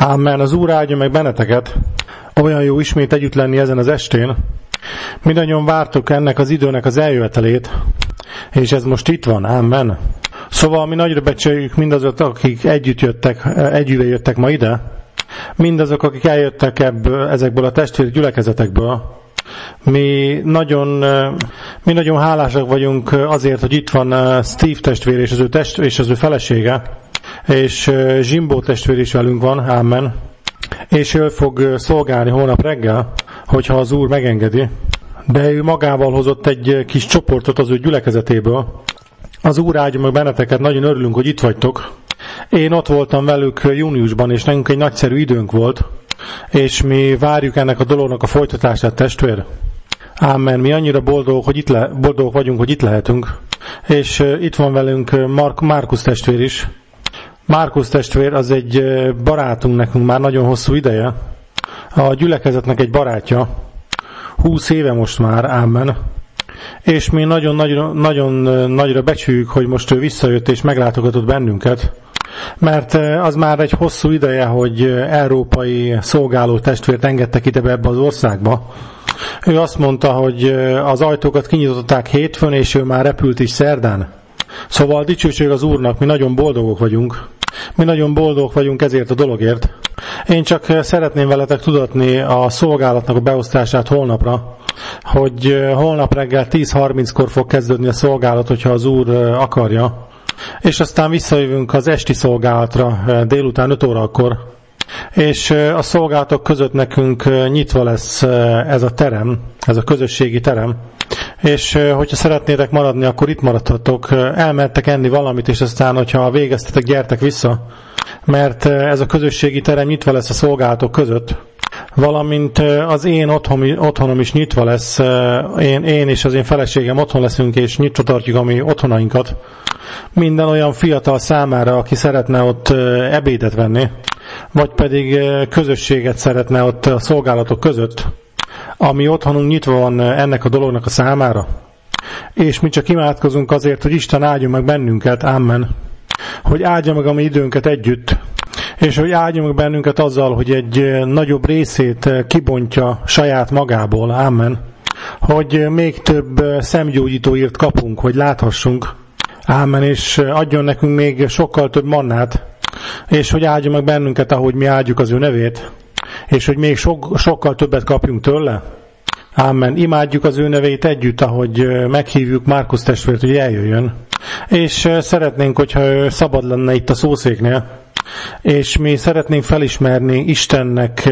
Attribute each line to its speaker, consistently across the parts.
Speaker 1: Ámen, az Úr áldja meg benneteket. Olyan jó ismét együtt lenni ezen az estén. Mindannyian vártuk ennek az időnek az eljövetelét, és ez most itt van. Ámen. Szóval mi nagyra becsüljük mindazok, akik együtt jöttek ma ide, mindazok, akik eljöttek ezekből a testvéri gyülekezetekből. Mi nagyon hálásak vagyunk azért, hogy itt van Steve testvér és az ő felesége, és Zsimbó testvér is velünk van, ámen. És ő fog szolgálni holnap reggel, hogyha az Úr megengedi. De ő magával hozott egy kis csoportot az ő gyülekezetéből. Az Úr áldja meg benneteket, nagyon örülünk, hogy itt vagytok. Én ott voltam velük júniusban, és nekünk egy nagyszerű időnk volt, és mi várjuk ennek a dolognak a folytatását, testvér. Ámen, mi annyira boldogok vagyunk, hogy itt lehetünk. És itt van velünk Márkusz testvér is. Márkusz testvér az egy barátunk nekünk már nagyon hosszú ideje. A gyülekezetnek egy barátja. 20 éve most már, ámen. És mi nagyon nagyra becsüljük, hogy most ő visszajött és meglátogatott bennünket. Mert az már egy hosszú ideje, hogy európai szolgáló testvért engedtek ide ebbe az országba. Ő azt mondta, hogy az ajtókat kinyitották hétfőn, és ő már repült is szerdán. Szóval dicsőség az Úrnak, mi nagyon boldogok vagyunk. Mi nagyon boldogok vagyunk ezért a dologért. Én csak szeretném veletek tudatni a szolgálatnak a beosztását holnapra, hogy holnap reggel 10:30-kor fog kezdődni a szolgálat, hogyha az Úr akarja. És aztán visszajövünk az esti szolgálatra délután 5 órakor. És a szolgálatok között nekünk nyitva lesz ez a terem, ez a közösségi terem. És hogyha szeretnétek maradni, akkor itt maradhatok. Elmertek enni valamit, és aztán, hogyha végeztetek, gyertek vissza. Mert ez a közösségi terem nyitva lesz a szolgálatok között. Valamint az én otthonom is nyitva lesz. Én és az én feleségem otthon leszünk, és nyitva tartjuk a mi otthonainkat. Minden olyan fiatal számára, aki szeretne ott ebédet venni, vagy pedig közösséget szeretne ott a szolgálatok között, ami otthonunk nyitva van ennek a dolognak a számára. És mi csak imádkozunk azért, hogy Isten áldja meg bennünket, ámen. Hogy áldja meg a mi időnket együtt, és hogy áldja meg bennünket azzal, hogy egy nagyobb részét kibontja saját magából, ámen. Hogy még több szemgyógyítóírt kapunk, hogy láthassunk, ámen, és adjon nekünk még sokkal több mannát, és hogy áldja meg bennünket, ahogy mi áldjuk az ő nevét, és hogy még sokkal többet kapjunk tőle. Ámen. Imádjuk az ő nevét együtt, ahogy meghívjuk Márkusz testvért, hogy eljöjjön. És szeretnénk, hogyha ő szabad lenne itt a szószéknél, és mi szeretnénk felismerni Istennek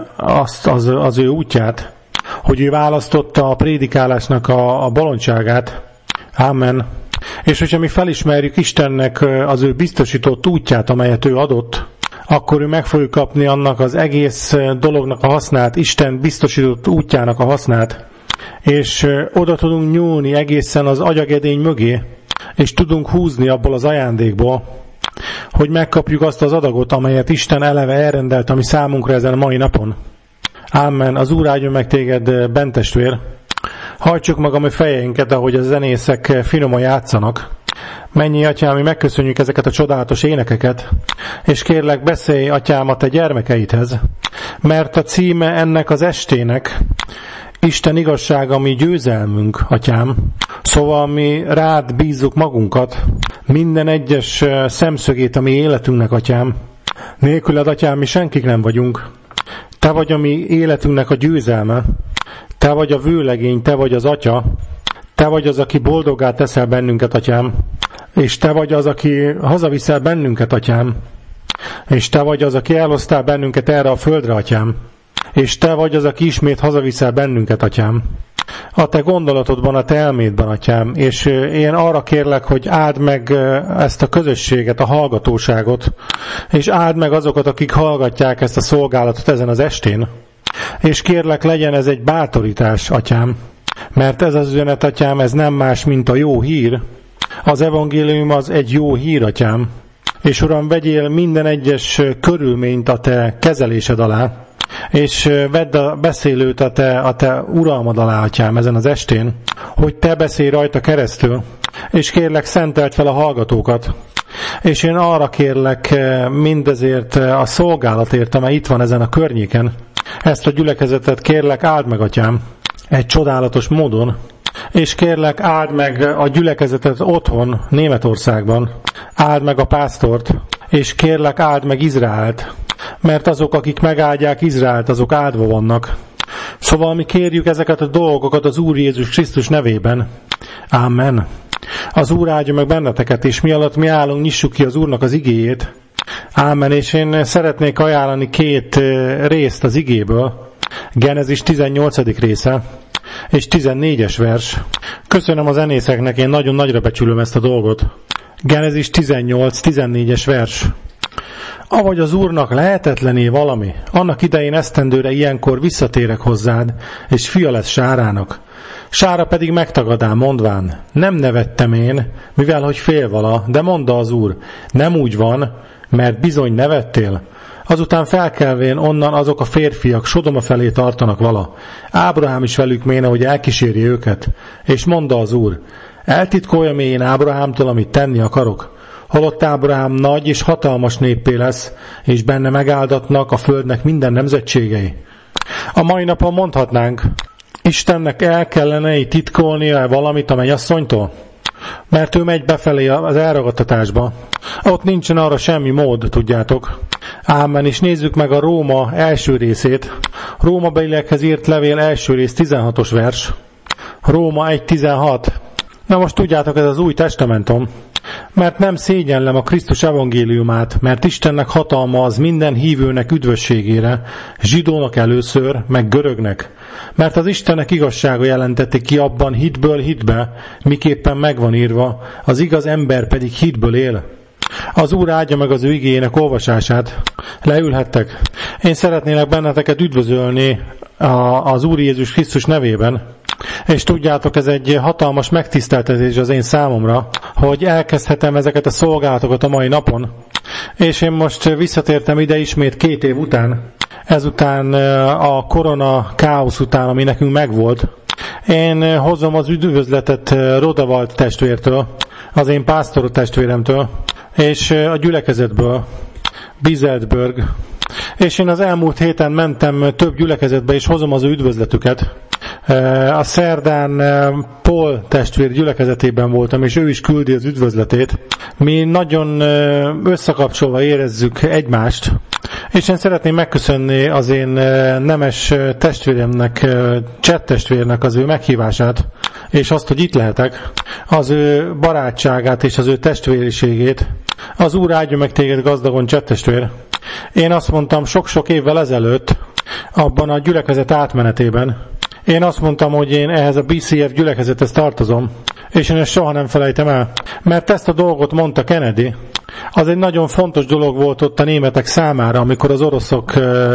Speaker 1: az ő útját, hogy ő választotta a prédikálásnak a bolondságát. Ámen. És hogyha mi felismerjük Istennek az ő biztosított útját, amelyet ő adott, akkor ő meg fogjuk kapni annak az egész dolognak a hasznát, Isten biztosított útjának a hasznát, és oda tudunk nyúlni egészen az agyagedény mögé, és tudunk húzni abból az ajándékból, hogy megkapjuk azt az adagot, amelyet Isten eleve elrendelt a mi számunkra ezen a mai napon. Ámen. Az Úr áldjon meg téged, bent testvér. Hajtsuk meg a mi fejeinket, ahogy a zenészek finoman játszanak. Mennyi, Atyám, mi megköszönjük ezeket a csodálatos énekeket, és kérlek, beszélj, Atyám, a te gyermekeidhez, mert a címe ennek az estének Isten igazsága, mi győzelmünk, Atyám. Szóval mi rád bízzuk magunkat, minden egyes szemszögét a mi életünknek, Atyám. Nélküled, Atyám, mi senkik nem vagyunk. Te vagy a mi életünknek a győzelme. Te vagy a vőlegény, te vagy az Atya. Te vagy az, aki boldoggá teszel bennünket, Atyám. És te vagy az, aki hazaviszel bennünket, Atyám. És te vagy az, aki elosztál bennünket erre a földre, Atyám. És te vagy az, aki ismét hazaviszel bennünket, Atyám. A te gondolatodban, a te elmédben, Atyám. És én arra kérlek, hogy áld meg ezt a közösséget, a hallgatóságot, és áld meg azokat, akik hallgatják ezt a szolgálatot ezen az estén. És kérlek, legyen ez egy bátorítás, Atyám. Mert ez az üzenet, Atyám, ez nem más, mint a jó hír. Az evangélium az egy jó hír, Atyám. És Uram, vegyél minden egyes körülményt a te kezelésed alá, és vedd a beszélőt a te uralmad alá, Atyám, ezen az estén, hogy te beszélj rajta keresztül, és kérlek, szenteld fel a hallgatókat, És én arra kérlek mindezért a szolgálatért, amely itt van ezen a környéken, ezt a gyülekezetet kérlek, áld meg, Atyám, egy csodálatos módon, és kérlek, áld meg a gyülekezetet otthon, Németországban, áld meg a pásztort, és kérlek, áld meg Izraelt, mert azok, akik megáldják Izraelt, azok áldva vannak. Szóval mi kérjük ezeket a dolgokat az Úr Jézus Krisztus nevében. Amen. Az Úr áldja meg benneteket, és mi alatt mi állunk, nyissuk ki az Úrnak az igéjét. Ámen, és én szeretnék ajánlani 2 részt az igéből. Genezis 18. része, és 14-es vers. Köszönöm a zenészeknek, én nagyon nagyra becsülöm ezt a dolgot. Genezis 18-14-es vers. Avagy az Úrnak lehetetlené valami, annak idején esztendőre ilyenkor visszatérek hozzád, és fia lesz Sárának. Sára pedig megtagadá, mondván, nem nevettem én, mivel hogy fél vala, de mondta az Úr, nem úgy van, mert bizony nevettél. Azután felkelvén onnan azok a férfiak Sodoma felé tartanak vala. Ábrahám is velük méne, hogy elkíséri őket. És mondta az Úr, eltitkoljam én Ábrahámtól, amit tenni akarok. Holott Ábrahám nagy és hatalmas néppé lesz, és benne megáldatnak a földnek minden nemzetségei. A mai napon mondhatnánk, Istennek el kellene titkolnia valamit a mennyasszonytól? Mert ő megy befelé az elragadtatásba. Ott nincsen arra semmi mód, tudjátok. Ámen, és nézzük meg a Róma első részét. Róma beliekhez írt levél első rész 16-os vers. Róma 1.16. Na most tudjátok, ez az új testamentum. Mert nem szégyenlem a Krisztus evangéliumát, mert Istennek hatalma az minden hívőnek üdvösségére, zsidónak először, meg görögnek. Mert az Istennek igazsága jelentette ki abban hitből hitbe, miképpen megvan írva, az igaz ember pedig hitből él. Az Úr áldja meg az ő igéjének olvasását. Leülhettek. Én szeretnélek benneteket üdvözölni az Úr Jézus Krisztus nevében. És tudjátok, ez egy hatalmas megtiszteltetés az én számomra, hogy elkezdhetem ezeket a szolgálatokat a mai napon. És én most visszatértem ide ismét 2 év után, ezután a korona káosz után, ami nekünk megvolt. Én hozom az üdvözletet Rodewald testvértől, az én pásztor testvéremtől, és a gyülekezetből, Bizeltberg. És én az elmúlt héten mentem több gyülekezetbe, és hozom az ő üdvözletüket. A szerdán Paul testvér gyülekezetében voltam, és ő is küldi az üdvözletét. Mi nagyon összekapcsolva érezzük egymást, és én szeretném megköszönni az én nemes testvéremnek, Csett testvérnek az ő meghívását, és azt, hogy itt lehetek, az ő barátságát és az ő testvériségét. Az Úr áldja meg téged gazdagon, Csett testvér. Én azt mondtam sok-sok évvel ezelőtt, abban a gyülekezet átmenetében, én azt mondtam, hogy én ehhez a BCF gyülekezethez tartozom, és én ezt soha nem felejtem el. Mert ezt a dolgot mondta Kennedy, az egy nagyon fontos dolog volt ott a németek számára, amikor az oroszok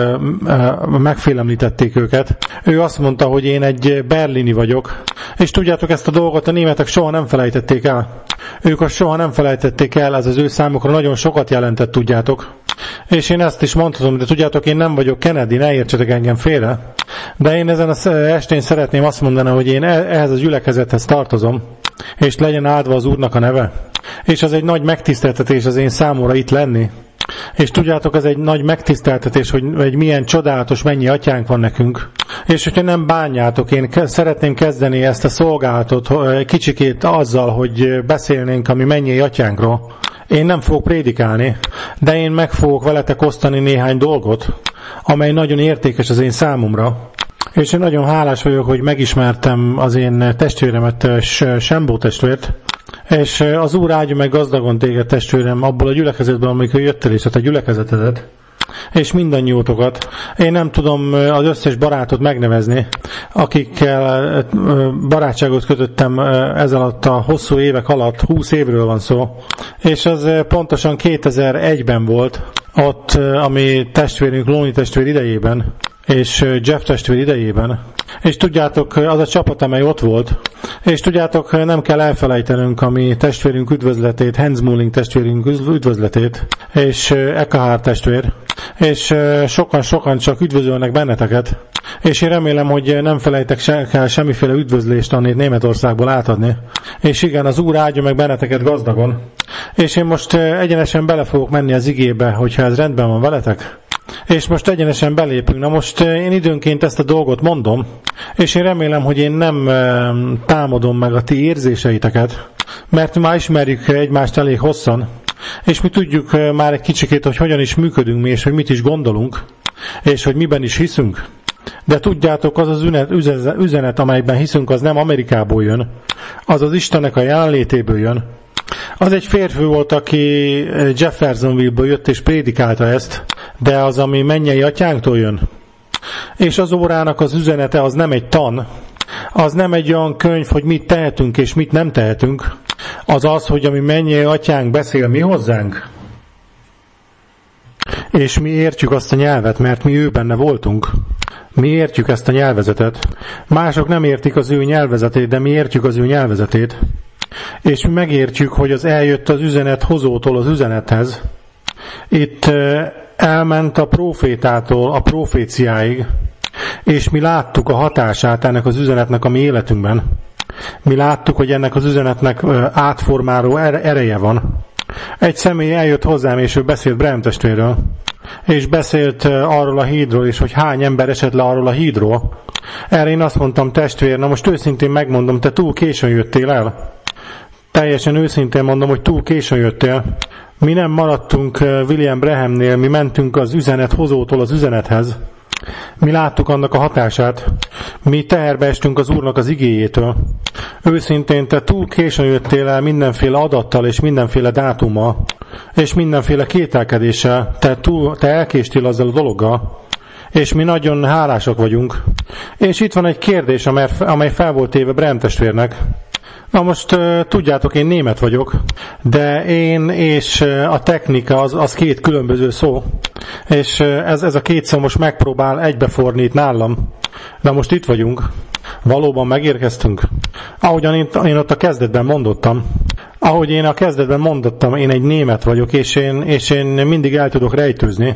Speaker 1: megfélemlítették őket. Ő azt mondta, hogy én egy berlini vagyok, és tudjátok, ezt a dolgot a németek soha nem felejtették el. Ők azt soha nem felejtették el, ez az ő számukra nagyon sokat jelentett, tudjátok. És én ezt is mondhatom, de tudjátok, én nem vagyok Kennedy, ne értsetek engem félre. De én ezen az estén szeretném azt mondani, hogy én ehhez a gyülekezethez tartozom, és legyen áldva az Úrnak a neve. És az egy nagy megtiszteltetés az én számomra itt lenni. És tudjátok, ez egy nagy megtiszteltetés, hogy milyen csodálatos, mennyi atyánk van nekünk. És hogyha nem bánjátok, én szeretném kezdeni ezt a szolgálatot kicsikét azzal, hogy beszélnénk a mi mennyei atyánkról. Én nem fogok prédikálni, de én meg fogok veletek osztani néhány dolgot, amely nagyon értékes az én számomra. És én nagyon hálás vagyok, hogy megismertem az én testvéremet, Sembó testvért, és az Úr áldja meg gazdagon téged, testvérem, abból a gyülekezetben, amikor jöttél és a gyülekezetedet, és mindannyiótokat. Én nem tudom az összes barátot megnevezni, akikkel barátságot kötöttem ez alatt a hosszú évek alatt, 20 évről van szó, és az pontosan 2001-ben volt, ott a mi testvérünk, Lóni testvér idejében, és Jeff testvér idejében. És tudjátok, az a csapat, amely ott volt, és tudjátok, nem kell elfelejtenünk a mi testvérünk üdvözletét, Hans Mulling testvérünk üdvözletét, és Ekahár testvér, és sokan csak üdvözölnek benneteket, és én remélem, hogy nem felejtek kell semmiféle üdvözlést annét Németországból átadni. És igen, az Úr áldja meg benneteket gazdagon. És én most egyenesen bele fogok menni az igébe, hogyha ez rendben van veletek. És most egyenesen belépünk. Na most én időnként ezt a dolgot mondom, és én remélem, hogy én nem támadom meg a ti érzéseiteket, mert már ismerjük egymást elég hosszan, és mi tudjuk már egy kicsikét, hogy hogyan is működünk mi, és hogy mit is gondolunk, és hogy miben is hiszünk. De tudjátok, az az üzenet, amelyben hiszünk, az nem Amerikából jön, az az Istennek a jelenlétéből jön. Az egy férfi volt, aki Jeffersonville-ből jött és prédikálta ezt, de az, ami mennyei atyánktól jön. És az órának az üzenete az nem egy tan, az nem egy olyan könyv, hogy mit tehetünk és mit nem tehetünk, az az, hogy ami mennyei atyánk beszél mi hozzánk. És mi értjük azt a nyelvet, mert mi ő benne voltunk. Mi értjük ezt a nyelvezetet. Mások nem értik az ő nyelvezetét, de mi értjük az ő nyelvezetét. És mi megértjük, hogy az eljött az üzenet hozótól az üzenethez. Itt elment a profétától a proféciáig, és mi láttuk a hatását ennek az üzenetnek a mi életünkben. Mi láttuk, hogy ennek az üzenetnek átformáló ereje van. Egy személy eljött hozzám, és ő beszélt Brem testvérről, és beszélt arról a hídról, és hogy hány ember esett le arról a hídról. Erre én azt mondtam, testvér, na most őszintén megmondom, te túl későn jöttél el. Teljesen őszintén mondom, hogy túl későn jöttél. Mi nem maradtunk William Branhamnél, mi mentünk az üzenet hozótól az üzenethez. Mi láttuk annak a hatását. Mi teherbe estünk az Úrnak az igéjétől. Őszintén te túl későn jöttél el mindenféle adattal és mindenféle dátummal, és mindenféle kételkedéssel. Te elkéstél azzal a dologgal, és mi nagyon hálásak vagyunk. És itt van egy kérdés, amely fel volt téve Brem testvérnek. Na most tudjátok, én német vagyok, de én és a technika az két különböző szó, és ez a két szó most megpróbál egybeforni itt nálam. De most itt vagyunk, valóban megérkeztünk. Ahogyan én ott a kezdetben mondottam, én egy német vagyok, és én mindig el tudok rejtőzni.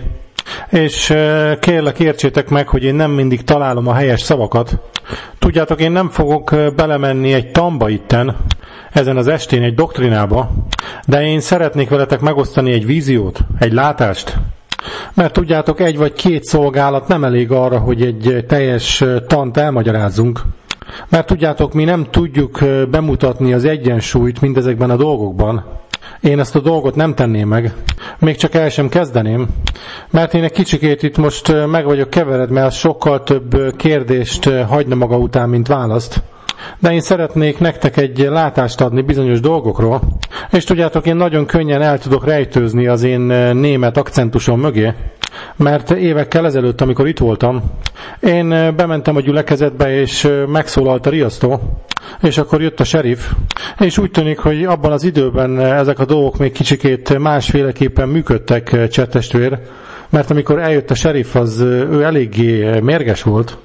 Speaker 1: És kérlek értsétek meg, hogy én nem mindig találom a helyes szavakat. Tudjátok, én nem fogok belemenni egy tanba itten, ezen az estén egy doktrinába, de én szeretnék veletek megosztani egy víziót, egy látást. Mert tudjátok, egy vagy két szolgálat nem elég arra, hogy egy teljes tant elmagyarázzunk. Mert tudjátok, mi nem tudjuk bemutatni az egyensúlyt mindezekben a dolgokban. Én ezt a dolgot nem tenném meg. Még csak el sem kezdeném. Mert én egy kicsikét itt most meg vagyok keveredve, mert sokkal több kérdést hagyna maga után, mint választ. De én szeretnék nektek egy látást adni bizonyos dolgokról. És tudjátok, én nagyon könnyen el tudok rejtőzni az én német akcentusom mögé. Mert évekkel ezelőtt, amikor itt voltam, én bementem a gyülekezetbe, és megszólalt a riasztó, és akkor jött a serif, és úgy tűnik, hogy abban az időben ezek a dolgok még kicsikét másféleképpen működtek, csettestvér, mert amikor eljött a serif, ő eléggé mérges volt,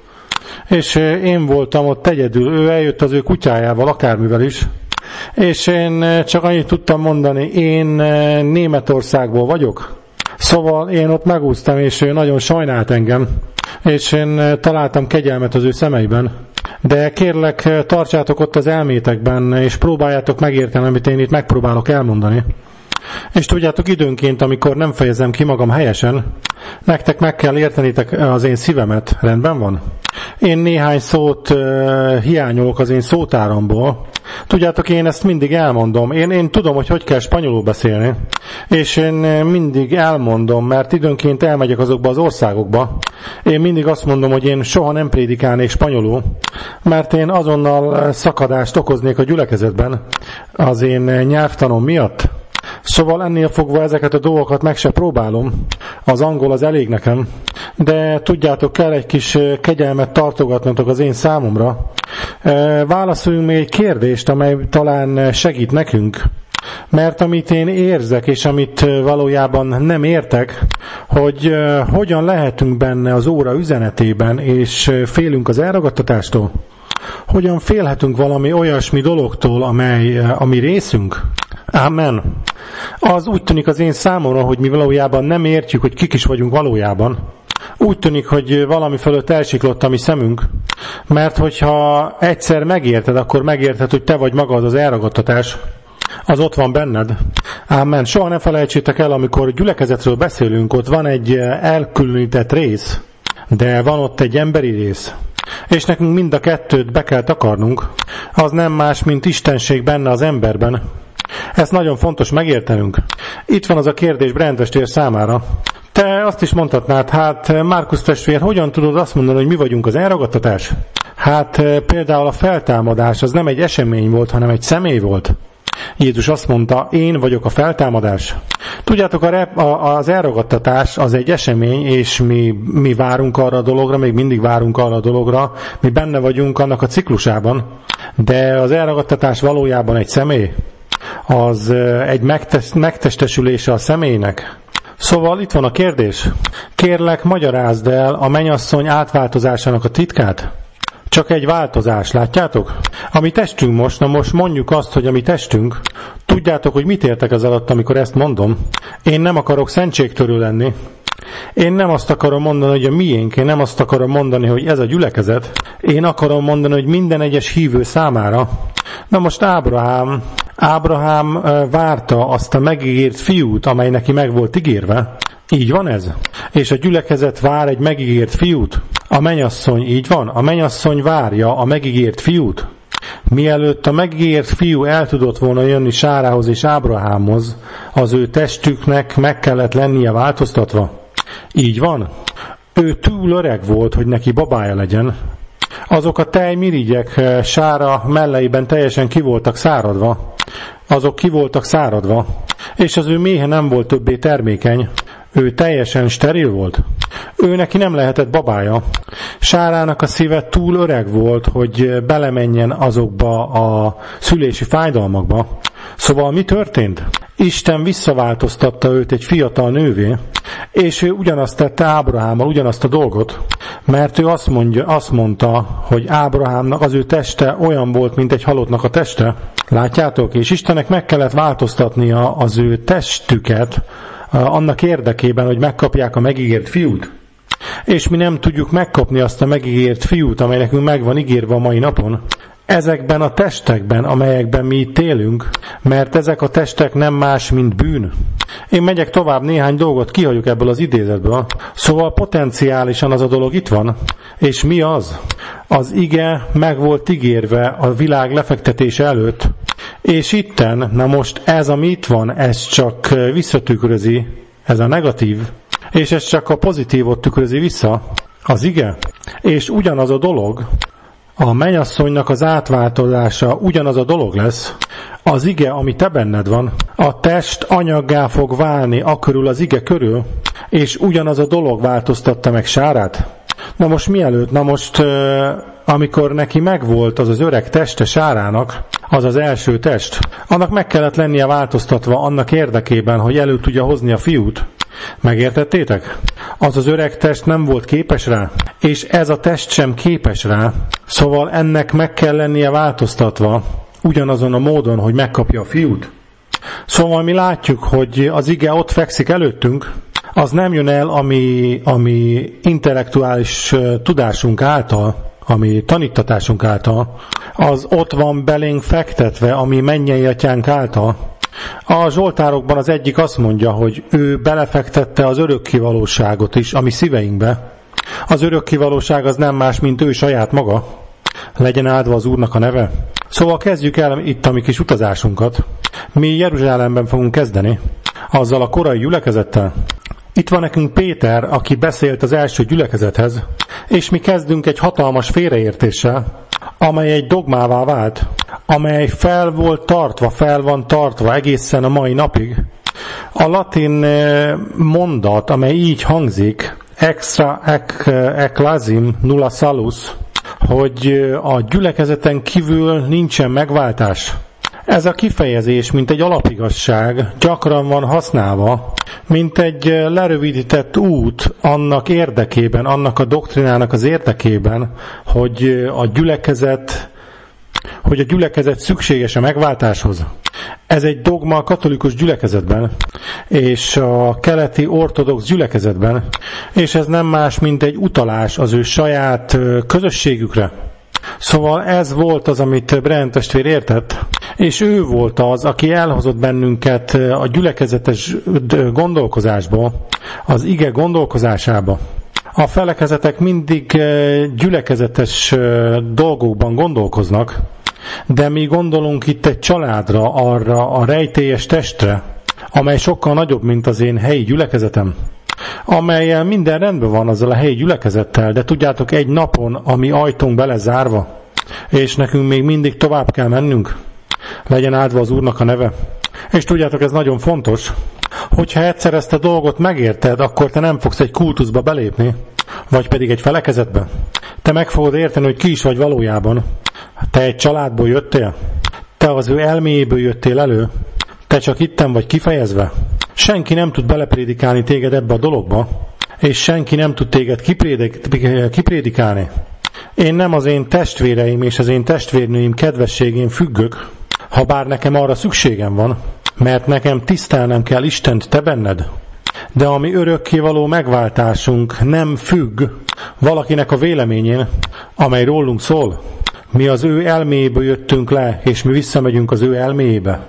Speaker 1: és én voltam ott egyedül, ő eljött az ő kutyájával, akármivel is, és én csak annyit tudtam mondani, én Németországból vagyok. Szóval én ott megúsztam, és ő nagyon sajnált engem, és én találtam kegyelmet az ő szemeiben. De kérlek, tartsátok ott az elmétekben, és próbáljátok megérteni, amit én itt megpróbálok elmondani. És tudjátok, időnként, amikor nem fejezem ki magam helyesen, nektek meg kell értenitek az én szívemet. Rendben van? Én néhány szót hiányolok az én szótáramból. Tudjátok, én ezt mindig elmondom. Én tudom, hogy kell spanyolul beszélni. És én mindig elmondom, mert időnként elmegyek azokba az országokba. Én mindig azt mondom, hogy én soha nem prédikálnék spanyolul, mert én azonnal szakadást okoznék a gyülekezetben az én nyelvtanom miatt. Szóval ennél fogva ezeket a dolgokat meg se próbálom. Az angol az elég nekem. De tudjátok, kell egy kis kegyelmet tartogatnotok az én számomra. Válaszoljunk még egy kérdést, amely talán segít nekünk. Mert amit én érzek, és amit valójában nem értek, hogy hogyan lehetünk benne az óra üzenetében, és félünk az elragadtatástól. Hogyan félhetünk valami olyasmi dologtól, ami részünk? Amen. Az úgy tűnik az én számomra, hogy mi valójában nem értjük, hogy kik is vagyunk valójában. Úgy tűnik, hogy valami fölött elsiklott a mi szemünk, mert hogyha egyszer megérted, akkor megérted, hogy te vagy maga az elragadtatás. az ott van benned. Ámen. Soha ne felejtsétek el, amikor gyülekezetről beszélünk, ott van egy elkülönített rész, de van ott egy emberi rész. És nekünk mind a kettőt be kell takarnunk. Az nem más, mint istenség benne az emberben. Ezt nagyon fontos megértenünk. Itt van az a kérdés Brent testvér számára. Te azt is mondhatnád, hát Márkusz testvér, hogyan tudod azt mondani, hogy mi vagyunk az elragadtatás? Hát például a feltámadás az nem egy esemény volt, hanem egy személy volt. Jézus azt mondta, én vagyok a feltámadás. Tudjátok, az elragadtatás az egy esemény, és mi várunk arra a dologra, még mindig várunk arra a dologra, mi benne vagyunk annak a ciklusában, de az elragadtatás valójában egy személy, az egy megtestesülése a személynek. Szóval itt van a kérdés. Kérlek, magyarázd el a mennyasszony átváltozásának a titkát. Csak egy változás, látjátok? A mi testünk most, na most mondjuk azt, hogy a mi testünk, tudjátok, hogy mit értek ez alatt, amikor ezt mondom? Én nem akarok szentségtörő lenni. Én nem azt akarom mondani, hogy a miénk, én nem azt akarom mondani, hogy ez a gyülekezet. Én akarom mondani, hogy minden egyes hívő számára. Na most Ábrahám várta azt a megígért fiút, amely neki meg volt ígérve. Így van ez? És a gyülekezet vár egy megígért fiút? A mennyasszony így van? A mennyasszony várja a megígért fiút? Mielőtt a megígért fiú el tudott volna jönni Sárához és Ábrahámhoz, az ő testüknek meg kellett lennie változtatva. Így van? Ő túl öreg volt, hogy neki babája legyen. Azok a tejmirigyek Sára melleiben teljesen ki voltak száradva. Azok ki voltak száradva, és az ő méhe nem volt többé termékeny. Ő teljesen steril volt. Ő neki nem lehetett babája. Sárának a szíve túl öreg volt, hogy belemenjen azokba a szülési fájdalmakba. Szóval mi történt? Isten visszaváltoztatta őt egy fiatal nővé, és ő ugyanazt tette Ábrahámmal, ugyanazt a dolgot, mert ő azt mondta, hogy Ábrahámnak az ő teste olyan volt, mint egy halottnak a teste. Látjátok? És Istennek meg kellett változtatnia az ő testüket annak érdekében, hogy megkapják a megígért fiút. És mi nem tudjuk megkapni azt a megígért fiút, amely nekünk meg van ígérve a mai napon. Ezekben a testekben, amelyekben mi itt élünk, mert ezek a testek nem más, mint bűn. Én megyek tovább, néhány dolgot kihagyok ebből az idézetből. Szóval potenciálisan az a dolog itt van. És mi az? Az ige meg volt ígérve a világ lefektetése előtt. És itten, na most ez, ami itt van, ez csak visszatükrözi, ez a negatív, és ez csak a pozitívot tükrözi vissza, az ige. És ugyanaz a dolog, a mennyasszonynak az átváltozása ugyanaz a dolog lesz, az ige, ami te benned van, a test anyaggá fog válni akörül az ige körül, és ugyanaz a dolog változtatta meg Sárát. Na most mielőtt, amikor neki megvolt az az öreg teste Sárának, az az első test, annak meg kellett lennie változtatva annak érdekében, hogy elő tudja hozni a fiút. Megértettétek? Az az öreg test nem volt képes rá, és ez a test sem képes rá. Szóval ennek meg kell lennie változtatva, ugyanazon a módon, hogy megkapja a fiút. Szóval mi látjuk, hogy az ige ott fekszik előttünk, az nem jön el, ami intellektuális tudásunk által, ami tanítatásunk által, az ott van belénk fektetve, ami mennyei atyánk által. A Zsoltárokban az egyik azt mondja, hogy ő belefektette az örökkivalóságot is a mi szíveinkbe. Az örökkivalóság az nem más, mint ő saját maga. Legyen áldva az Úrnak a neve. Szóval kezdjük el itt a mi kis utazásunkat. Mi Jeruzsálemben fogunk kezdeni, azzal a korai gyülekezettel. Itt van nekünk Péter, aki beszélt az első gyülekezethez, és mi kezdünk egy hatalmas félreértéssel, amely egy dogmává vált, amely fel van tartva egészen a mai napig. A latin mondat, amely így hangzik, extra ecclesiam nulla salus, hogy a gyülekezeten kívül nincsen megváltás. Ez a kifejezés, mint egy alapigazság, gyakran van használva, mint egy lerövidített út annak érdekében, annak a doktrinának az érdekében, hogy a gyülekezet szükséges a megváltáshoz. Ez egy dogma a katolikus gyülekezetben, és a keleti ortodox gyülekezetben, és ez nem más, mint egy utalás az ő saját közösségükre. Szóval ez volt az, amit Brent testvér értett, És ő volt az, aki elhozott bennünket a gyülekezetes gondolkozásba, az ige gondolkozásába. A felekezetek mindig gyülekezetes dolgokban gondolkoznak, de mi gondolunk itt egy családra, arra a rejtélyes testre, amely sokkal nagyobb, mint az én helyi gyülekezetem, amellyel minden rendben van azzal a helyi gyülekezettel, de tudjátok, egy napon a mi ajtónk belezárva, és nekünk még mindig tovább kell mennünk. Legyen áldva az Úrnak a neve. És tudjátok, ez nagyon fontos, hogyha egyszer ezt a dolgot megérted, akkor te nem fogsz egy kultuszba belépni, vagy pedig egy felekezetbe. Te meg fogod érteni, hogy ki is vagy valójában. Te egy családból jöttél, te az ő elméjéből jöttél elő, te csak itten vagy kifejezve. Senki nem tud beleprédikálni téged ebbe a dologba, és senki nem tud téged kiprédikálni. Én nem az én testvéreim és az én testvérnőim kedvességén függök, ha bár nekem arra szükségem van, mert nekem tisztelnem kell Istent te benned. De a mi örökkévaló megváltásunk nem függ valakinek a véleményén, amely rólunk szól. Mi az ő elméjéből jöttünk le, és mi visszamegyünk az ő elméjébe.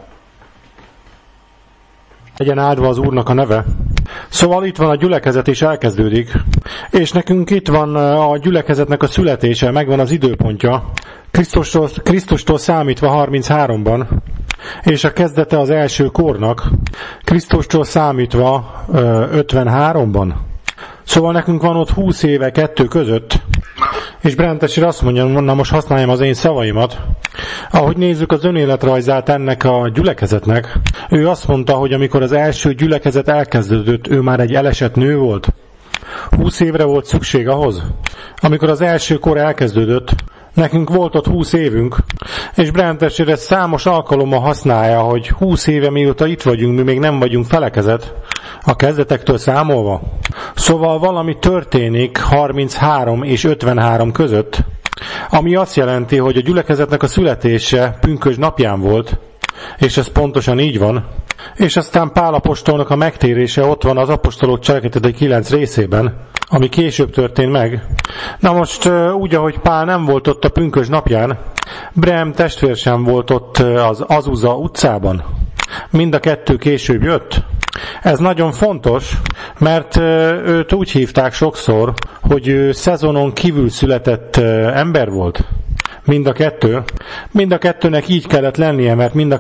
Speaker 1: Legyen áldva az Úrnak a neve. Szóval itt van a gyülekezet, és elkezdődik. És nekünk itt van a gyülekezetnek a születése, megvan az időpontja. Krisztustól számítva 33-ban, és a kezdete az első kornak, Krisztustól számítva 53-ban. Szóval nekünk van ott 20 éve kettő között, és Brentesír azt mondja, na most használjam az én szavaimat. Ahogy nézzük az önéletrajzát ennek a gyülekezetnek, ő azt mondta, hogy amikor az első gyülekezet elkezdődött, ő már egy elesett nő volt. 20 évre volt szükség ahhoz. Amikor az első kor elkezdődött, nekünk volt ott 20 évünk, és Brentesír ezt számos alkalommal használja, hogy 20 éve mióta itt vagyunk, mi még nem vagyunk felekezet, a kezdetektől számolva. Szóval valami történik 33 és 53 között, ami azt jelenti, hogy a gyülekezetnek a születése pünkösd napján volt, és ez pontosan így van, és aztán Pál apostolnak a megtérése ott van az apostolok cselekedetei 9 részében, ami később történt meg. Na most úgy, ahogy Pál nem volt ott a pünkösd napján, Brehem testvér sem volt ott az Azusa utcában. Mind a kettő később jött. Ez nagyon fontos, mert őt úgy hívták sokszor, hogy ő szezonon kívül született ember volt. Mind a kettőnek így kellett lennie, mert mind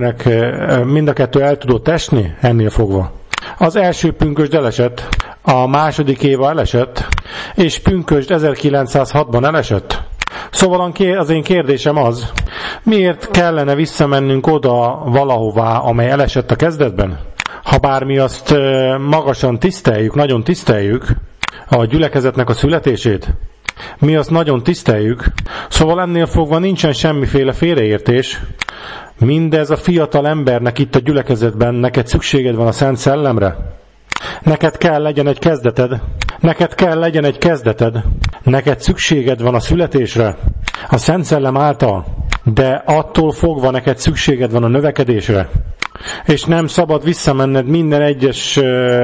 Speaker 1: a kettő el tudott esni ennél fogva. Az első pünkösd elesett, a második Éva elesett, és pünkösd 1906-ban elesett. Szóval az én kérdésem az, miért kellene visszamennünk oda valahová, amely elesett a kezdetben? Ha bár mi azt magasan tiszteljük, nagyon tiszteljük a gyülekezetnek a születését, mi azt nagyon tiszteljük, szóval ennél fogva nincsen semmiféle félreértés. Mindez a fiatal embernek itt a gyülekezetben, neked szükséged van a Szent Szellemre. Neked kell legyen egy kezdeted, neked szükséged van a születésre, a Szent Szellem által, de attól fogva neked szükséged van a növekedésre. És nem szabad visszamenned minden egyes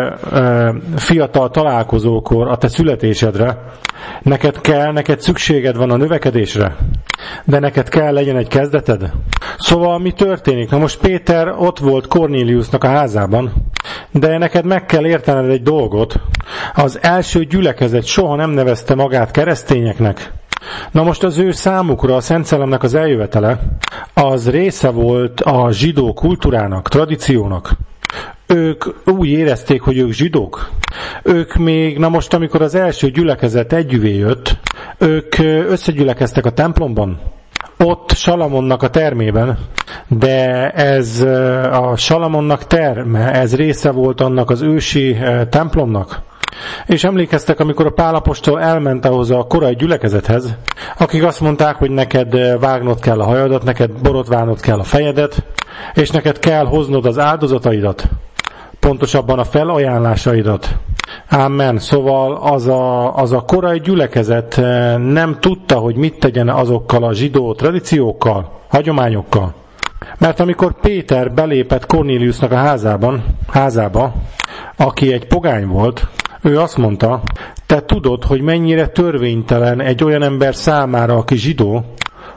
Speaker 1: fiatal találkozókor a te születésedre. Neked szükséged van a növekedésre, de neked kell legyen egy kezdeted. Szóval mi történik? Na most Péter ott volt Kornéliusnak a házában, de neked meg kell értened egy dolgot. Az első gyülekezet soha nem nevezte magát keresztényeknek. Na most az ő számukra a Szent Szellemnek az eljövetele, az része volt a zsidó kultúrának, tradíciónak. Ők úgy érezték, hogy ők zsidók. Ők még, na most amikor az első gyülekezet együvé jött, ők összegyülekeztek a templomban, ott Salamonnak a termében, de ez a Salamonnak terme, ez része volt annak az ősi templomnak. És emlékeztek, amikor a Pál apostol elment ahhoz a korai gyülekezethez, akik azt mondták, hogy neked vágnod kell a hajadat, neked borotválnod kell a fejedet, és neked kell hoznod az áldozataidat, pontosabban a felajánlásaidat. Amen. Szóval az a korai gyülekezet nem tudta, hogy mit tegyen azokkal a zsidó tradíciókkal, hagyományokkal. Mert amikor Péter belépett Kornéliusnak a házába, aki egy pogány volt, ő azt mondta, te tudod, hogy mennyire törvénytelen egy olyan ember számára, aki zsidó,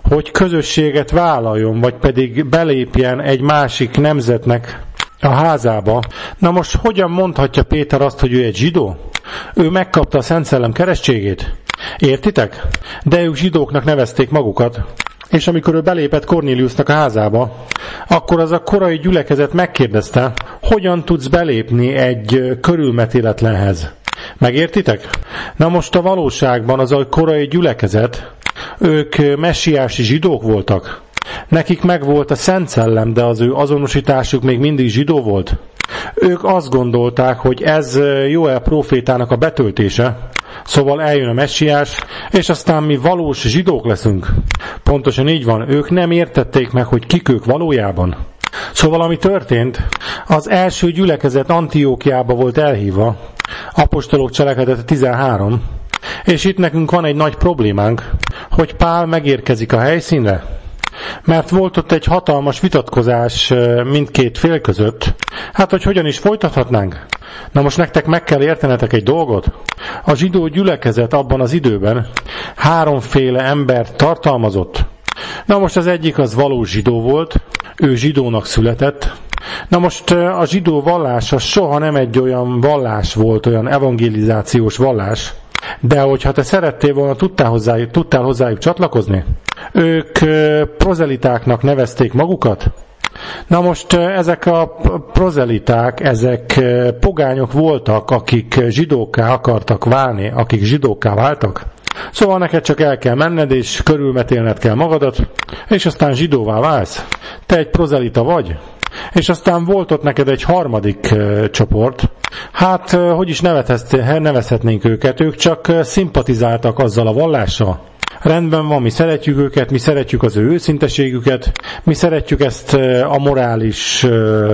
Speaker 1: hogy közösséget vállaljon, vagy pedig belépjen egy másik nemzetnek a házába. Na most hogyan mondhatja Péter azt, hogy ő egy zsidó? Ő megkapta a Szent Szellem keresztségét. Értitek? De ők zsidóknak nevezték magukat. És amikor ő belépett Kornéliusnak a házába, akkor az a korai gyülekezet megkérdezte, hogyan tudsz belépni egy körülmetéletlenhez. Megértitek? Na most a valóságban az a korai gyülekezet, ők messiási zsidók voltak. Nekik megvolt a Szent Szellem, de az ő azonosításuk még mindig zsidó volt. Ők azt gondolták, hogy ez Jóel prófétának a betöltése, szóval eljön a messiás, és aztán mi valós zsidók leszünk. Pontosan így van, ők nem értették meg, hogy kik ők valójában. Szóval ami történt, az első gyülekezet Antiókiába volt elhívva, Apostolok cselekedete 13, és itt nekünk van egy nagy problémánk, hogy Pál megérkezik a helyszínre, mert volt ott egy hatalmas vitatkozás mindkét fél között. Hát, hogy hogyan is folytathatnánk? Na most nektek meg kell értenetek egy dolgot. A zsidó gyülekezet abban az időben háromféle embert tartalmazott. Na most az egyik az valós zsidó volt, ő zsidónak született. Na most a zsidó vallás az soha nem egy olyan vallás volt, olyan evangelizációs vallás, de hogyha te szerettél volna, tudtál hozzájuk csatlakozni? Ők prozelitáknak nevezték magukat? Na most ezek a prozeliták, ezek pogányok voltak, akik zsidókká akartak válni, akik zsidókká váltak. Szóval neked csak el kell menned, és körülmetélned kell magadat, és aztán zsidóvá válsz. Te egy prozelita vagy. És aztán volt ott neked egy harmadik csoport. Hát, hogy is nevezhetnénk őket? Ők csak szimpatizáltak azzal a vallással. Rendben van, mi szeretjük őket, mi szeretjük az ő őszinteségüket, mi szeretjük ezt a morális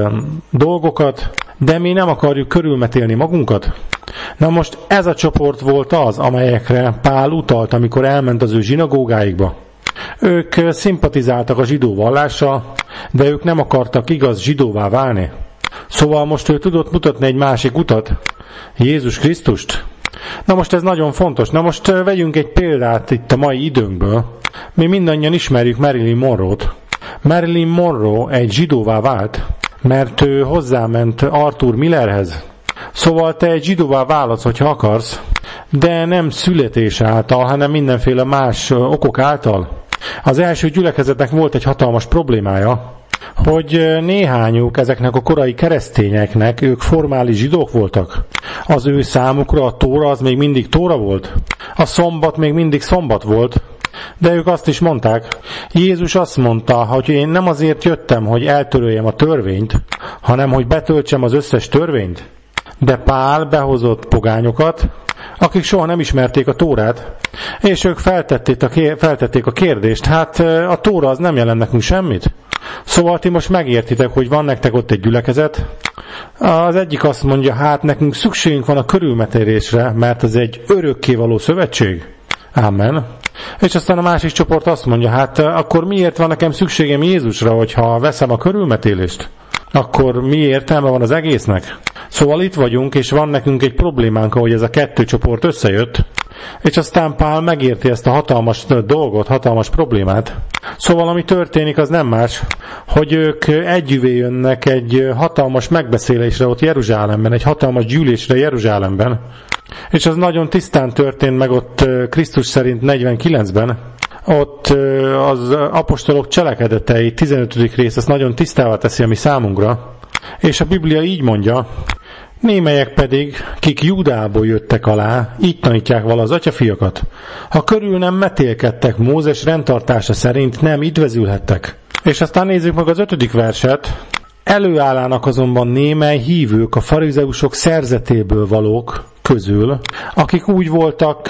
Speaker 1: dolgokat, de mi nem akarjuk körülmetélni magunkat. Na most ez a csoport volt az, amelyekre Pál utalt, amikor elment az ő zsinagógáikba. Ők szimpatizáltak a zsidó vallással, de ők nem akartak igaz zsidóvá válni. Szóval most ő tudott mutatni egy másik utat, Jézus Krisztust. Na most ez nagyon fontos. Na most vegyünk egy példát itt a mai időnkből. Mi mindannyian ismerjük Marilyn Monroe-t. Marilyn Monroe egy zsidóvá vált, mert ő hozzáment Arthur Millerhez. Szóval te egy zsidóvá válhatsz, hogyha akarsz, de nem születés által, hanem mindenféle más okok által. Az első gyülekezetnek volt egy hatalmas problémája, hogy néhányuk ezeknek a korai keresztényeknek, ők formális zsidók voltak. Az ő számukra a tóra az még mindig tóra volt. A szombat még mindig szombat volt. De ők azt is mondták, Jézus azt mondta, hogy én nem azért jöttem, hogy eltöröljem a törvényt, hanem hogy betöltsem az összes törvényt. De Pál behozott pogányokat, akik soha nem ismerték a Tórát, és ők feltették a kérdést, hát a Tóra az nem jelent nekünk semmit. Szóval ti most megértitek, hogy van nektek ott egy gyülekezet. Az egyik azt mondja, hát nekünk szükségünk van a körülmetélésre, mert ez egy örökkévaló szövetség. Amen. És aztán a másik csoport azt mondja, hát akkor miért van nekem szükségem Jézusra, hogyha veszem a körülmetélést? Akkor mi értelme van az egésznek? Szóval itt vagyunk, és van nekünk egy problémánk, ahogy ez a kettő csoport összejött, és aztán Pál megérti ezt a hatalmas dolgot, hatalmas problémát. Szóval ami történik, az nem más, hogy ők együvé jönnek egy hatalmas megbeszélésre ott Jeruzsálemben, egy hatalmas gyűlésre Jeruzsálemben, és az nagyon tisztán történt meg ott Krisztus szerint 49-ben, ott az apostolok cselekedetei 15. rész, azt nagyon tisztává teszi a mi számunkra, és a Biblia így mondja, némelyek pedig, kik Júdából jöttek alá, így tanítják vala az atyafiakat. Ha körül nem metélkedtek Mózes rendtartása szerint, nem üdvözülhettek. És aztán nézzük meg az 5. verset. Előállának azonban némely hívők a farizeusok szerzetéből valók közül, akik úgy voltak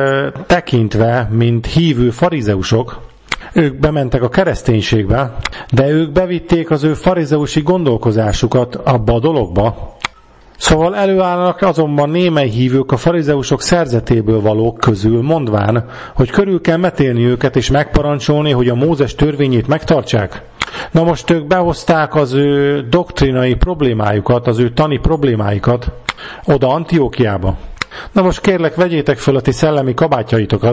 Speaker 1: tekintve, mint hívő farizeusok, ők bementek a kereszténységbe, de ők bevitték az ő farizeusi gondolkozásukat abba a dologba. Szóval előállnak azonban némely hívők a farizeusok szerzetéből valók közül, mondván, hogy körül kell metélni őket és megparancsolni, hogy a Mózes törvényét megtartsák. Na most ők behozták az ő doktrinai problémájukat, az ő tani problémáikat oda Antiókiába. Na most kérlek, vegyétek föl a ti szellemi kabátjaitokat,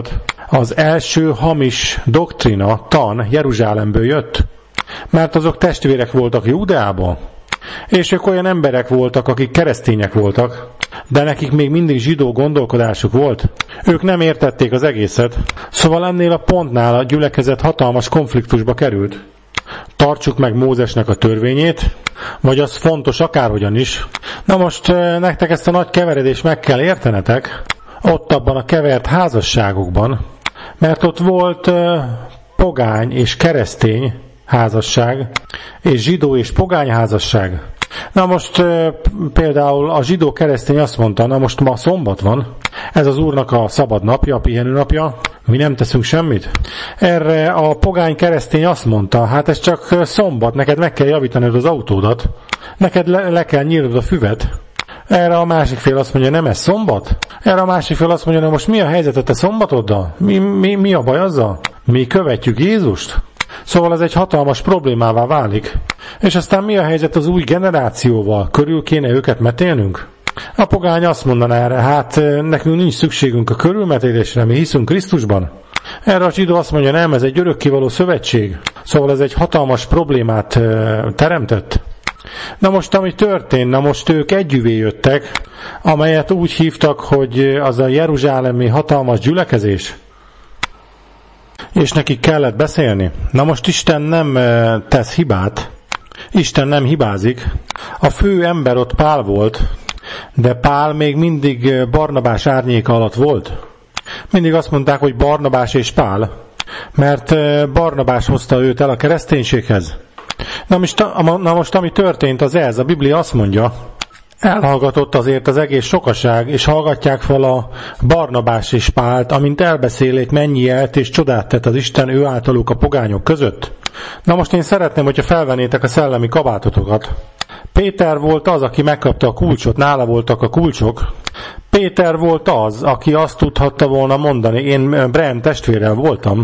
Speaker 1: Az első hamis doktrina, tan Jeruzsálemből jött, mert azok testvérek voltak Júdeában, és ők olyan emberek voltak, akik keresztények voltak, de nekik még mindig zsidó gondolkodásuk volt. Ők nem értették az egészet, szóval ennél a pontnál a gyülekezet hatalmas konfliktusba került. Tartsuk meg Mózesnek a törvényét, vagy az fontos akárhogyan is. Na most nektek ezt a nagy keveredést meg kell értenetek, ott abban a kevert házasságokban, mert ott volt pogány és keresztény házasság, és zsidó és pogány házasság. Na most például a zsidó-keresztény azt mondta, na most ma szombat van, ez az Úrnak a szabad napja, a pihenő napja, mi nem teszünk semmit. Erre a pogány keresztény azt mondta, hát ez csak szombat, neked meg kell javítanod az autódat, neked le kell nyírnod a füvet. Erre a másik fél azt mondja, nem ez szombat? Erre a másik fél azt mondja, na most mi a helyzet a te szombatoddal? Mi a baj azzal? Mi követjük Jézust? Szóval ez egy hatalmas problémává válik. És aztán mi a helyzet az új generációval? Körül kéne őket metélnünk? A pogány azt mondaná erre, hát nekünk nincs szükségünk a körülmetélésre, mi hiszünk Krisztusban. Erre a zsidó azt mondja, nem, ez egy örökkévaló szövetség. Szóval ez egy hatalmas problémát teremtett. Na most, ami történt, na most ők együvé jöttek, amelyet úgy hívtak, hogy az a jeruzsálemi hatalmas gyülekezés, és nekik kellett beszélni. Na most Isten nem tesz hibát, Isten nem hibázik. A fő ember ott Pál volt, de Pál még mindig Barnabás árnyéka alatt volt. Mindig azt mondták, hogy Barnabás és Pál, mert Barnabás hozta őt el a kereszténységhez. Na most ami történt az ez, a Biblia azt mondja, elhallgatott azért az egész sokaság, és hallgatják fel a Barnabás és Pált, amint elbeszélik, mennyi jelt és csodát tett az Isten ő általuk a pogányok között. Na most én szeretném, hogyha felvennétek a szellemi kabátotokat. Péter volt az, aki megkapta a kulcsot, nála voltak a kulcsok. Péter volt az, aki azt tudhatta volna mondani, én Brian testvérrel voltam,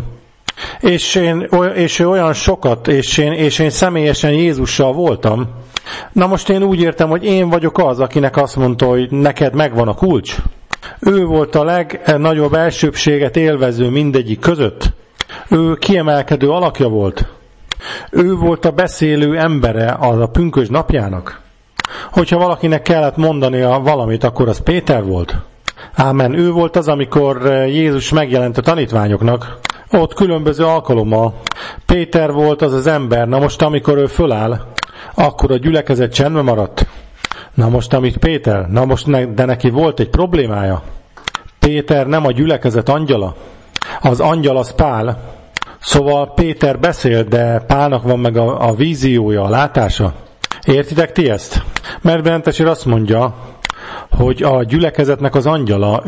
Speaker 1: és ő olyan sokat, és én személyesen Jézussal voltam. Na most én úgy értem, hogy én vagyok az, akinek azt mondta, hogy neked megvan a kulcs. Ő volt a legnagyobb elsőbbséget élvező mindegyik között. Ő kiemelkedő alakja volt. Ő volt a beszélő embere az a pünkösd napjának. Hogyha valakinek kellett mondania valamit, akkor az Péter volt. Ámen. Ő volt az, amikor Jézus megjelent a tanítványoknak. Ott különböző alkalommal. Péter volt az az ember. Na most, amikor ő föláll, akkor a gyülekezet csendben maradt. Na most, amit Péter, de neki volt egy problémája. Péter nem a gyülekezet angyala. Az angyal az Pál. Szóval Péter beszélt, de Pálnak van meg a víziója, a látása. Értitek ti ezt? Mert Bentesér azt mondja, hogy a gyülekezetnek az angyala,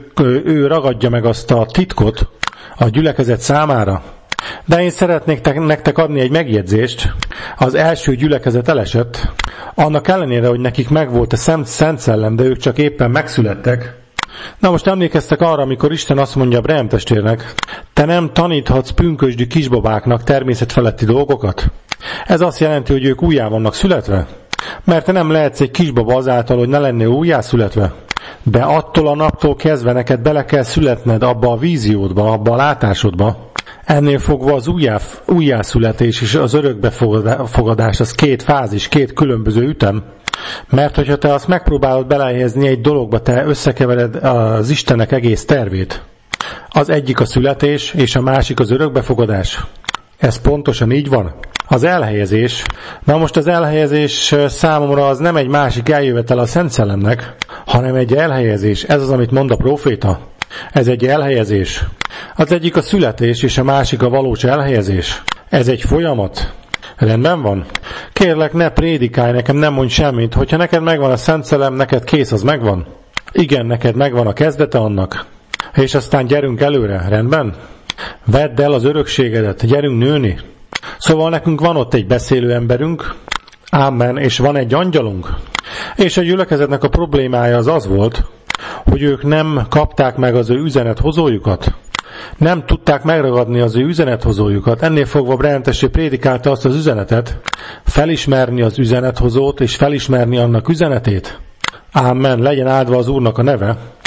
Speaker 1: ő ragadja meg azt a titkot a gyülekezet számára. De én szeretnék nektek adni egy megjegyzést. Az első gyülekezet elesett, annak ellenére, hogy nekik megvolt a Szent Szellem, de ők csak éppen megszülettek. Na most emlékeztek arra, amikor Isten azt mondja Abraham testvérnek, te nem taníthatsz pünkösdű kisbabáknak természetfeletti dolgokat. Ez azt jelenti, hogy ők újjá vannak születve. Mert te nem lehetsz egy kisbaba azáltal, hogy ne lennél újjászületve. De attól a naptól kezdve neked bele kell születned abba a víziódba, abba a látásodba. Ennél fogva az újjászületés és az örökbefogadás az két fázis, két különböző ütem. Mert hogyha te azt megpróbálod belehelyezni egy dologba, te összekevered az Istennek egész tervét. Az egyik a születés, és a másik az örökbefogadás. Ez pontosan így van. Az elhelyezés, na most az elhelyezés számomra az nem egy másik eljövetel a Szent Szellemnek, hanem egy elhelyezés. Ez az, amit mond a próféta. Ez egy elhelyezés. Az egyik a születés, és a másik a valós elhelyezés. Ez egy folyamat. Rendben van? Kérlek, ne prédikálj nekem, nem mondj semmit. Hogyha neked megvan a Szent Szellem, neked kész, az megvan. Igen, neked megvan a kezdete annak. És aztán gyerünk előre, rendben? Vedd el az örökségedet, gyerünk nőni. Szóval nekünk van ott egy beszélő emberünk, ámen, és van egy angyalunk. És a gyülekezetnek a problémája az volt, hogy ők nem kapták meg az ő üzenethozójukat. Nem tudták megragadni az ő üzenethozójukat. Ennél fogva Brentessé prédikálta azt az üzenetet, felismerni az üzenethozót, és felismerni annak üzenetét. Ámen, legyen áldva az Úrnak a neve.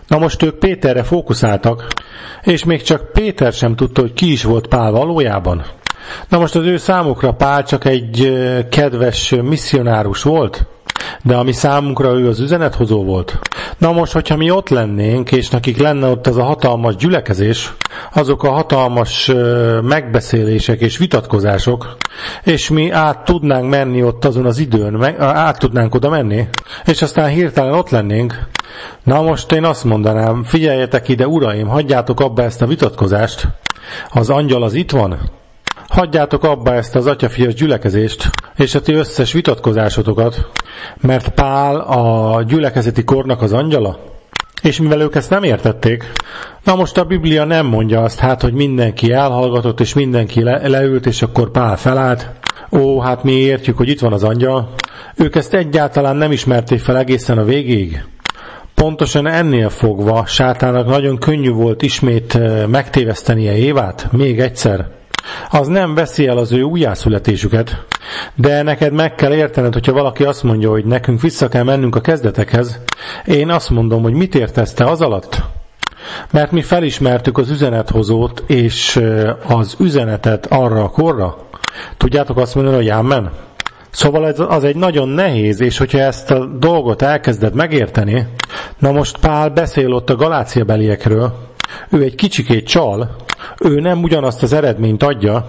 Speaker 1: Na most ők Péterre fókuszáltak, és még csak Péter sem tudta, hogy ki is volt Pál valójában. Na most az ő számukra Pál csak egy kedves misszionárus volt, de ami számunkra ő az üzenethozó volt. Na most, hogyha mi ott lennénk, és nekik lenne ott az a hatalmas gyülekezés, azok a hatalmas megbeszélések és vitatkozások, és mi át tudnánk menni ott azon az időn, át tudnánk oda menni, és aztán hirtelen ott lennénk. Na most én azt mondanám, figyeljetek ide, uraim, hagyjátok abba ezt a vitatkozást, az angyal az itt van, hagyjátok abba ezt az atyafias gyülekezést, és a ti összes vitatkozásotokat, mert Pál a gyülekezeti kornak az angyala. És mivel ők ezt nem értették, na most a Biblia nem mondja azt, hát, hogy mindenki elhallgatott, és mindenki leült, és akkor Pál felállt. Ó, hát mi értjük, hogy itt van az angyal. Ők ezt egyáltalán nem ismerték fel egészen a végéig. Pontosan ennél fogva sátának nagyon könnyű volt ismét megtévesztenie Évát, még egyszer. Az nem veszi el az ő újjászületésüket, de neked meg kell értened, hogyha valaki azt mondja, hogy nekünk vissza kell mennünk a kezdetekhez, én azt mondom, hogy mit értesz te az alatt? Mert mi felismertük az üzenethozót és az üzenetet arra a korra. Tudjátok azt mondani, hogy ámen? Szóval az egy nagyon nehéz, és hogyha ezt a dolgot elkezded megérteni, na most Pál beszél ott a Galáciabeliekről, ő egy kicsikét csal, ő nem ugyanazt az eredményt adja,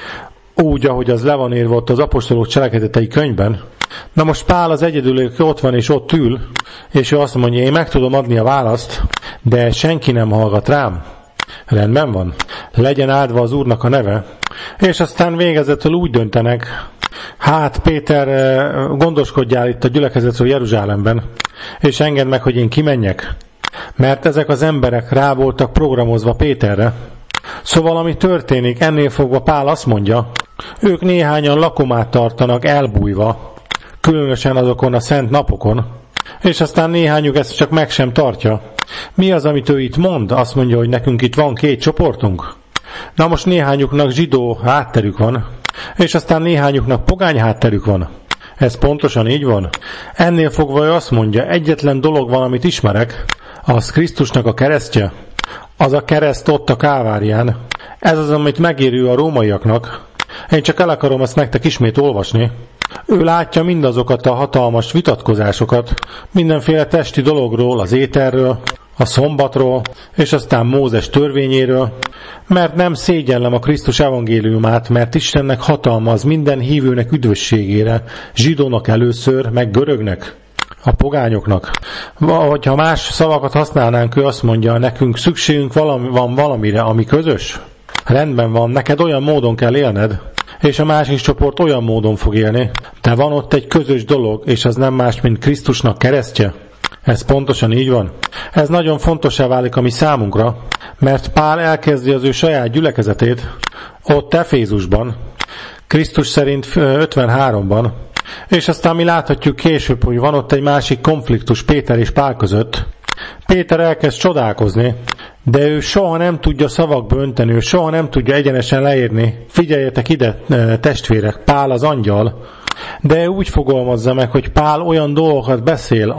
Speaker 1: úgy, ahogy az le van írva ott az apostolok cselekedetei könyvben. Na most Pál az egyedül ott van és ott ül, és ő azt mondja, én meg tudom adni a választ, de senki nem hallgat rám. Rendben van. Legyen áldva az Úrnak a neve. És aztán végezetül úgy döntenek, hát Péter, gondoskodjál itt a gyülekezetről Jeruzsálemben, és engedd meg, hogy én kimenjek. Mert ezek az emberek rá voltak programozva Péterre. Szóval ami történik, ennél fogva Pál azt mondja, ők néhányan lakomát tartanak elbújva, különösen azokon a szent napokon, és aztán néhányuk ezt csak meg sem tartja. Mi az, amit ő itt mond? Azt mondja, hogy nekünk itt van 2 csoportunk. Na most néhányuknak zsidó hátterük van, és aztán néhányuknak pogány hátterük van. Ez pontosan így van. Ennél fogva ő azt mondja, egyetlen dolog van, amit ismerek, az Krisztusnak a keresztje. Az a kereszt ott a Kávárián. Ez az, amit megérő a rómaiaknak. Én csak el akarom ezt nektek ismét olvasni. Ő látja mindazokat a hatalmas vitatkozásokat, mindenféle testi dologról, az ételről, a szombatról, és aztán Mózes törvényéről, mert nem szégyellem a Krisztus evangéliumát, mert Istennek hatalma az minden hívőnek üdvösségére, zsidónak először, meg görögnek, a pogányoknak. Vagy ha más szavakat használnánk, ő azt mondja, nekünk szükségünk van valamire, ami közös. Rendben van, neked olyan módon kell élned, és a másik csoport olyan módon fog élni. De van ott egy közös dolog, és az nem más, mint Krisztusnak keresztje. Ez pontosan így van. Ez nagyon fontossá válik a mi számunkra, mert Pál elkezdi az ő saját gyülekezetét ott Efézusban, Krisztus szerint 53-ban, és aztán mi láthatjuk később, hogy van ott egy másik konfliktus Péter és Pál között. Péter elkezd csodálkozni, de ő soha nem tudja szavakba önteni, ő soha nem tudja egyenesen leírni. Figyeljetek ide, testvérek, Pál az angyal, de úgy fogalmazza meg, hogy Pál olyan dolgokat beszél,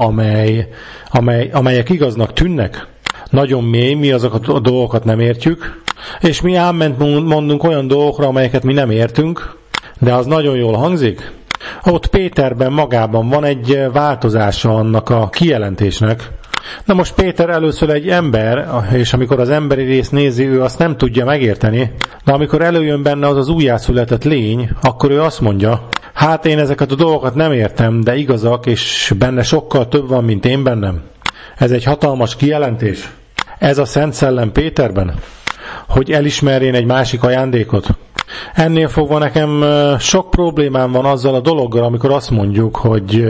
Speaker 1: amelyek igaznak tűnnek. Nagyon mély, mi azokat a dolgokat nem értjük, és mi áment mondunk olyan dolgokra, amelyeket mi nem értünk, de az nagyon jól hangzik. Ott Péterben magában van egy változása annak a kijelentésnek. Na most Péter először egy ember, és amikor az emberi rész nézi, ő azt nem tudja megérteni, de amikor előjön benne az újjászületett lény, akkor ő azt mondja, hát én ezeket a dolgokat nem értem, de igazak, és benne sokkal több van, mint én bennem. Ez egy hatalmas kijelentés. Ez a Szent Szellem Péterben, hogy elismerjén egy másik ajándékot. Ennél fogva nekem sok problémám van azzal a dologgal, amikor azt mondjuk, hogy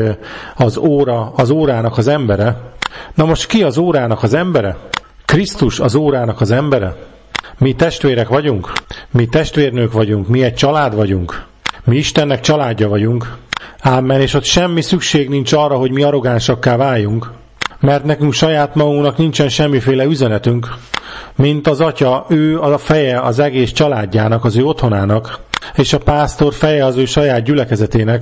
Speaker 1: az órának az embere. Na most ki az órának az embere? Krisztus az órának az embere. Mi testvérek vagyunk, mi testvérnők vagyunk, mi egy család vagyunk, mi Istennek családja vagyunk. Ámen, és ott semmi szükség nincs arra, hogy mi arrogánsakká váljunk, mert nekünk saját magunknak nincsen semmiféle üzenetünk, mint az atya, ő a feje az egész családjának, az ő otthonának, és a pásztor feje az ő saját gyülekezetének.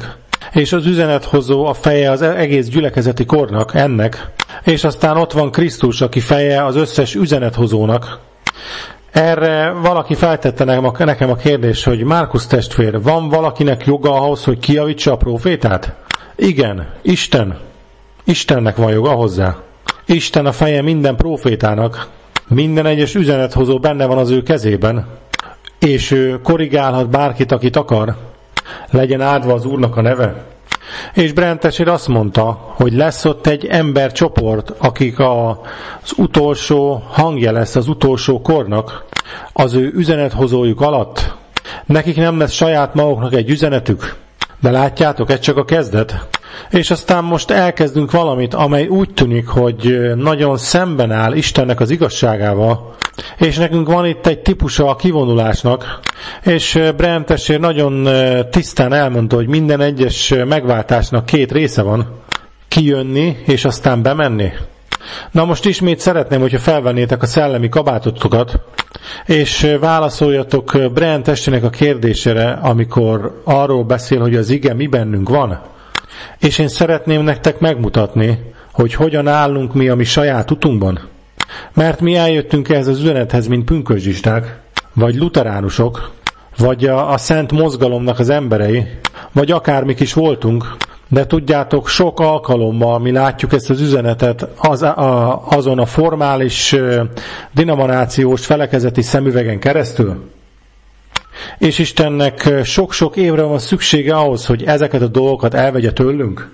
Speaker 1: és az üzenethozó a feje az egész gyülekezeti kornak, ennek, és aztán ott van Krisztus, aki feje az összes üzenethozónak. Erre valaki feltette nekem a kérdést, hogy Márkusz testvér, van valakinek joga ahhoz, hogy kijavítsa a prófétát? Igen, Istennek van joga hozzá. Isten a feje minden prófétának, minden egyes üzenethozó benne van az ő kezében, és ő korrigálhat bárkit, akit akar. Legyen áldva az Úrnak a neve. És Brent testvér azt mondta, hogy lesz ott egy embercsoport, akik az utolsó hangja lesz az utolsó kornak, az ő üzenethozójuk alatt. Nekik nem lesz saját maguknak egy üzenetük, de látjátok, ez csak a kezdet. És aztán most elkezdünk valamit, amely úgy tűnik, hogy nagyon szemben áll Istennek az igazságával, és nekünk van itt egy típusa a kivonulásnak, és Brent testvér nagyon tisztán elmondta, hogy minden egyes megváltásnak két része van, kijönni és aztán bemenni. Na most ismét szeretném, hogyha felvennétek a szellemi kabátotokat, és válaszoljatok Brent testvérnek a kérdésére, amikor arról beszél, hogy az ige mi bennünk van. És én szeretném nektek megmutatni, hogy hogyan állunk mi a mi saját utunkban. Mert mi eljöttünk ehhez az üzenethez, mint pünkösdisták, vagy luteránusok, vagy a szent mozgalomnak az emberei, vagy akármik is voltunk, de tudjátok, sok alkalommal mi látjuk ezt az üzenetet azon a formális denominaciós felekezeti szemüvegen keresztül. És Istennek sok-sok évre van szüksége ahhoz, hogy ezeket a dolgokat elvegye tőlünk.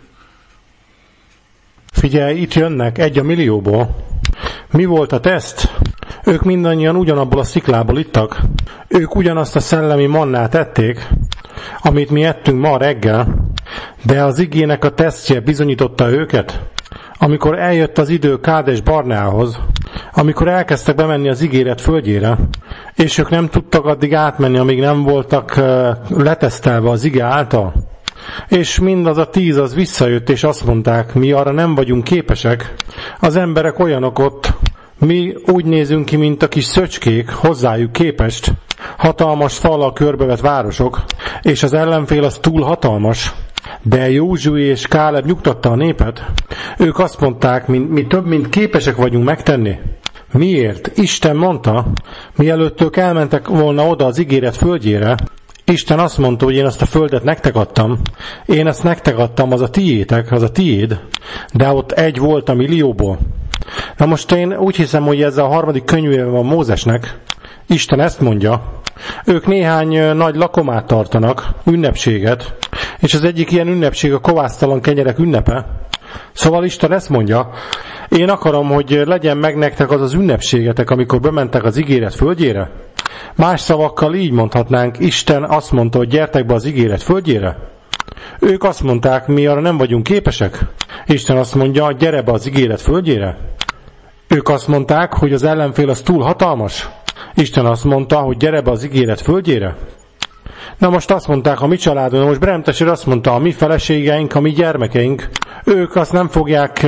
Speaker 1: Figyelj, itt jönnek 1 a millióból. Mi volt a teszt? Ők mindannyian ugyanabból a sziklából ittak. Ők ugyanazt a szellemi mannát ették, amit mi ettünk ma reggel, de az igének a tesztje bizonyította őket. Amikor eljött az idő Kádes Barneához, amikor elkezdtek bemenni az ígéret földjére, és ők nem tudtak addig átmenni, amíg nem voltak letesztelve az ige által, és mindaz a 10 az visszajött, és azt mondták, mi arra nem vagyunk képesek. Az emberek olyanok ott, mi úgy nézünk ki, mint a kis szöcskék hozzájuk képest, hatalmas fallal körbevett városok, és az ellenfél az túl hatalmas. De Józsué és Káleb nyugtatta a népet. Ők azt mondták, mi több mint képesek vagyunk megtenni. Miért? Isten mondta, mielőtt ők elmentek volna oda az ígéret földjére, Isten azt mondta, hogy én azt a földet nektek adtam. Én ezt nektek adtam, az a tiétek, az a tiéd, de ott 1 volt a millióból. Na most én úgy hiszem, hogy ez a 3. könyvében van Mózesnek. Isten ezt mondja. Ők néhány nagy lakomát tartanak, ünnepséget, és az egyik ilyen ünnepség a kovásztalan kenyerek ünnepe. Szóval Isten ezt mondja, én akarom, hogy legyen meg nektek az az ünnepségetek, amikor bementek az ígéret földjére. Más szavakkal így mondhatnánk, Isten azt mondta, hogy gyertek be az ígéret földjére. Ők azt mondták, mi arra nem vagyunk képesek. Isten azt mondja, gyere be az ígéret földjére. Ők azt mondták, hogy az ellenfél az túl hatalmas. Isten azt mondta, hogy gyere be az ígéret földjére. Na most azt mondták a mi családon, most Brent testvér azt mondta, a mi feleségeink, a mi gyermekeink, ők azt nem fogják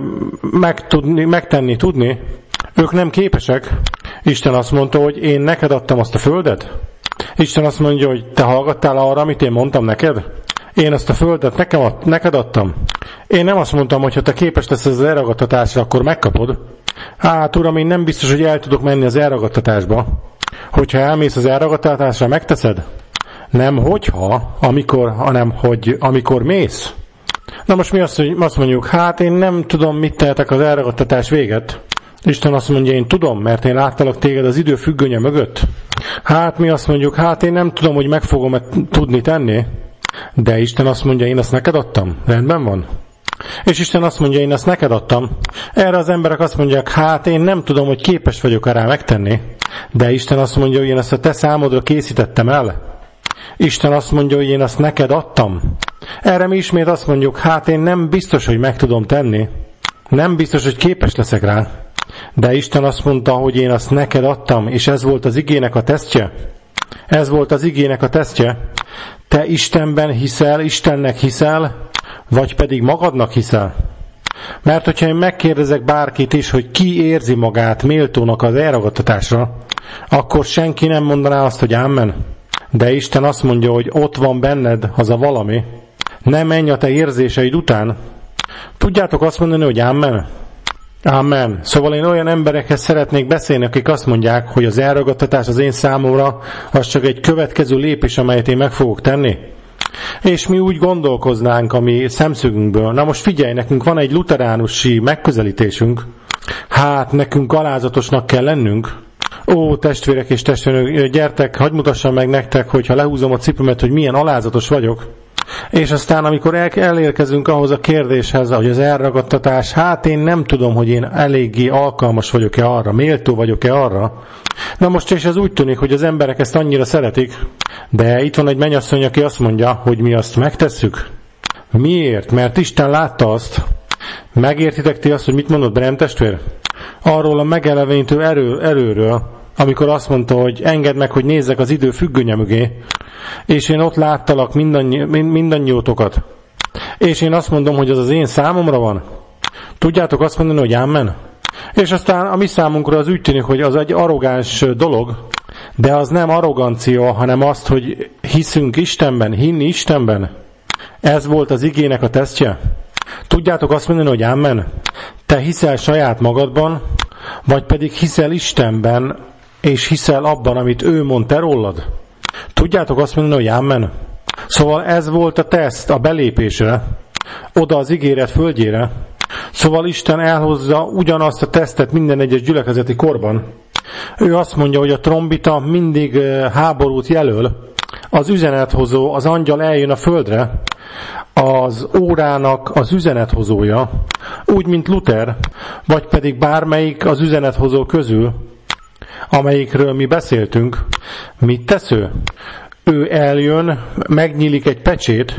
Speaker 1: megtenni, tudni. Ők nem képesek. Isten azt mondta, hogy én neked adtam azt a földet. Isten azt mondja, hogy te hallgattál arra, amit én mondtam neked? Én azt a földet neked adtam. Én nem azt mondtam, hogy ha te képes lesz az elragadtatásra, akkor megkapod. Hát uram, én nem biztos, hogy el tudok menni az elragadtatásba. Hogyha elmész az elragadtatásra, megteszed? Nem hogyha, hanem hogy amikor mész. Na most mi azt mondjuk, hát én nem tudom, mit tehetek az elragadtatás véget. Isten azt mondja, én tudom, mert én láttalak téged az idő függönye mögött. Hát mi azt mondjuk, hát én nem tudom, hogy meg fogom tudni tenni. De Isten azt mondja, én ezt neked adtam. Rendben van? És Isten azt mondja, én ezt neked adtam. Erre az emberek azt mondják, hát én nem tudom, hogy képes vagyok rá megtenni. De Isten azt mondja, hogy én ezt a te számodra készítettem el. Isten azt mondja, hogy én azt neked adtam. Erre mi ismét azt mondjuk, hát én nem biztos, hogy meg tudom tenni. Nem biztos, hogy képes leszek rá. De Isten azt mondta, hogy én azt neked adtam, és ez volt az igének a tesztje. Ez volt az igének a tesztje. Te Istenben hiszel, Istennek hiszel, vagy pedig magadnak hiszel? Mert hogyha én megkérdezek bárkit is, hogy ki érzi magát méltónak az elragadtatásra, akkor senki nem mondaná azt, hogy ámen. De Isten azt mondja, hogy ott van benned az a valami. Ne menj a te érzéseid után. Tudjátok azt mondani, hogy amen? Amen. Szóval én olyan emberekhez szeretnék beszélni, akik azt mondják, hogy az elragadtatás az én számomra az csak egy következő lépés, amelyet én meg fogok tenni. És mi úgy gondolkoznánk a mi szemszögünkből. Na most figyelj, nekünk van egy luteránusi megközelítésünk. Hát nekünk alázatosnak kell lennünk. Ó, testvérek és testvérnők, gyertek, hadd mutassam meg nektek, hogyha lehúzom a cipőmet, hogy milyen alázatos vagyok. És aztán, amikor elérkezünk ahhoz a kérdéshez, hogy az elragadtatás, hát én nem tudom, hogy én eléggé alkalmas vagyok-e arra, méltó vagyok-e arra. Na most és ez úgy tűnik, hogy az emberek ezt annyira szeretik, de itt van egy mennyasszony, aki azt mondja, hogy mi azt megtesszük. Miért? Mert Isten látta azt. Megértitek ti azt, hogy mit mondott Brem testvér? Arról a megelevenítő erőről, amikor azt mondta, hogy engedd meg, hogy nézzek az idő függönye mögé, és én ott láttalak mindannyiótokat. És én azt mondom, hogy az az én számomra van. Tudjátok azt mondani, hogy amen? És aztán a mi számunkra az úgy tűnik, hogy az egy arrogáns dolog, de az nem arrogancia, hanem azt, hogy hiszünk Istenben, hinni Istenben. Ez volt az igének a tesztje. Tudjátok azt mondani, hogy amen? Te hiszel saját magadban, vagy pedig hiszel Istenben, és hiszel abban, amit ő mond te rólad? Tudjátok azt mondani, hogy amen? Szóval ez volt a teszt a belépésre, oda az ígéret földjére. Szóval Isten elhozza ugyanazt a tesztet minden egyes gyülekezeti korban. Ő azt mondja, hogy a trombita mindig háborút jelöl, az üzenethozó, az angyal eljön a földre, az órának az üzenethozója, úgy, mint Luther, vagy pedig bármelyik az üzenethozó közül, amelyikről mi beszéltünk. Mit tesz ő? Ő eljön, megnyílik egy pecsét,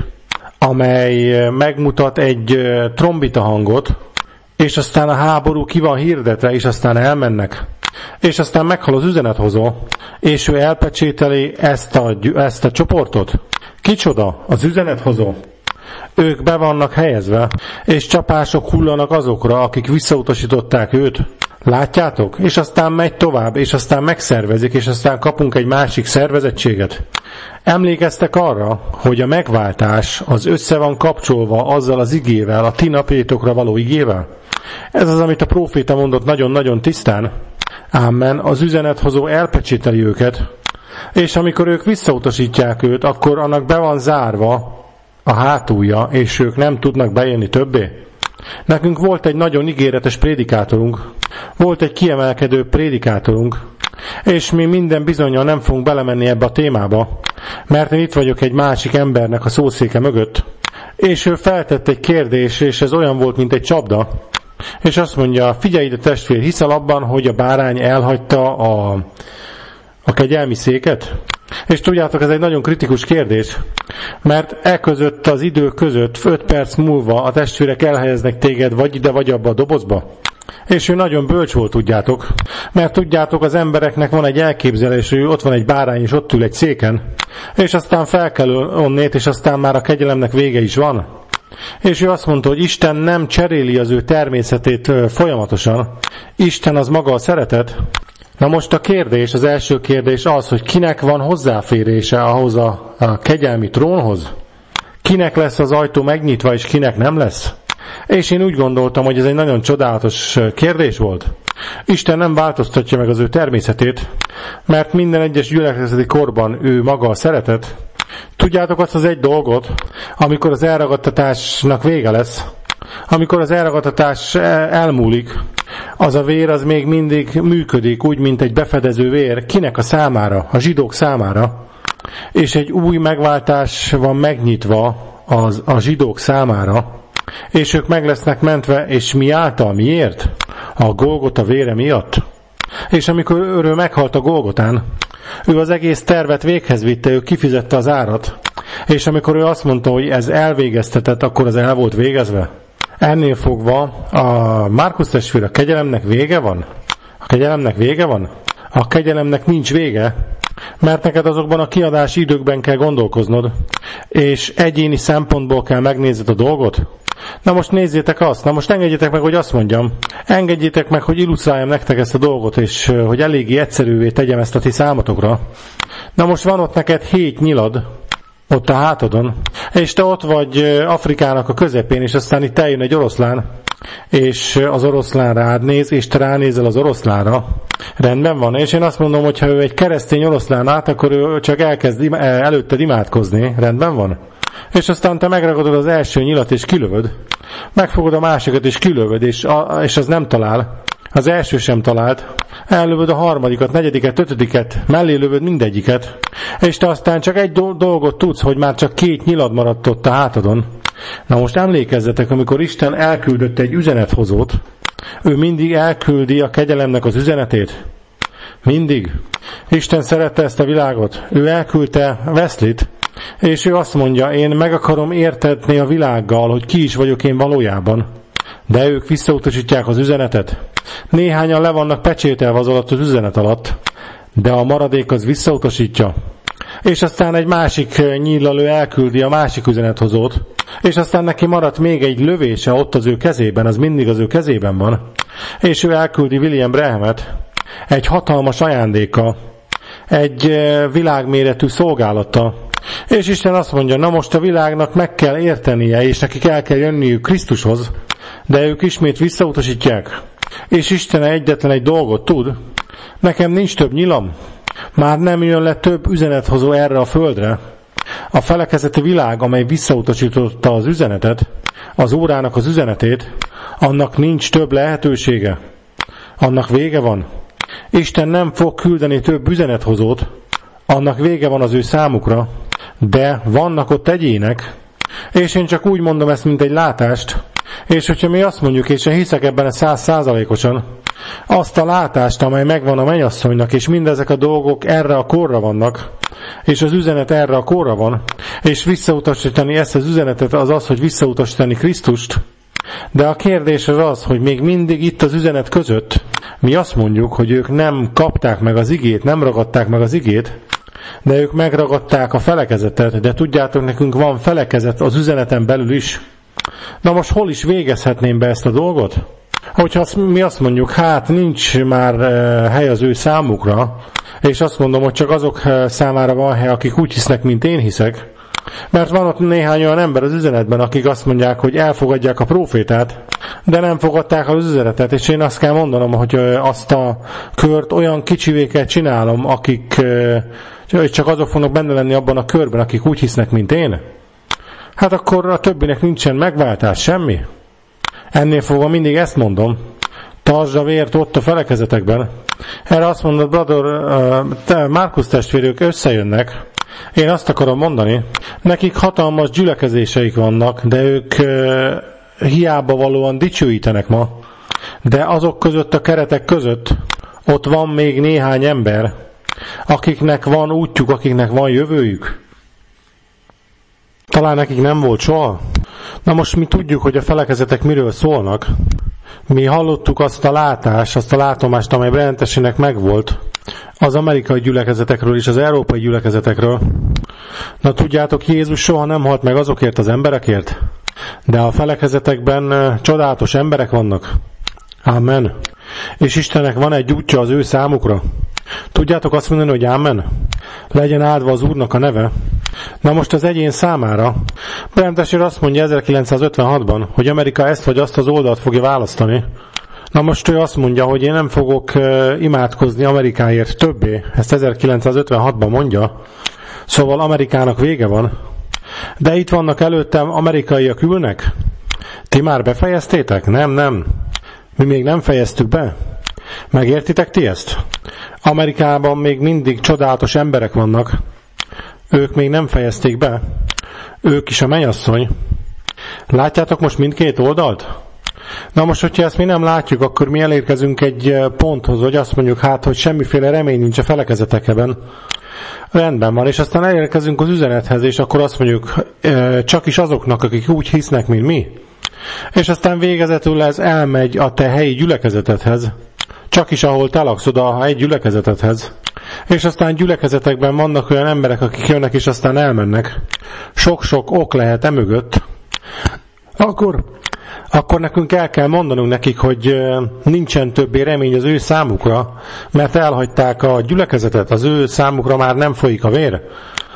Speaker 1: amely megmutat egy trombita hangot, és aztán a háború ki van hirdetve, és aztán elmennek. És aztán meghal az üzenethozó, és ő elpecsételi ezt a csoportot. Kicsoda? Az üzenethozó. Ők be vannak helyezve, és csapások hullanak azokra, akik visszautasították őt. Látjátok? És aztán megy tovább, és aztán megszervezik, és aztán kapunk egy másik szervezettséget. Emlékeztek arra, hogy a megváltás az össze van kapcsolva azzal az igével, a ti napjaitokra való igével? Ez az, amit a próféta mondott nagyon-nagyon tisztán. Amen, az üzenethozó elpecsételi őket, és amikor ők visszautasítják őt, akkor annak be van zárva a hátulja, és ők nem tudnak bejönni többé. Nekünk volt egy nagyon ígéretes prédikátorunk, volt egy kiemelkedő prédikátorunk, és mi minden bizonnyal nem fogunk belemenni ebbe a témába, mert én itt vagyok egy másik embernek a szószéke mögött, és ő feltett egy kérdést, és ez olyan volt, mint egy csapda, és azt mondja, figyelj ide testvér, hiszel abban, hogy a bárány elhagyta a kegyelmi széket? És tudjátok, ez egy nagyon kritikus kérdés, mert között az idő között 5 perc múlva a testvérek elhelyeznek téged vagy ide, vagy abba a dobozba. És ő nagyon bölcs volt, tudjátok, mert tudjátok, az embereknek van egy elképzelés, hogy ott van egy bárány, és ott ül egy széken, és aztán fel kell onnét, és aztán már a kegyelemnek vége is van. És ő azt mondta, hogy Isten nem cseréli az ő természetét folyamatosan. Isten az maga a szeretet. Na most a kérdés, az első kérdés az, hogy kinek van hozzáférése ahhoz a kegyelmi trónhoz? Kinek lesz az ajtó megnyitva, és kinek nem lesz? És én úgy gondoltam, hogy ez egy nagyon csodálatos kérdés volt. Isten nem változtatja meg az ő természetét, mert minden egyes gyülekezeti korban ő maga a szeretet. Tudjátok azt az egy dolgot, amikor az elragadtatásnak vége lesz, amikor az elragadtatás elmúlik, az a vér az még mindig működik, úgy, mint egy befedező vér. Kinek a számára? A zsidók számára. És egy új megváltás van megnyitva a zsidók számára, és ők meg lesznek mentve, és mi által? Miért? A Golgota vére miatt. És amikor ő meghalt a Golgotán, ő az egész tervet véghez vitte, ő kifizette az árat. És amikor ő azt mondta, hogy ez elvégeztetett, akkor az el volt végezve. Ennél fogva a Márkusz testvér, a kegyelemnek vége van? A kegyelemnek vége van? A kegyelemnek nincs vége, mert neked azokban a kiadási időkben kell gondolkoznod, és egyéni szempontból kell megnézned a dolgot. Na most nézzétek azt, na most engedjétek meg, hogy azt mondjam, engedjétek meg, hogy illusztráljam nektek ezt a dolgot, és hogy eléggé egyszerűvé tegyem ezt a ti számotokra. Na most van ott neked 7 nyilad, ott a hátadon, és te ott vagy Afrikának a közepén, és aztán itt eljön egy oroszlán, és az oroszlán rád néz, és te ránézel az oroszlánra. Rendben van, és én azt mondom, hogy ha ő egy keresztény oroszlán át, akkor ő csak elkezd előtted imádkozni. Rendben van? És aztán te megragadod az első nyilat, és kilövöd. Megfogod a másikat, és kilövöd, és az nem talál. Az első sem talált. Ellövöd a harmadikat, negyediket, ötödiket, mellé lövöd mindegyiket. És te aztán csak egy dolgot tudsz, hogy már csak 2 nyilad maradt ott a hátadon. Na most emlékezzetek, amikor Isten elküldött egy üzenethozót, ő mindig elküldi a kegyelemnek az üzenetét. Mindig. Isten szerette ezt a világot. Ő elküldte Wesleyt, és ő azt mondja, én meg akarom értetni a világgal, hogy ki is vagyok én valójában. De ők visszautasítják az üzenetet. Néhányan le vannak pecsételve az alatt az üzenet alatt, de a maradék az visszautasítja. És aztán egy másik nyíllal ő elküldi a másik üzenethozót, és aztán neki maradt még egy lövése ott az ő kezében, az mindig az ő kezében van. És ő elküldi William Branhamet egy hatalmas ajándéka, egy világméretű szolgálata. És Isten azt mondja, na most a világnak meg kell értenie, és nekik el kell jönniük Krisztushoz, de ők ismét visszautasítják. És Isten egyetlen egy dolgot tud, nekem nincs több nyilam, már nem jön le több üzenethozó erre a földre. A felekezeti világ, amely visszautasította az üzenetet, az órának az üzenetét, annak nincs több lehetősége. Annak vége van. Isten nem fog küldeni több üzenethozót, annak vége van az ő számukra, de vannak ott egyének, és én csak úgy mondom ezt, mint egy látást, és hogyha mi azt mondjuk, és én hiszek ebben 100%-osan, azt a látást, amely megvan a mennyasszonynak, és mindezek a dolgok erre a korra vannak, és az üzenet erre a korra van, és visszautasítani ezt az üzenetet az az, hogy visszautasítani Krisztust, de a kérdés az, hogy még mindig itt az üzenet között mi azt mondjuk, hogy ők nem kapták meg az igét, nem ragadták meg az igét, de ők megragadták a felekezetet, de tudjátok, nekünk van felekezet az üzeneten belül is. Na most hol is végezhetném be ezt a dolgot? Hogyha mi azt mondjuk, hát nincs már hely az ő számukra, és azt mondom, hogy csak azok számára van hely, akik úgy hisznek, mint én hiszek, mert van ott néhány olyan ember az üzenetben, akik azt mondják, hogy elfogadják a prófétát, de nem fogadták az üzenetet, és én azt kell mondanom, hogy azt a kört olyan kicsivéket csinálom, akik csak azok fognak benne lenni abban a körben, akik úgy hisznek, mint én. Hát akkor a többinek nincsen megváltás, semmi. Ennél fogva mindig ezt mondom. Tartsd a vért ott a felekezetekben. Erre azt mondod, brother, Márkusz testvérők összejönnek. Én azt akarom mondani, nekik hatalmas gyülekezéseik vannak, de ők hiába valóan dicsőítenek ma. De azok között, a keretek között ott van még néhány ember, akiknek van útjuk, akiknek van jövőjük. Talán nekik nem volt soha. Na most mi tudjuk, hogy a felekezetek miről szólnak. Mi hallottuk azt a látást, azt a látomást, amely Brentesének megvolt az amerikai gyülekezetekről és az európai gyülekezetekről. Na tudjátok, Jézus soha nem halt meg azokért az emberekért, de a felekezetekben csodálatos emberek vannak. Amen. És Istennek van egy útja az ő számukra. Tudjátok azt mondani, hogy amen? Legyen áldva az Úrnak a neve. Na most az egyén számára, Brentesér azt mondja 1956-ban, hogy Amerika ezt vagy azt az oldalt fogja választani. Na most ő azt mondja, hogy én nem fogok imádkozni Amerikáért többé. Ezt 1956-ban mondja. Szóval Amerikának vége van. De itt vannak előttem amerikaiak ülnek. Ti már befejeztétek? Nem. Mi még nem fejeztük be. Megértitek ti ezt? Amerikában még mindig csodálatos emberek vannak. Ők még nem fejezték be. Ők is a mennyasszony. Látjátok most mindkét oldalt? Na most, hogyha ezt mi nem látjuk, akkor mi elérkezünk egy ponthoz, hogy azt mondjuk, hát, hogy semmiféle remény nincs a felekezetekben. Rendben van, és aztán elérkezünk az üzenethez, és akkor azt mondjuk, csak is azoknak, akik úgy hisznek, mint mi. És aztán végezetül ez elmegy a te helyi gyülekezetedhez. Csak is ahol te laksz oda a helyi gyülekezetedhez. És aztán gyülekezetekben vannak olyan emberek, akik jönnek, és aztán elmennek. Sok-sok ok lehet emögött. Akkor nekünk el kell mondanunk nekik, hogy nincsen többé remény az ő számukra, mert elhagyták a gyülekezetet, az ő számukra már nem folyik a vér.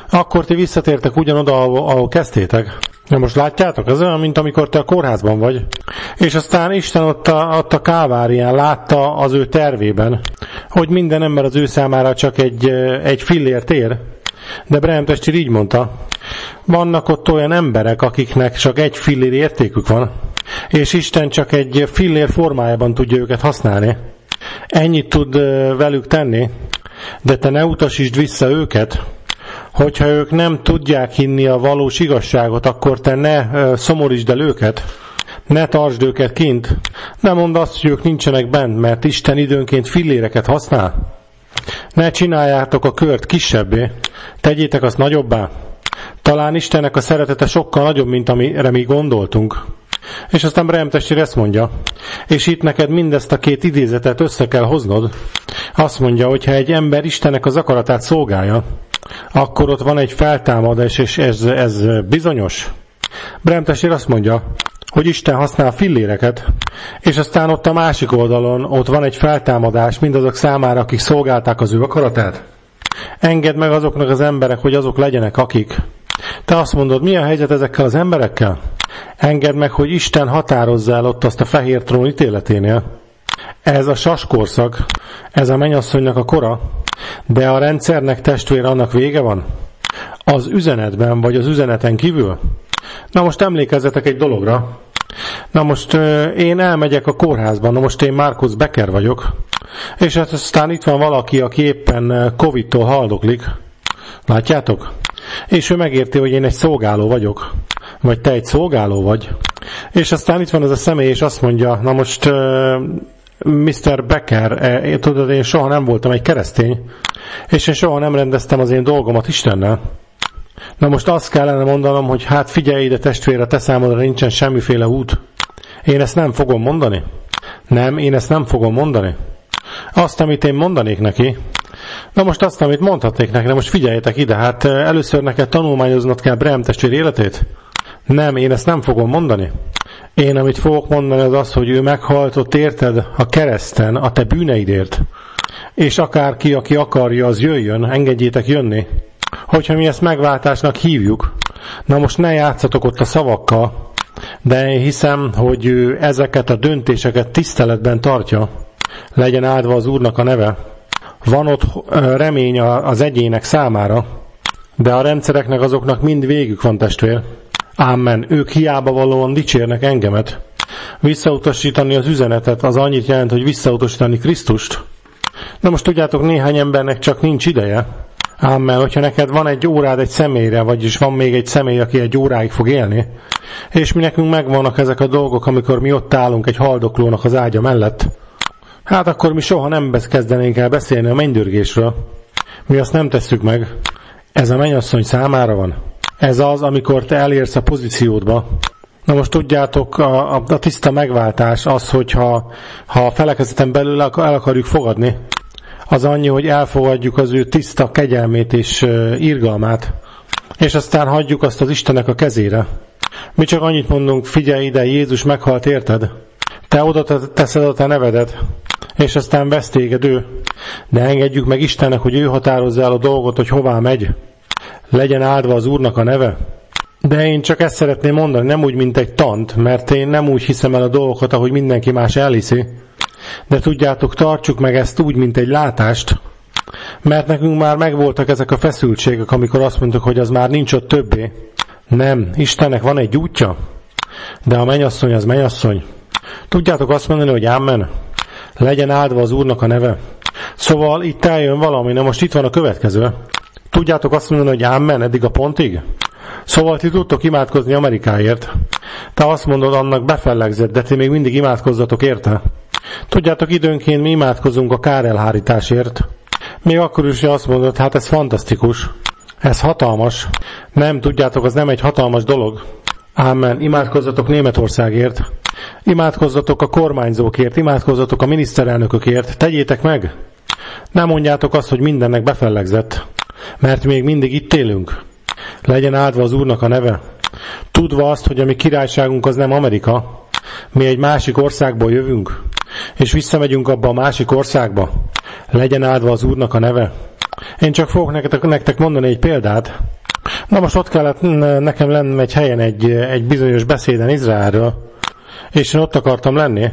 Speaker 1: akkor ti visszatértek ugyanoda, ahol kezdtétek. Na most látjátok, ez olyan, mint amikor te a kórházban vagy. És aztán Isten ott a Kálvárián látta az ő tervében, hogy minden ember az ő számára csak egy fillért ér. De Branham testvér így mondta, vannak ott olyan emberek, akiknek csak egy fillér értékük van, és Isten csak egy fillér formájában tudja őket használni. Ennyit tud velük tenni, de te ne utasítsd vissza őket. Hogyha ők nem tudják hinni a valós igazságot, akkor te ne szomorítsd el őket, ne tartsd őket kint, ne mondd azt, hogy ők nincsenek bent, mert Isten időnként filléreket használ. Ne csináljátok a kört kisebbé, tegyétek azt nagyobbá. Talán Istennek a szeretete sokkal nagyobb, mint amire mi gondoltunk. És aztán Branham testvér ezt mondja, és itt neked mindezt a két idézetet össze kell hoznod. Azt mondja, hogy ha egy ember Istennek az akaratát szolgálja, akkor ott van egy feltámadás, és ez bizonyos. Branham testvér azt mondja, hogy Isten használ filléreket, és aztán ott a másik oldalon ott van egy feltámadás mindazok számára, akik szolgálták az ő akaratát. Engedd meg azoknak az emberek, hogy azok legyenek, akik. Te azt mondod, mi a helyzet ezekkel az emberekkel? Engedd meg, hogy Isten határozza el ott azt a fehér trón ítéleténél. Ez a saskorszak, ez a mennyasszonynak a kora, de a rendszernek, testvér, annak vége van? Az üzenetben, vagy az üzeneten kívül? Na most emlékezzetek egy dologra. Na most én elmegyek a kórházban, na most én Marcus Becker vagyok, és aztán itt van valaki, aki éppen Covid-tól haldoklik. Látjátok? És ő megérti, hogy én egy szolgáló vagyok, vagy te egy szolgáló vagy. És aztán itt van ez a személy, és azt mondja, na most Mr. Becker, tudod, én soha nem voltam egy keresztény, és én soha nem rendeztem az én dolgomat Istennel. Na most azt kellene mondanom, hogy hát figyelj ide testvére, te számodra nincsen semmiféle út. Én ezt nem fogom mondani. Nem, én ezt nem fogom mondani. Azt, amit én mondanék neki, na most azt, amit mondhatnék neki, na most figyeljetek ide, hát először neked tanulmányoznod kell Branham testvér életét. Nem, én ezt nem fogom mondani. Én, amit fogok mondani, az az, hogy ő meghalt ott, érted, a kereszten, a te bűneidért. És akárki, aki akarja, az jöjjön, engedjétek jönni. Hogyha mi ezt megváltásnak hívjuk, na most ne játszatok ott a szavakkal, de én hiszem, hogy ő ezeket a döntéseket tiszteletben tartja. Legyen áldva az Úrnak a neve. Van ott remény az egyének számára, de a rendszereknek azoknak mind végük van, testvér. Amen. Ők hiába valóan dicsérnek engemet. Visszautasítani az üzenetet az annyit jelent, hogy visszautasítani Krisztust. Na most tudjátok, néhány embernek csak nincs ideje. Amen. Hogyha neked van egy órád egy személyre, vagyis van még egy személy, aki egy óráig fog élni, és mi nekünk megvannak ezek a dolgok, amikor mi ott állunk egy haldoklónak az ágya mellett, hát akkor mi soha nem kezdenénk el beszélni a mennydörgésről. Mi azt nem tesszük meg. Ez a mennyasszony számára van. Ez az, amikor te elérsz a pozíciódba. Na most tudjátok, a tiszta megváltás az, hogyha a felekezeten belül el akarjuk fogadni, az annyi, hogy elfogadjuk az ő tiszta kegyelmét és irgalmát, és aztán hagyjuk azt az Istennek a kezére. Mi csak annyit mondunk, figyelj ide, Jézus meghalt, érted? Te oda teszed a te nevedet, és aztán vesz téged ő. De engedjük meg Istennek, hogy ő határozza el a dolgot, hogy hová megy. Legyen áldva az Úrnak a neve. De én csak ezt szeretném mondani, nem úgy, mint egy tant, mert én nem úgy hiszem el a dolgokat, ahogy mindenki más elhiszi. De tudjátok, tartsuk meg ezt úgy, mint egy látást, mert nekünk már megvoltak ezek a feszültségek, amikor azt mondtuk, hogy az már nincs ott többé. Nem, Istennek van egy útja, de a mennyasszony az mennyasszony. Tudjátok azt mondani, hogy amen. Legyen áldva az Úrnak a neve. Szóval itt eljön valami, na most itt van a következő. Tudjátok azt mondani, hogy amen, eddig a pontig? Szóval ti tudtok imádkozni Amerikáért. Te azt mondod, annak befellegzett, de ti még mindig imádkozzatok érte. Tudjátok, időnként mi imádkozunk a kárelhárításért. Még akkor is azt mondod, hát ez fantasztikus. Ez hatalmas. Nem, tudjátok, az nem egy hatalmas dolog. Amen. Imádkozzatok Németországért. Imádkozzatok a kormányzókért, imádkozzatok a miniszterelnökökért. Tegyétek meg. Nem mondjátok azt, hogy mindennek befellegzett. Mert még mindig itt élünk. Legyen áldva az Úrnak a neve. Tudva azt, hogy a mi királyságunk az nem Amerika. Mi egy másik országból jövünk, és visszamegyünk abba a másik országba. Legyen áldva az Úrnak a neve. Én csak fogok nektek mondani egy példát. Na most ott kellett nekem lennem egy helyen egy bizonyos beszéden Izraelről, és én ott akartam lenni,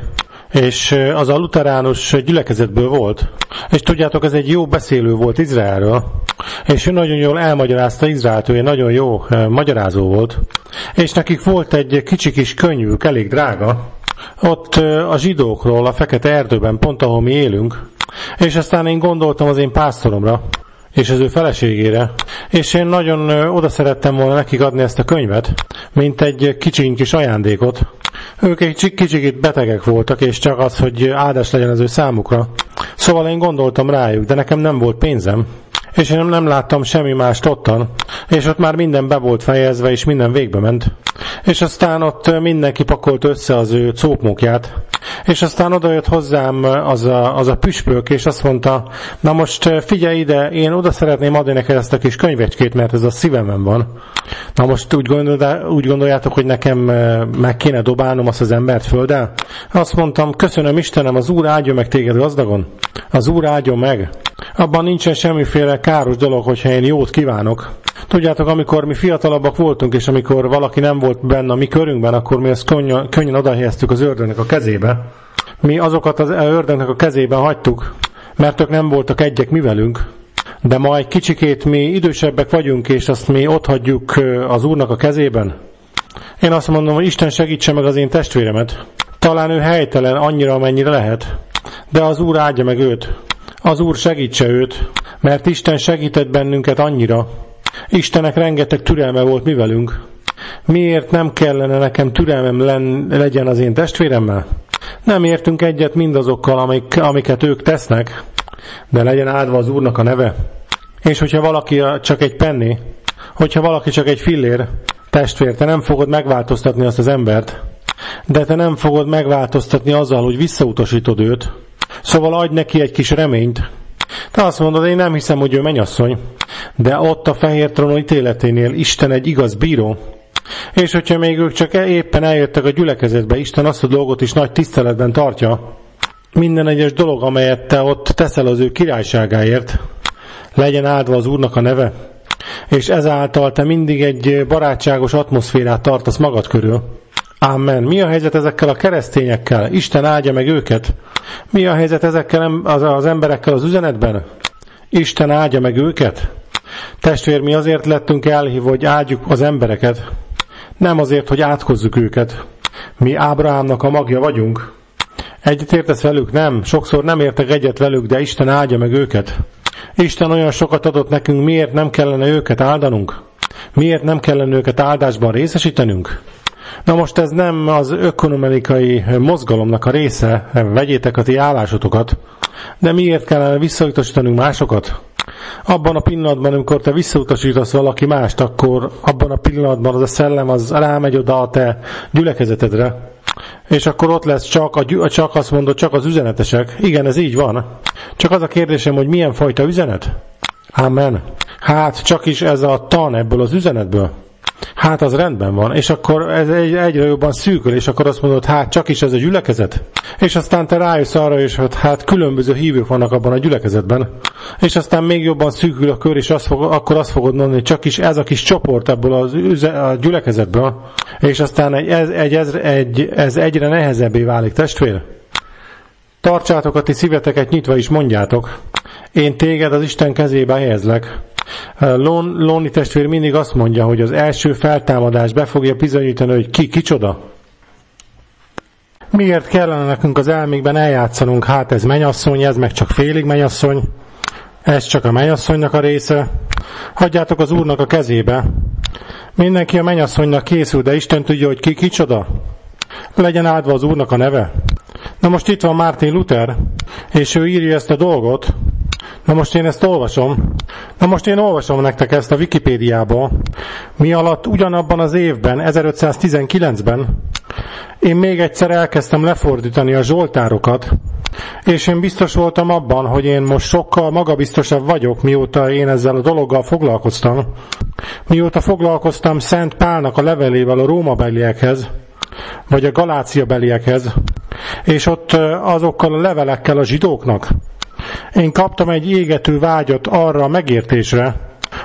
Speaker 1: és az a luteránus gyülekezetből volt, és tudjátok, ez egy jó beszélő volt Izraelről, és ő nagyon jól elmagyarázta Izraelt, ő egy nagyon jó magyarázó volt, és nekik volt egy kicsi kis könyvük, elég drága, ott a zsidókról, a Fekete Erdőben, pont ahol mi élünk, és aztán én gondoltam az én pásztoromra, és az ő feleségére, és én nagyon oda szerettem volna nekik adni ezt a könyvet, mint egy kicsi kis ajándékot. Ők egy kicsikét betegek voltak, és csak az, hogy áldás legyen az ő számukra. Szóval én gondoltam rájuk, de nekem nem volt pénzem, és én nem láttam semmi mást ottan, és ott már minden be volt fejezve, és minden végbe ment. És aztán ott mindenki pakolt össze az ő cókmókját, és aztán odajött hozzám az a püspök, és azt mondta, na most figyelj ide, én oda szeretném adni neked ezt a kis könyvecskét, mert ez a szívemen van. Na most úgy gondoljátok, hogy nekem meg kéne dobálnom azt az embert földdel? Azt mondtam, köszönöm Istenem, az Úr áldjon meg téged gazdagon. Az Úr áldjon meg. Abban nincsen semmiféle káros dolog, hogyha én jót kívánok. Tudjátok, amikor mi fiatalabbak voltunk, és amikor valaki nem volt benne a mi körünkben, akkor mi ezt könnyen odahelyeztük az ördögnek a kezébe. Mi azokat az ördögnek a kezében hagytuk, mert ők nem voltak egyek mi velünk. De ma egy kicsikét mi idősebbek vagyunk, és azt mi otthagyjuk az Úrnak a kezében. Én azt mondom, hogy Isten segítse meg az én testvéremet. Talán ő helytelen annyira, amennyire lehet, de az Úr áldja meg őt. Az Úr segítse őt, mert Isten segített bennünket annyira. Istennek rengeteg türelme volt mi velünk. Miért nem kellene nekem türelmem legyen az én testvéremmel? Nem értünk egyet mindazokkal, amiket ők tesznek, de legyen áldva az Úrnak a neve. És hogyha valaki csak egy penni, hogyha valaki csak egy fillér, testvér, te nem fogod megváltoztatni azt az embert, de te nem fogod megváltoztatni azzal, hogy visszautasítod őt. Szóval adj neki egy kis reményt. Te azt mondod, én nem hiszem, hogy ő mennyasszony, de ott a fehér trónok ítéleténél Isten egy igaz bíró. És hogyha még ők csak éppen eljöttek a gyülekezetbe, Isten azt a dolgot is nagy tiszteletben tartja. Minden egyes dolog, amelyet te ott teszel az ő királyságáért, legyen áldva az Úrnak a neve. És ezáltal te mindig egy barátságos atmoszférát tartasz magad körül. Amen. Mi a helyzet ezekkel a keresztényekkel? Isten áldja meg őket. Mi a helyzet ezekkel az emberekkel az üzenetben? Isten áldja meg őket. Testvér, mi azért lettünk elhívva, hogy áldjuk az embereket. Nem azért, hogy átkozzuk őket. Mi Ábrahámnak a magja vagyunk. Egyet értesz velük? Nem. Sokszor nem értek egyet velük, de Isten áldja meg őket. Isten olyan sokat adott nekünk, miért nem kellene őket áldanunk? Miért nem kellene őket áldásban részesítenünk? Na most ez nem az ökonomikai mozgalomnak a része, vegyétek a ti állásotokat, de miért kellene visszautasítanunk másokat? Abban a pillanatban, amikor te visszautasítasz valaki mást, akkor abban a pillanatban az a szellem az rámegy oda a te gyülekezetedre, és akkor ott lesz csak azt mondod, csak az üzenetesek. Igen, ez így van. Csak az a kérdésem, hogy milyen fajta üzenet? Amen. Hát csak is ez a tan ebből az üzenetből. Hát az rendben van, és akkor ez egyre jobban szűkül, és akkor azt mondod, hát csak is ez a gyülekezet. És aztán te rájössz arra is, hogy hát különböző hívők vannak abban a gyülekezetben. És aztán még jobban szűkül a kör, és akkor azt fogod mondani, hogy csak is ez a kis csoport ebből a gyülekezetből. És aztán ez egyre nehezebbé válik, testvér. Tartsátok a ti szíveteket nyitva is mondjátok. Én téged az Isten kezébe helyezlek. Lóni testvér mindig azt mondja, hogy az első feltámadás be fogja bizonyítani, hogy kicsoda. Miért kellene nekünk az elmékben eljátszanunk, hát ez mennyasszony, ez meg csak félig mennyasszony, ez csak a mennyasszonynak a része. Hagyjátok az Úrnak a kezébe. Mindenki a mennyasszonynak készül, de Isten tudja, hogy kicsoda. Legyen áldva az Úrnak a neve. Na most itt van Martin Luther, és ő írja ezt a dolgot. Na most én ezt olvasom. Na most én olvasom nektek ezt a Wikipédiából. Mi alatt ugyanabban az évben, 1519-ben, én még egyszer elkezdtem lefordítani a zsoltárokat, és én biztos voltam abban, hogy én most sokkal magabiztosabb vagyok, mióta én ezzel a dologgal foglalkoztam. Mióta foglalkoztam Szent Pálnak a levelével a rómabeliekhez, vagy a galáciabeliekhez, és ott azokkal a levelekkel a zsidóknak. Én kaptam egy égető vágyat arra a megértésre,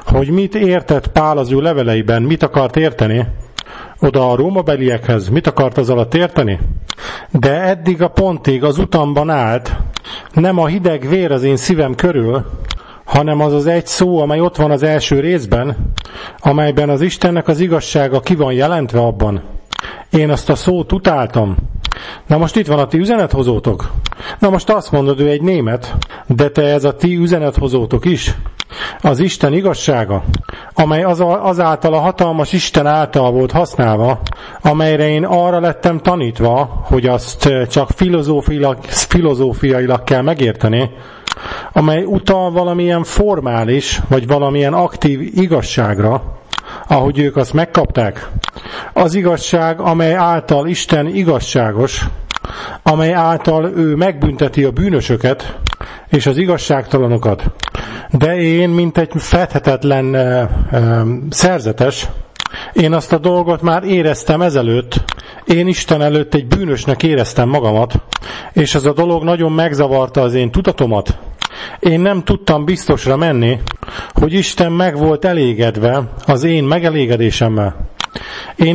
Speaker 1: hogy mit értett Pál az ő leveleiben, mit akart érteni, oda a rómabeliekhez, mit akart az alatt érteni, de eddig a pontig az utamban állt, nem a hideg vér az én szívem körül, hanem az az egy szó, amely ott van az első részben, amelyben az Istennek az igazsága ki van jelentve abban. Én azt a szót utáltam. Na most itt van a ti üzenethozótok. Na most azt mondod, ő egy német, de te ez a ti üzenethozótok is. Az Isten igazsága, amely azáltal a hatalmas Isten által volt használva, amelyre én arra lettem tanítva, hogy azt csak filozófiailag kell megérteni, amely utal valamilyen formális, vagy valamilyen aktív igazságra, ahogy ők azt megkapták. Az igazság, amely által Isten igazságos, amely által ő megbünteti a bűnösöket és az igazságtalanokat. De én, mint egy fedhetetlen szerzetes, én azt a dolgot már éreztem ezelőtt, én Isten előtt egy bűnösnek éreztem magamat, és az a dolog nagyon megzavarta az én tudatomat. Én nem tudtam biztosra menni, hogy Isten meg volt elégedve az én megelégedésemmel. Én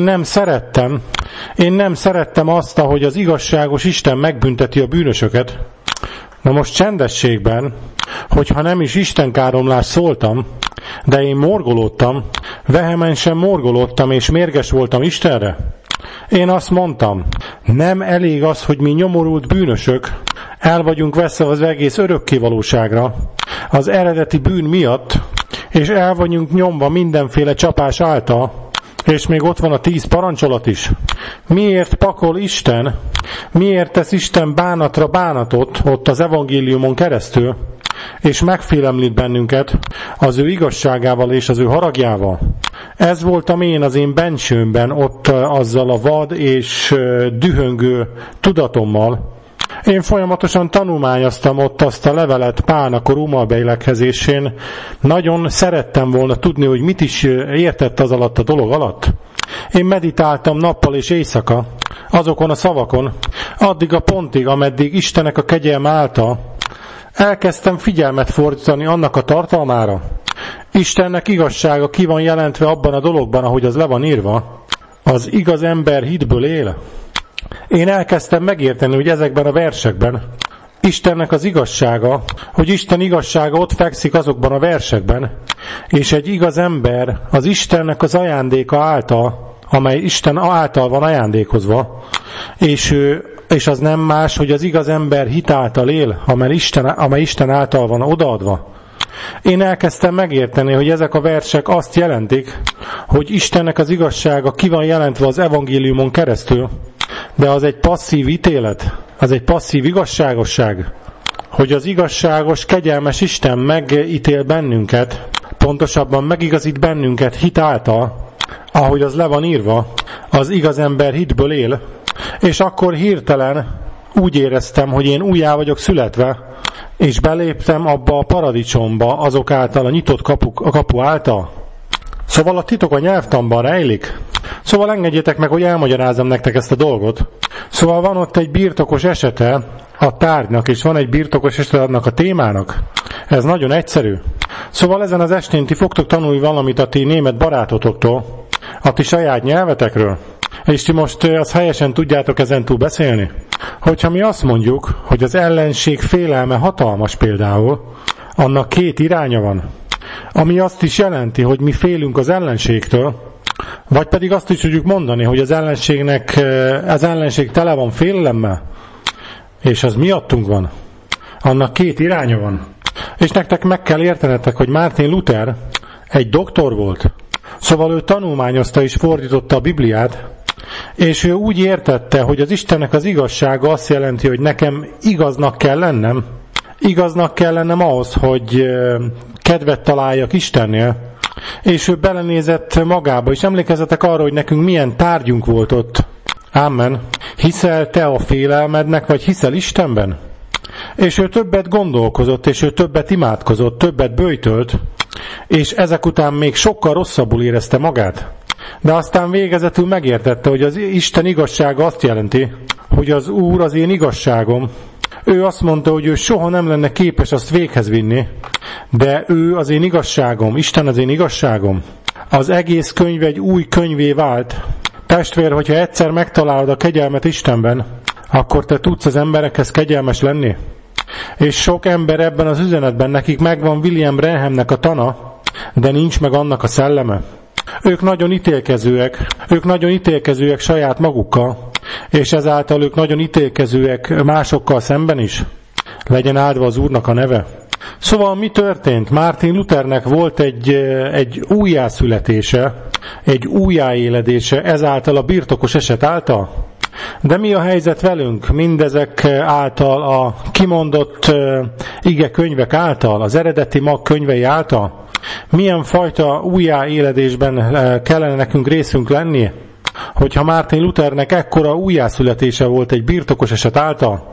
Speaker 1: nem szerettem azt, ahogy az igazságos Isten megbünteti a bűnösöket. Na most csendességben, hogyha nem is istenkáromlást szóltam, de én morgolódtam, vehemensen morgolódtam és mérges voltam Istenre. Én azt mondtam, nem elég az, hogy mi nyomorult bűnösök, el vagyunk veszve az egész örökkévalóságra, az eredeti bűn miatt, és el vagyunk nyomva mindenféle csapás által, és még ott van a 10 parancsolat is. Miért pakol Isten? Miért tesz Isten bánatra bánatot ott az evangéliumon keresztül, és megfélemlít bennünket az ő igazságával és az ő haragjával? Ez voltam én az én bensőmben ott azzal a vad és dühöngő tudatommal. Én folyamatosan tanulmányoztam ott azt a levelet Pálnak a rómabeliekhez, és én nagyon szerettem volna tudni, hogy mit is értett az alatt a dolog alatt. Én meditáltam nappal és éjszaka azokon a szavakon, addig a pontig, ameddig Istennek a kegyelme által elkezdtem figyelmet fordítani annak a tartalmára. Istennek igazsága ki van jelentve abban a dologban, ahogy az le van írva. Az igaz ember hitből él. Én elkezdtem megérteni, hogy ezekben a versekben Istennek az igazsága, hogy Isten igazsága ott fekszik azokban a versekben, és egy igaz ember az Istennek az ajándéka által, amely Isten által van ajándékozva, és az nem más, hogy az igaz ember hit által él, amely Isten által van odaadva. Én elkezdtem megérteni, hogy ezek a versek azt jelentik, hogy Istennek az igazsága ki van jelentve az evangéliumon keresztül, de az egy passzív ítélet, az egy passzív igazságosság, hogy az igazságos, kegyelmes Isten megítél bennünket, pontosabban megigazít bennünket hit által, ahogy az le van írva, az igaz ember hitből él, és akkor hirtelen úgy éreztem, hogy én újjá vagyok születve, és beléptem abba a paradicsomba azok által, a nyitott kapu által. Szóval a titok a nyelvtanban rejlik. Szóval engedjétek meg, hogy elmagyarázzam nektek ezt a dolgot. Szóval van ott egy birtokos esete a tárgynak, és van egy birtokos esete annak a témának. Ez nagyon egyszerű. Szóval ezen az estén ti fogtok tanulni valamit a ti német barátotoktól, a ti saját nyelvetekről, és ti most azt helyesen tudjátok ezentúl beszélni. Hogyha mi azt mondjuk, hogy az ellenség félelme hatalmas például, annak 2 iránya van. Ami azt is jelenti, hogy mi félünk az ellenségtől, vagy pedig azt is tudjuk mondani, hogy az ellenség tele van félelemmel, és az miattunk van. Annak 2 iránya van. És nektek meg kell értenetek, hogy Martin Luther egy doktor volt. Szóval ő tanulmányozta és fordította a Bibliát, és ő úgy értette, hogy az Istennek az igazsága azt jelenti, hogy nekem igaznak kell lennem. Igaznak kell lennem ahhoz, hogy kedvet találjak Istennél. És ő belenézett magába, és emlékezzetek arra, hogy nekünk milyen tárgyunk volt ott. Amen. Hiszel te a félelmednek, vagy hiszel Istenben? És ő többet gondolkozott, és ő többet imádkozott, többet böjtölt, és ezek után még sokkal rosszabbul érezte magát. De aztán végezetül megértette, hogy az Isten igazsága azt jelenti, hogy az Úr az én igazságom, Ő azt mondta, hogy ő soha nem lenne képes azt véghez vinni, de ő az én igazságom, Isten az én igazságom. Az egész könyv egy új könyvé vált. Testvér, hogyha egyszer megtalálod a kegyelmet Istenben, akkor te tudsz az emberekhez kegyelmes lenni. És sok ember ebben az üzenetben, nekik megvan William Branhamnek a tana, de nincs meg annak a szelleme. Ők nagyon ítélkezőek saját magukkal, és ezáltal ők nagyon ítélkezőek másokkal szemben is. Legyen áldva az Úrnak a neve. Szóval mi történt? Martin Luthernek volt egy újjászületése, egy újjáéledése ezáltal a birtokos eset által. De mi a helyzet velünk mindezek által, a kimondott ige könyvek által, az eredeti mag könyvei által? Milyen fajta újjáéledésben kellene nekünk részünk lennie? Hogyha Martin Luthernek ekkora újjászületése volt egy birtokos eset által,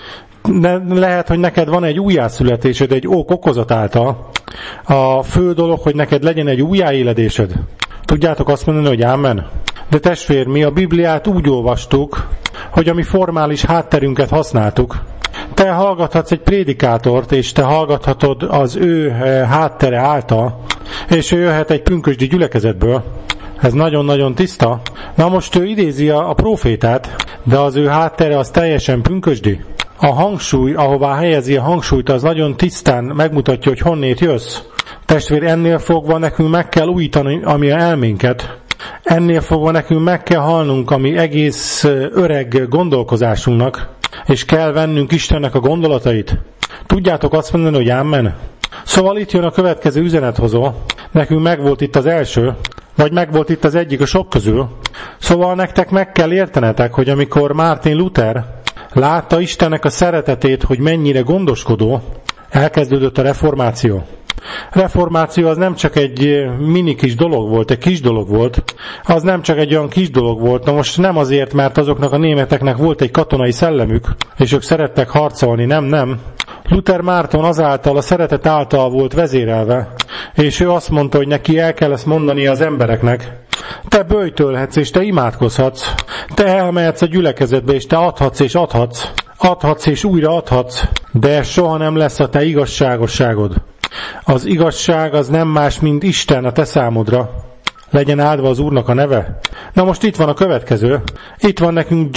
Speaker 1: de lehet, hogy neked van egy újjászületésed egy ok-okozat által. A fő dolog, hogy neked legyen egy újjáéledésed. Tudjátok azt mondani, hogy ámen? De testvér, mi a Bibliát úgy olvastuk, hogy a mi formális hátterünket használtuk. Te hallgathatsz egy prédikátort, és te hallgathatod az ő háttere által, és ő jöhet egy pünkösdi gyülekezetből. Ez nagyon-nagyon tiszta. Na most ő idézi a prófétát, de az ő háttere az teljesen pünkösdi. A hangsúly, ahová helyezi a hangsúlyt, az nagyon tisztán megmutatja, hogy honnét jössz. Testvér, ennél fogva nekünk meg kell újítani a mi elménket. Ennél fogva nekünk meg kell halnunk a mi egész öreg gondolkozásunknak, és kell vennünk Istennek a gondolatait. Tudjátok azt mondani, hogy ámen? Szóval itt jön a következő üzenethozó. Nekünk megvolt itt az első, vagy megvolt itt az egyik a sok közül. Szóval nektek meg kell értenetek, hogy amikor Martin Luther látta Istennek a szeretetét, hogy mennyire gondoskodó, elkezdődött a reformáció. Reformáció az nem csak egy mini kis dolog volt, egy kis dolog volt, az nem csak egy olyan kis dolog volt, na most nem azért, mert azoknak a németeknek volt egy katonai szellemük, és ők szerettek harcolni, nem. Luther Márton azáltal, a szeretet által volt vezérelve, és ő azt mondta, hogy neki el kell ezt mondani az embereknek. Te böjtölhetsz, és te imádkozhatsz, te elmehetsz a gyülekezetbe, és te adhatsz, és adhatsz, adhatsz, és újra adhatsz, de soha nem lesz a te igazságosságod. Az igazság az nem más, mint Isten a te számodra. Legyen áldva az Úrnak a neve. Na most itt van a következő. Itt van nekünk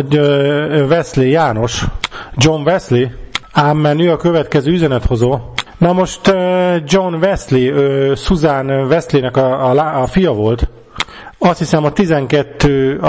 Speaker 1: Wesley János. John Wesley. Ámen, ő a következő üzenethozó. Na most John Wesley, Susan Wesleynek a fia volt. Azt hiszem a 12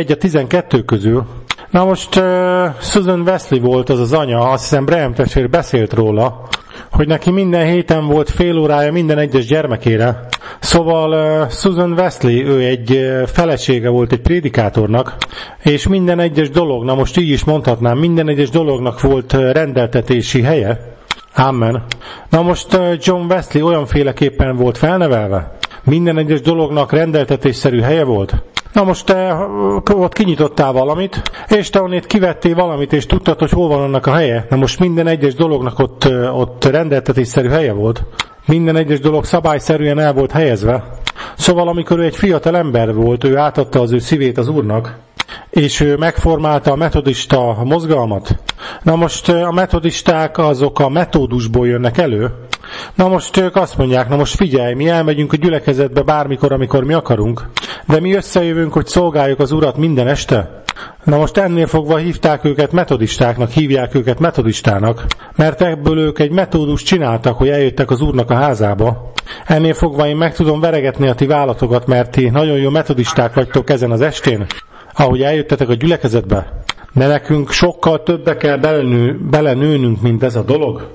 Speaker 1: közül. Na most Susan Wesley volt az anya, azt hiszem Branham testvér beszélt róla, hogy neki minden héten volt fél órája minden egyes gyermekére. Szóval Susan Wesley, ő egy felesége volt egy prédikátornak, és minden egyes dolog, na most így is mondhatnám, minden egyes dolognak volt rendeltetési helye. Amen. Na most John Wesley olyanféleképpen volt felnevelve, minden egyes dolognak rendeltetésszerű helye volt. Na most te ott kinyitottál valamit, és te onnét kivettél valamit, és tudtad, hogy hol van annak a helye. Na most minden egyes dolognak ott rendeltetésszerű helye volt. Minden egyes dolog szabályszerűen el volt helyezve. Szóval amikor ő egy fiatal ember volt, ő átadta az ő szívét az Úrnak, és ő megformálta a metodista mozgalmat. Na most a metodisták azok a metódusból jönnek elő. Na most ők azt mondják, na most figyelj, mi elmegyünk a gyülekezetbe bármikor, amikor mi akarunk, de mi összejövünk, hogy szolgáljuk az Urat minden este. Na most ennél fogva hívták őket metodistáknak, hívják őket metodistának, mert ebből ők egy metódust csináltak, hogy eljöttek az Úrnak a házába. Ennél fogva én meg tudom veregetni a ti vállatokat, mert ti nagyon jó metodisták vagytok ezen az estén, ahogy eljöttetek a gyülekezetbe. De nekünk sokkal többe kell belenőnünk, mint ez a dolog.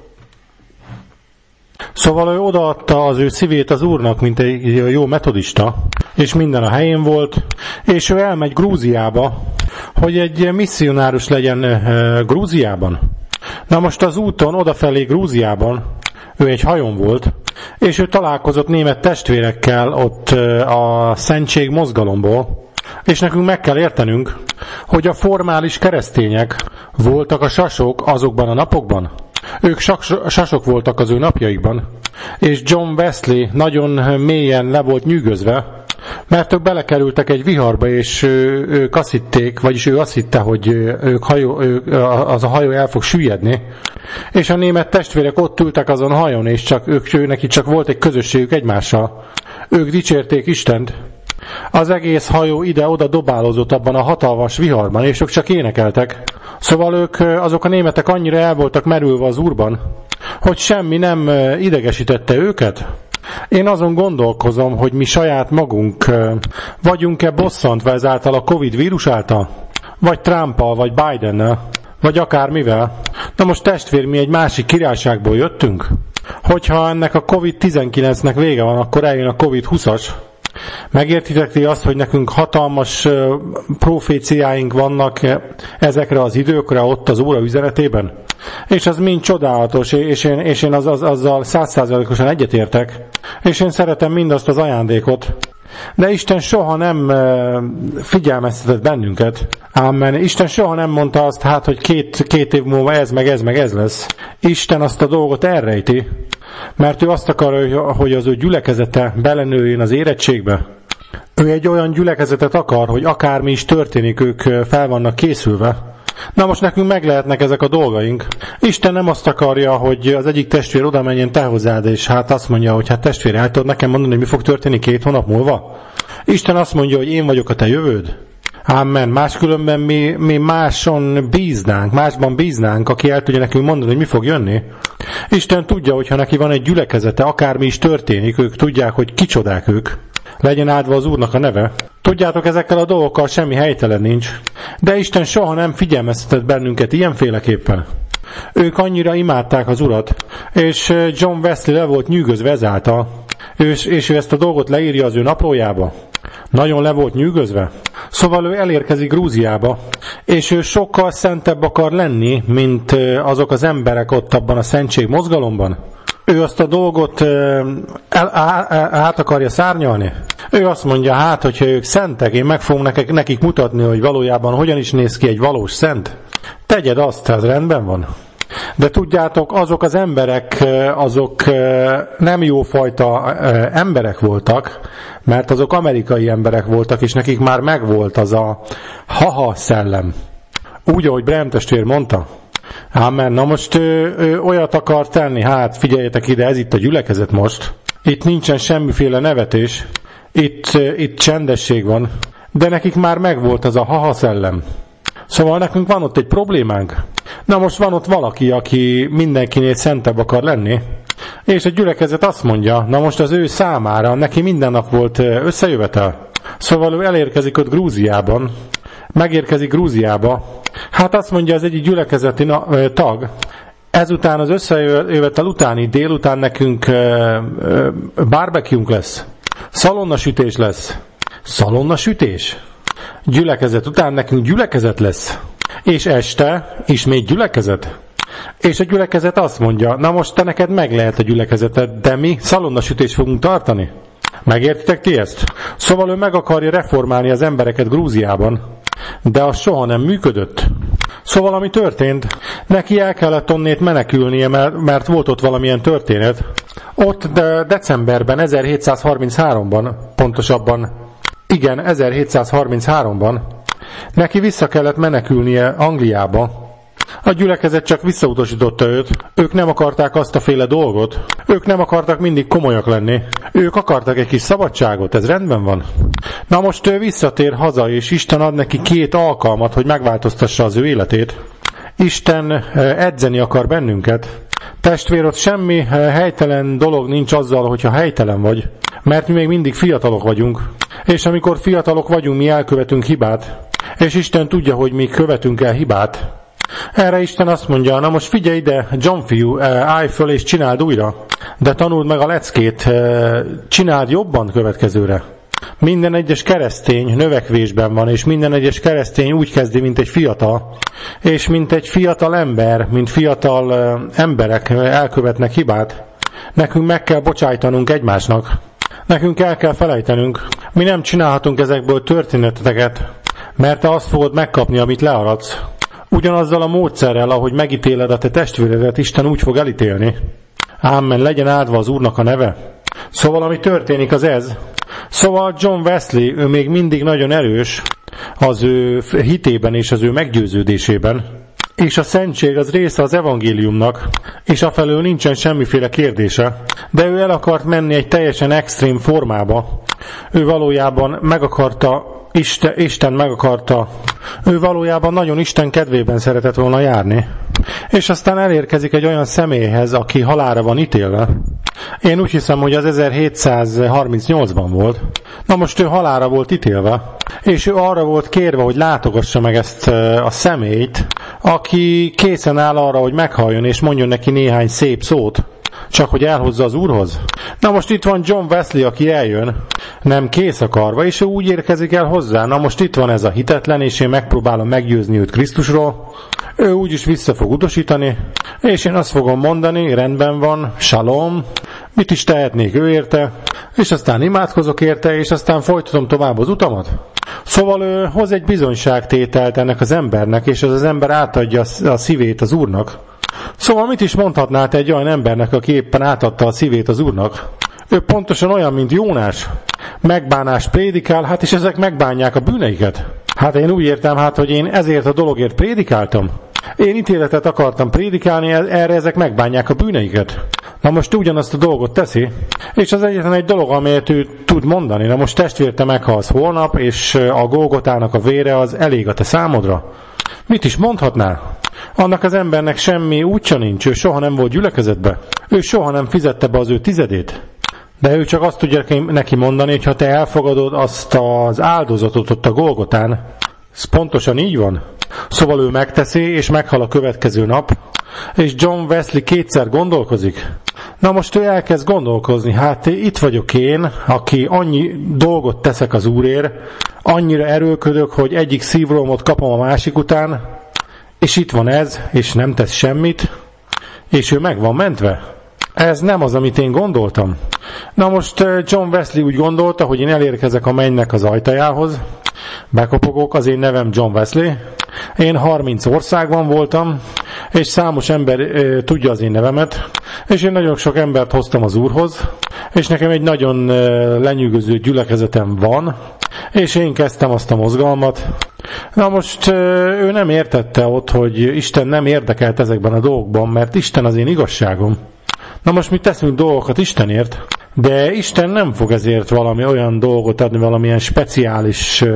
Speaker 1: Szóval ő odaadta az ő szívét az Úrnak, mint egy jó metodista, és minden a helyén volt, és ő elmegy Grúziába, hogy egy misszionárus legyen Grúziában. Na most az úton odafelé Grúziában, ő egy hajón volt, és ő találkozott német testvérekkel ott a szentség mozgalomból, és nekünk meg kell értenünk, hogy a formális keresztények voltak a sasok azokban a napokban. Ők sasok voltak az ő napjaikban, és John Wesley nagyon mélyen le volt nyűgözve, Mert ők belekerültek egy viharba, és ők azt hitték, vagyis ő azt hitte, hogy az a hajó el fog süllyedni, és a német testvérek ott ültek azon a hajón, és neki csak volt egy közösségük egymással. Ők dicsérték Istent. Az egész hajó ide-oda dobálózott abban a hatalmas viharban, és ők csak énekeltek. Szóval azok a németek annyira el voltak merülve az Úrban, hogy semmi nem idegesítette őket. Én azon gondolkozom, hogy mi saját magunk vagyunk-e bosszantva ezáltal a Covid vírus által, vagy Trumpal, vagy Bidennel, vagy akármivel. Na most testvér, mi egy másik királyságból jöttünk. Hogyha ennek a Covid-19-nek vége van, akkor eljön a Covid-20-as. Megértitek ti azt, hogy nekünk hatalmas proféciáink vannak ezekre az időkre ott az óra üzenetében? És az mind csodálatos, és én azzal 100%-osan egyetértek, és én szeretem mindazt az ajándékot. De Isten soha nem figyelmeztetett bennünket. Amen. Isten soha nem mondta azt, hogy két év múlva ez lesz. Isten azt a dolgot elrejti, mert ő azt akarja, hogy az ő gyülekezete belenőjön az érettségbe. Ő egy olyan gyülekezetet akar, hogy akármi is történik, ők fel vannak készülve. Na most nekünk meg lehetnek ezek a dolgaink. Isten nem azt akarja, hogy az egyik testvér oda menjen te hozzád, és azt mondja, hogy testvér, el tudod nekem mondani, hogy mi fog történni 2 hónap múlva? Isten azt mondja, hogy én vagyok a te jövőd. Amen. Máskülönben mi másban bíznánk, aki el tudja nekünk mondani, hogy mi fog jönni. Isten tudja, hogyha neki van egy gyülekezete, akármi is történik, ők tudják, hogy kicsodák ők. Legyen áldva az Úrnak a neve. Tudjátok, ezekkel a dolgokkal semmi helytelen nincs. De Isten soha nem figyelmeztetett bennünket ilyenféleképpen. Ők annyira imádták az Urat, és John Wesley le volt nyűgözve ezáltal, és ő ezt a dolgot leírja az ő naplójába. Nagyon le volt nyűgözve. Szóval ő elérkezik Grúziába, és ő sokkal szentebb akar lenni, mint azok az emberek ott abban a szentség mozgalomban. Ő azt a dolgot át akarja szárnyalni. Ő azt mondja, hogyha ők szentek, én meg fogom nekik mutatni, hogy valójában hogyan is néz ki egy valós szent. Tegyed azt, ez rendben van. De tudjátok, azok az emberek, azok nem jófajta emberek voltak, mert azok amerikai emberek voltak, és nekik már megvolt az a haha szellem. Úgy, ahogy Brem testvér mondta. Amen. Na most ő olyat akar tenni, figyeljetek ide, ez itt a gyülekezet most. Itt nincsen semmiféle nevetés, itt csendesség van, de nekik már megvolt az a haha szellem. Szóval nekünk van ott egy problémánk. Na most van ott valaki, aki mindenkinél szentebb akar lenni, és a gyülekezet azt mondja, na most az ő számára, neki minden nap volt összejövetel. Szóval ő elérkezik ott Grúziában, megérkezik Grúziába, azt mondja az egyik gyülekezeti tag, ezután az összejövetel utáni délután nekünk barbecue-nk lesz, szalonnasütés lesz. Szalonnasütés? Gyülekezet után nekünk gyülekezet lesz. És este ismét gyülekezet. És a gyülekezet azt mondja, na most te neked meg lehet a gyülekezeted, de mi szalonnasütést fogunk tartani. Megértitek ti ezt? Szóval ő meg akarja reformálni az embereket Grúziában, de az soha nem működött. Szóval ami történt, neki el kellett onnét menekülnie, mert volt ott valamilyen történet. Ott decemberben, 1733-ban, pontosabban, igen, 1733-ban neki vissza kellett menekülnie Angliába. A gyülekezet csak visszautasította őt, ők nem akarták azt a féle dolgot, ők nem akartak mindig komolyak lenni, ők akartak egy kis szabadságot, ez rendben van. Na most ő visszatér haza, és Isten ad neki 2 alkalmat, hogy megváltoztassa az ő életét. Isten edzeni akar bennünket. Testvér, ott semmi helytelen dolog nincs azzal, hogyha helytelen vagy, mert mi még mindig fiatalok vagyunk, és amikor fiatalok vagyunk, mi elkövetünk hibát, és Isten tudja, hogy mi követünk el hibát. Erre Isten azt mondja, na most figyelj ide, John fiú, állj föl és csináld újra, de tanuld meg a leckét, csináld jobban következőre. Minden egyes keresztény növekvésben van, és minden egyes keresztény úgy kezdi, mint egy fiatal, és mint egy fiatal ember, mint fiatal emberek elkövetnek hibát. Nekünk meg kell bocsájtanunk egymásnak. Nekünk el kell felejtenünk. Mi nem csinálhatunk ezekből történeteket, mert te azt fogod megkapni, amit learadsz. Ugyanazzal a módszerrel, ahogy megítéled a te testvéredet, Isten úgy fog elítélni. Amen, legyen áldva az Úrnak a neve. Szóval ami történik az ez, Szóval John Wesley, ő még mindig nagyon erős az ő hitében és az ő meggyőződésében, és a szentség az része az evangéliumnak, és afelől nincsen semmiféle kérdése, de ő el akart menni egy teljesen extrém formába. Ő valójában Isten meg akarta, ő valójában nagyon Isten kedvében szeretett volna járni. És aztán elérkezik egy olyan személyhez, aki halálra van ítélve. Én úgy hiszem, hogy az 1738-ban volt. Na most ő halálra volt ítélve, és ő arra volt kérve, hogy látogassa meg ezt a személyt, aki készen áll arra, hogy meghalljon és mondjon neki néhány szép szót, csak hogy elhozza az Úrhoz. Na most itt van John Wesley, aki eljön, nem kész akarva, és ő úgy érkezik el hozzá. Na most itt van ez a hitetlen, és én megpróbálom meggyőzni őt Krisztusról. Ő úgyis vissza fog utasítani, és én azt fogom mondani, rendben van, shalom, mit is tehetnék ő érte, és aztán imádkozok érte, és aztán folytatom tovább az utamat. Szóval ő hoz egy bizonyságtételt ennek az embernek, és az ember átadja a szívét az Úrnak. Szóval mit is mondhatná te egy olyan embernek, aki éppen átadta a szívét az Úrnak? Ő pontosan olyan, mint Jónás. Megbánást prédikál, hát és ezek megbánják a bűneiket. Hát én úgy értem, hogy én ezért a dologért prédikáltam. Én ítéletet akartam prédikálni, erre ezek megbánják a bűneiket. Na most ugyanazt a dolgot teszi, és az egyetlen egy dolog, amelyet ő tud mondani. Na most testvér, te meghalsz holnap, és a Golgotának a vére az elég a te számodra. Mit is mondhatnál? Annak az embernek semmi útja nincs, ő soha nem volt gyülekezetbe. Ő soha nem fizette be az ő tizedét. De ő csak azt tudja neki mondani, hogy ha te elfogadod azt az áldozatot ott a Golgotán, ez pontosan így van. Szóval ő megteszi, és meghal a következő nap, és John Wesley kétszer gondolkozik. Na most ő elkezd gondolkozni, hát itt vagyok én, aki annyi dolgot teszek az Úrért, annyira erőlködök, hogy egyik szívromot kapom a másik után, és itt van ez, és nem tesz semmit, és ő meg van mentve. Ez nem az, amit én gondoltam. Na most John Wesley úgy gondolta, hogy én elérkezek a mennynek az ajtajához, bekopogok, az én nevem John Wesley, én 30 országban voltam, és számos ember tudja az én nevemet, és én nagyon sok embert hoztam az Úrhoz, és nekem egy nagyon lenyűgöző gyülekezetem van, és én kezdtem azt a mozgalmat. Na most ő nem értette ott, hogy Isten nem érdekelt ezekben a dolgokban, mert Isten az én igazságom. Na most mi teszünk dolgokat Istenért, de Isten nem fog ezért valami olyan dolgot adni, valamilyen speciális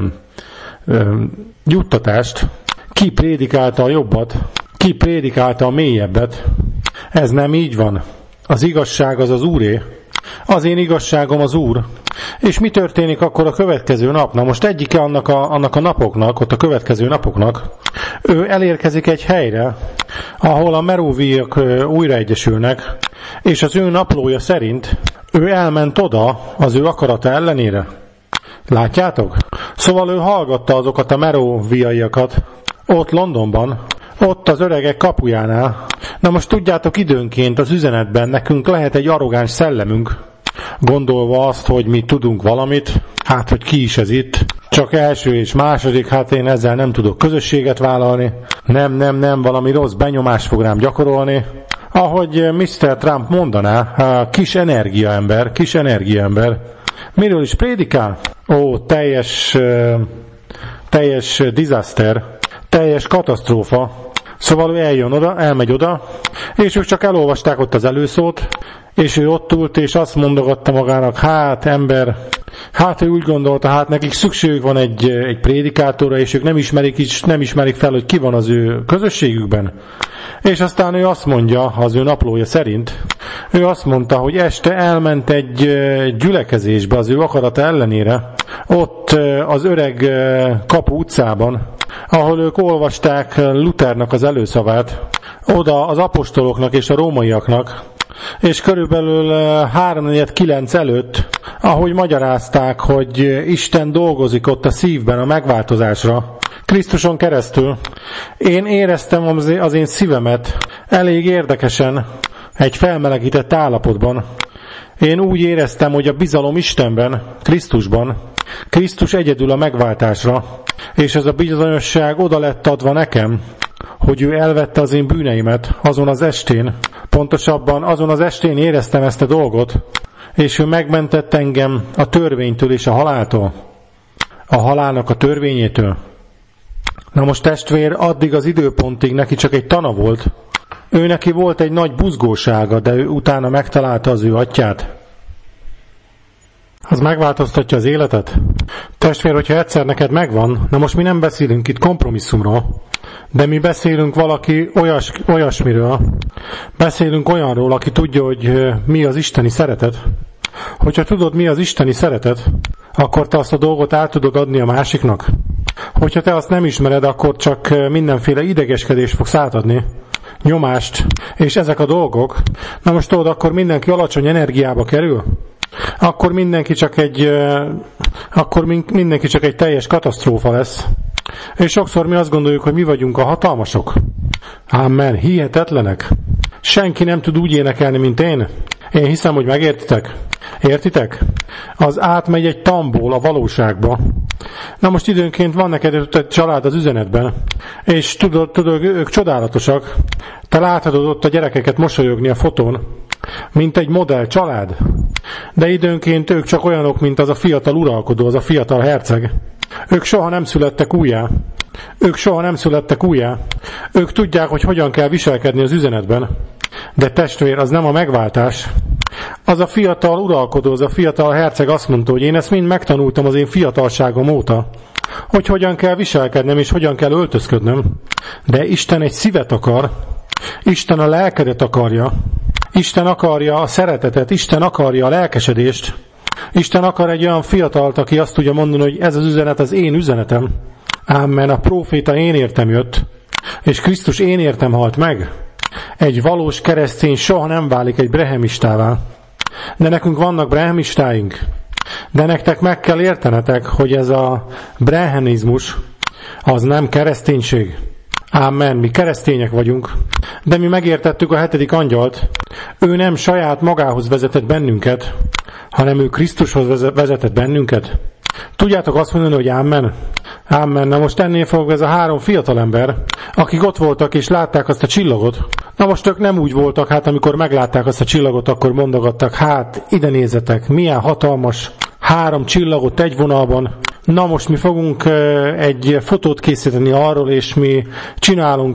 Speaker 1: juttatást. Ki prédikálta a jobbat, ki prédikálta a mélyebbet. Ez nem így van. Az igazság az az Úré. Az én igazságom az Úr. És mi történik akkor a következő nap? Na most egyike annak a napoknak, ott a következő napoknak, ő elérkezik egy helyre, ahol a Merovíak újraegyesülnek, és az ő naplója szerint ő elment oda az ő akarata ellenére. Látjátok? Szóval ő hallgatta azokat a merovíaiakat ott Londonban, ott az öregek kapujánál. Na most tudjátok, időnként az üzenetben nekünk lehet egy arrogáns szellemünk, gondolva azt, hogy mi tudunk valamit, hát hogy ki is ez itt, csak első és második, hát én ezzel nem tudok közösséget vállalni, nem, valami rossz benyomást fog rám gyakorolni. Ahogy Mr. Trump mondaná, kis energiaember. Miről is prédikál? Ó, teljes disaster, teljes katasztrófa. Szóval ő elmegy oda, és ők csak elolvasták ott az előszót, és ő ott ült, és azt mondogatta magának, ő úgy gondolta, nekik szükségük van egy prédikátorra, és ők nem ismerik fel, hogy ki van az ő közösségükben. És aztán ő azt mondja, az ő naplója szerint, ő azt mondta, hogy este elment egy gyülekezésbe az ő akarata ellenére, ott az öreg Kapu utcában, ahol ők olvasták Luthernak az előszavát, oda az apostoloknak és a rómaiaknak, és körülbelül 3-4-9 előtt, ahogy magyarázták, hogy Isten dolgozik ott a szívben a megváltozásra, Krisztuson keresztül, én éreztem az én szívemet elég érdekesen, egy felmelegített állapotban. Én úgy éreztem, hogy a bizalom Istenben, Krisztusban, Krisztus egyedül a megváltásra, és ez a bizonyosság oda lett adva nekem, hogy ő elvette az én bűneimet azon az estén. Pontosabban azon az estén éreztem ezt a dolgot, és ő megmentett engem a törvénytől és a haláltól. A halálnak a törvényétől. Na most testvér, addig az időpontig neki csak egy tana volt. Ő neki volt egy nagy buzgósága, de ő utána megtalálta az ő atyát. Az megváltoztatja az életet? Testvér, hogyha egyszer neked megvan, na most mi nem beszélünk itt kompromisszumról, de mi beszélünk valaki olyasmiről, beszélünk olyanról, aki tudja, hogy mi az isteni szeretet. Hogyha tudod, mi az isteni szeretet, akkor te azt a dolgot át tudod adni a másiknak. Hogyha te azt nem ismered, akkor csak mindenféle idegeskedést fogsz átadni, nyomást, és ezek a dolgok, na most tudod, akkor mindenki alacsony energiába kerül, akkor mindenki csak egy teljes katasztrófa lesz. És sokszor mi azt gondoljuk, hogy mi vagyunk a hatalmasok. Amen, hihetetlenek. Senki nem tud úgy énekelni, mint én. Én hiszem, hogy megértitek. Értitek? Az átmegy egy tamból a valóságba. Na most időnként van neked egy család az üzenetben, és tudod, ők csodálatosak. Te láthatod ott a gyerekeket mosolyogni a fotón, mint egy modell család. De időnként ők csak olyanok, mint az a fiatal uralkodó, az a fiatal herceg. Ők soha nem születtek újjá. Ők tudják, hogy hogyan kell viselkedni az üzenetben. De testvér, az nem a megváltás. Az a fiatal uralkodó, az a fiatal herceg azt mondta, hogy én ezt mind megtanultam az én fiatalságom óta, hogy hogyan kell viselkednem és hogyan kell öltözködnöm. De Isten egy szívet akar, Isten a lelkedet akarja, Isten akarja a szeretetet, Isten akarja a lelkesedést, Isten akar egy olyan fiatalt, aki azt tudja mondani, hogy ez az üzenet az én üzenetem. Ámen, a próféta én értem jött, és Krisztus én értem halt meg. Egy valós keresztény soha nem válik egy brehemistává. De nekünk vannak brehemistáink. De nektek meg kell értenetek, hogy ez a brehenizmus az nem kereszténység. Ámen, mi keresztények vagyunk. De mi megértettük a 7. angyalt. Ő nem saját magához vezetett bennünket, hanem ő Krisztushoz vezetett bennünket. Tudjátok azt mondani, hogy ámen? Ámen. Na most ennél fogva ez a 3 fiatalember, akik ott voltak és látták azt a csillagot. Na most ők nem úgy voltak, hát amikor meglátták azt a csillagot, akkor mondogattak, hát ide nézzetek, milyen hatalmas 3 csillagot egy vonalban. Na most mi fogunk egy fotót készíteni arról, és mi csinálunk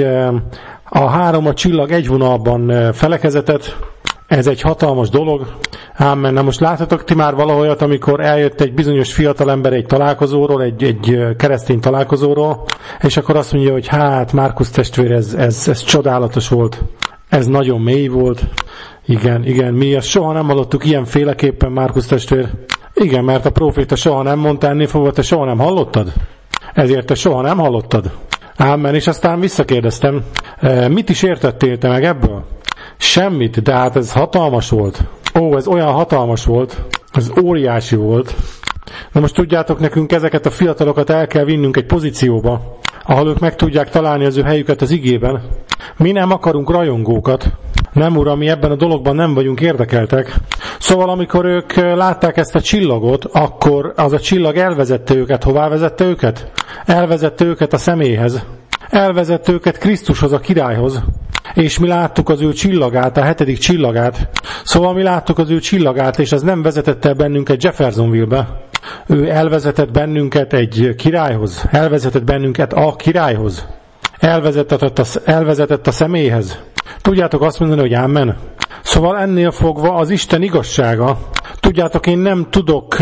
Speaker 1: a 3 csillag egy vonalban felekezetet. Ez egy hatalmas dolog. Ámen. Na most láthatok ti már valaholyat, amikor eljött egy bizonyos fiatalember egy találkozóról, egy keresztény találkozóról, és akkor azt mondja, hogy hát Márkusz testvér, ez csodálatos volt. Ez nagyon mély volt. Igen, mi ezt soha nem hallottuk ilyenféleképpen, Márkusz testvér. Igen, mert a próféta soha nem mondta, ennél fogva te soha nem hallottad. Ezért te soha nem hallottad. Ámen, és aztán visszakérdeztem, mit is értettél te meg ebből? Semmit, de hát ez hatalmas volt. Ó, ez olyan hatalmas volt, ez óriási volt. Na most tudjátok, nekünk ezeket a fiatalokat el kell vinnünk egy pozícióba, ahol ők meg tudják találni az ő helyüket az igében. Mi nem akarunk rajongókat. Nem, uram, mi ebben a dologban nem vagyunk érdekeltek. Szóval amikor ők látták ezt a csillagot, akkor az a csillag elvezette őket. Hová vezette őket? Elvezette őket a személyhez. Elvezette őket Krisztushoz, a királyhoz. És mi láttuk az ő csillagát, a 7. csillagát. Szóval mi láttuk az ő csillagát, és ez nem vezetett el bennünket Jeffersonville-be. Ő elvezetett bennünket egy királyhoz. Elvezetett bennünket a királyhoz. Elvezetett a személyhez. Tudjátok azt mondani, hogy ámen? Szóval ennél fogva az Isten igazsága. Tudjátok, én nem tudok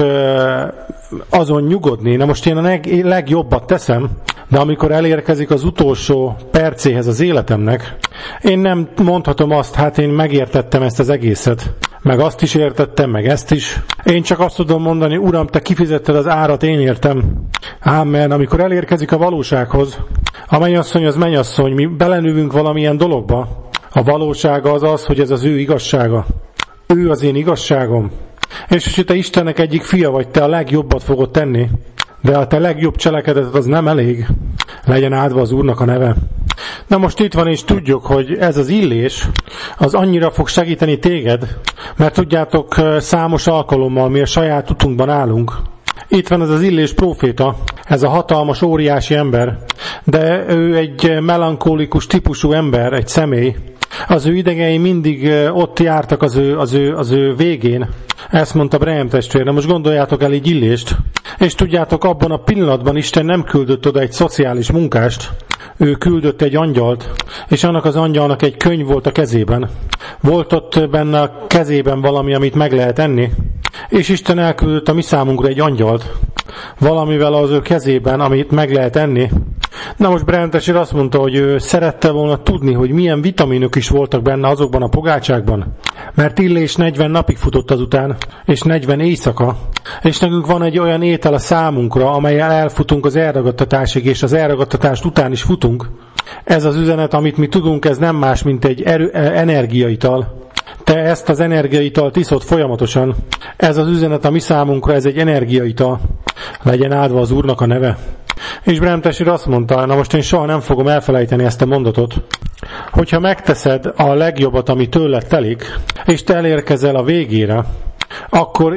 Speaker 1: azon nyugodni. Na most én a legjobbat teszem, de amikor elérkezik az utolsó percéhez az életemnek, én nem mondhatom azt, hát én megértettem ezt az egészet. Meg azt is értettem, meg ezt is. Én csak azt tudom mondani, Uram, te kifizetted az árat, én értem. Ámen, amikor elérkezik a valósághoz, a mennyasszony az mennyasszony, mi belenövünk valamilyen dologba. A valósága az az, hogy ez az ő igazsága. Ő az én igazságom. És hogy te Istennek egyik fia vagy, te a legjobbat fogod tenni, de a te legjobb cselekedetet az nem elég. Legyen áldva az Úrnak a neve. Na most itt van, és tudjuk, hogy ez az illés, az annyira fog segíteni téged, mert tudjátok, számos alkalommal mi a saját utunkban állunk. Itt van ez az illés próféta, ez a hatalmas, óriási ember, de ő egy melankólikus típusú ember, egy személy. Az ő idegei mindig ott jártak az ő végén. Ezt mondta Branham testvér. Most gondoljátok el így Illést. És tudjátok, abban a pillanatban Isten nem küldött oda egy szociális munkást. Ő küldött egy angyalt, és annak az angyalnak egy könyv volt a kezében. Volt ott benne a kezében valami, amit meg lehet enni. És Isten elküldött a mi számunkra egy angyalt. Valamivel az ő kezében, amit meg lehet enni. Na most Branham testvér azt mondta, hogy ő szerette volna tudni, hogy milyen vitaminok is voltak benne azokban a pogácsákban. Mert Illés 40 napig futott azután, és 40 éjszaka. És nekünk van egy olyan étel a számunkra, amellyel elfutunk az elragadtatásig, és az elragadtatást után is futunk. Ez az üzenet, amit mi tudunk, ez nem más, mint egy energiaital. Te ezt az energiaitalt iszod folyamatosan. Ez az üzenet a mi számunkra, ez egy energiaital. Legyen áldva az Úrnak a neve. És Branham testvér azt mondta, na most én soha nem fogom elfelejteni ezt a mondatot, hogyha megteszed a legjobbat, ami tőled telik, és te elérkezel a végére, akkor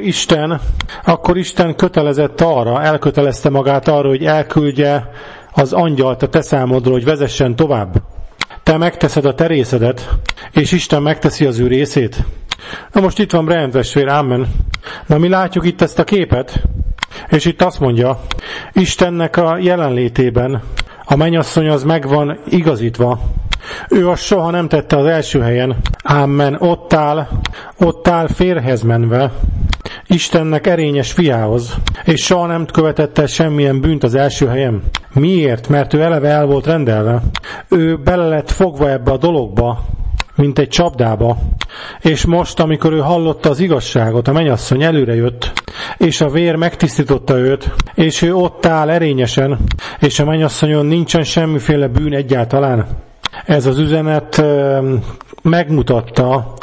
Speaker 1: Isten kötelezett arra, elkötelezte magát arra, hogy elküldje az angyalt a te számodra, hogy vezessen tovább. Te megteszed a te részedet, és Isten megteszi az ő részét. Na most itt van Branham testvér, amen. Na mi látjuk itt ezt a képet, és itt azt mondja, Istennek a jelenlétében a mennyasszony az meg van igazítva. Ő azt soha nem tette az első helyen, amen, ott áll férjhez menve, Istennek erényes fiához, és soha nem követette semmilyen bűnt az első helyen. Miért? Mert ő eleve el volt rendelve. Ő bele lett fogva ebbe a dologba, mint egy csapdába. És most, amikor ő hallotta az igazságot, a mennyasszony előre jött, és a vér megtisztította őt, és ő ott áll erényesen, és a mennyasszonyon nincsen semmiféle bűn egyáltalán. Ez az üzenet megmutatta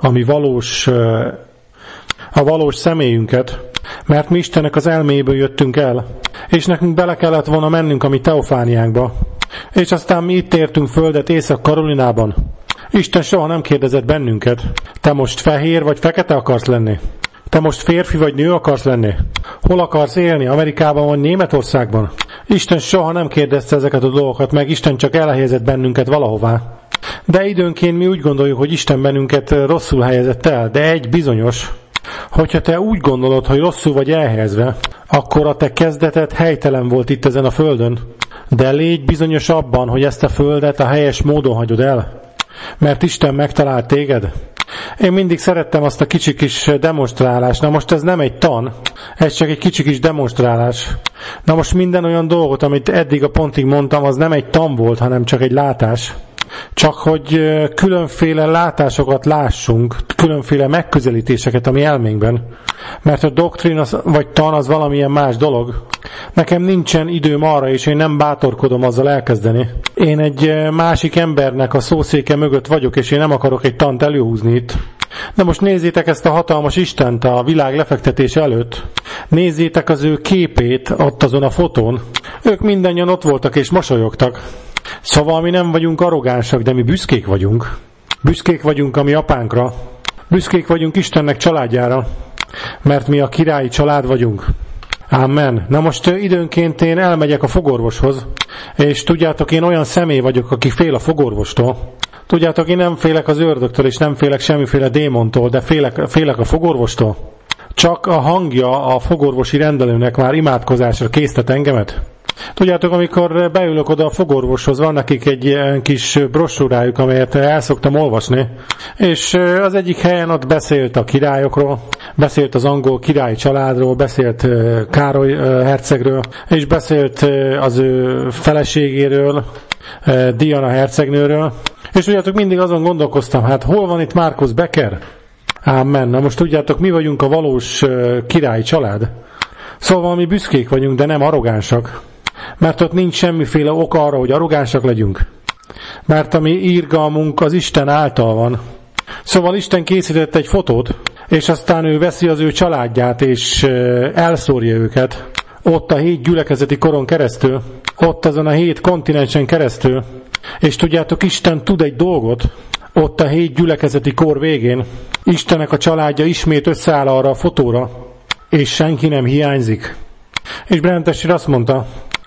Speaker 1: a valós személyünket, mert mi Istennek az elméjéből jöttünk el, és nekünk bele kellett volna mennünk a mi teofániánkba. És aztán mi itt értünk földet Észak-Karolinában. Isten soha nem kérdezett bennünket, te most fehér vagy fekete akarsz lenni? Te most férfi vagy nő akarsz lenni? Hol akarsz élni? Amerikában vagy Németországban? Isten soha nem kérdezte ezeket a dolgokat meg, Isten csak elhelyezett bennünket valahová. De időnként mi úgy gondoljuk, hogy Isten bennünket rosszul helyezett el, de egy bizonyos, hogyha te úgy gondolod, hogy rosszul vagy elhelyezve, akkor a te kezdeted helytelen volt itt ezen a földön. De légy bizonyos abban, hogy ezt a földet a helyes módon hagyod el. Mert Isten megtalált téged. Én mindig szerettem azt a kicsi kis demonstrálást. Na most ez nem egy tan, ez csak egy kicsi kis demonstrálás. Na most minden olyan dolgot, amit eddig a pontig mondtam, az nem egy tan volt, hanem csak egy látás. Csak hogy különféle látásokat lássunk, különféle megközelítéseket a mi elménkben. Mert a doktrin vagy tan az valamilyen más dolog. Nekem nincsen időm arra, és én nem bátorkodom azzal elkezdeni. Én egy másik embernek a szószéke mögött vagyok, és én nem akarok egy tant előhúzni itt. De most nézzétek ezt a hatalmas Istent a világ lefektetése előtt. Nézzétek az ő képét ott azon a fotón. Ők mindannyian ott voltak és mosolyogtak. Szóval mi nem vagyunk arrogánsak, de mi büszkék vagyunk. Büszkék vagyunk a mi apánkra. Büszkék vagyunk Istennek családjára. Mert mi a királyi család vagyunk. Amen. Na most időnként én elmegyek a fogorvoshoz, és tudjátok, én olyan személy vagyok, aki fél a fogorvostól. Tudjátok, én nem félek az ördögtől, és nem félek semmiféle démontól, de félek a fogorvostól. Csak a hangja a fogorvosi rendelőnek már imádkozásra késztet engemet. Tudjátok, amikor beülök oda a fogorvoshoz, van nekik egy ilyen kis brossúrájuk, amelyet el szoktam olvasni, és az egyik helyen ott beszélt a királyokról, beszélt az angol királyi családról, beszélt Károly hercegről, és beszélt az ő feleségéről, Diana hercegnőről, és tudjátok, mindig azon gondolkoztam, hát hol van itt Marcus Becker? Amen. Na most tudjátok, mi vagyunk a valós királyi család. Szóval mi büszkék vagyunk, de nem arrogánsak. Mert ott nincs semmiféle ok arra, hogy arrogánsak legyünk. Mert a mi irgalmunk az Isten által van. Szóval Isten készített egy fotót, és aztán ő veszi az ő családját, és elszórja őket. Ott a 7 gyülekezeti koron keresztül, ott azon a 7 kontinensen keresztül. És tudjátok, Isten tud egy dolgot, ott a 7 gyülekezeti kor végén. Istennek a családja ismét összeáll arra a fotóra, és senki nem hiányzik. És Branham testvér azt mondta,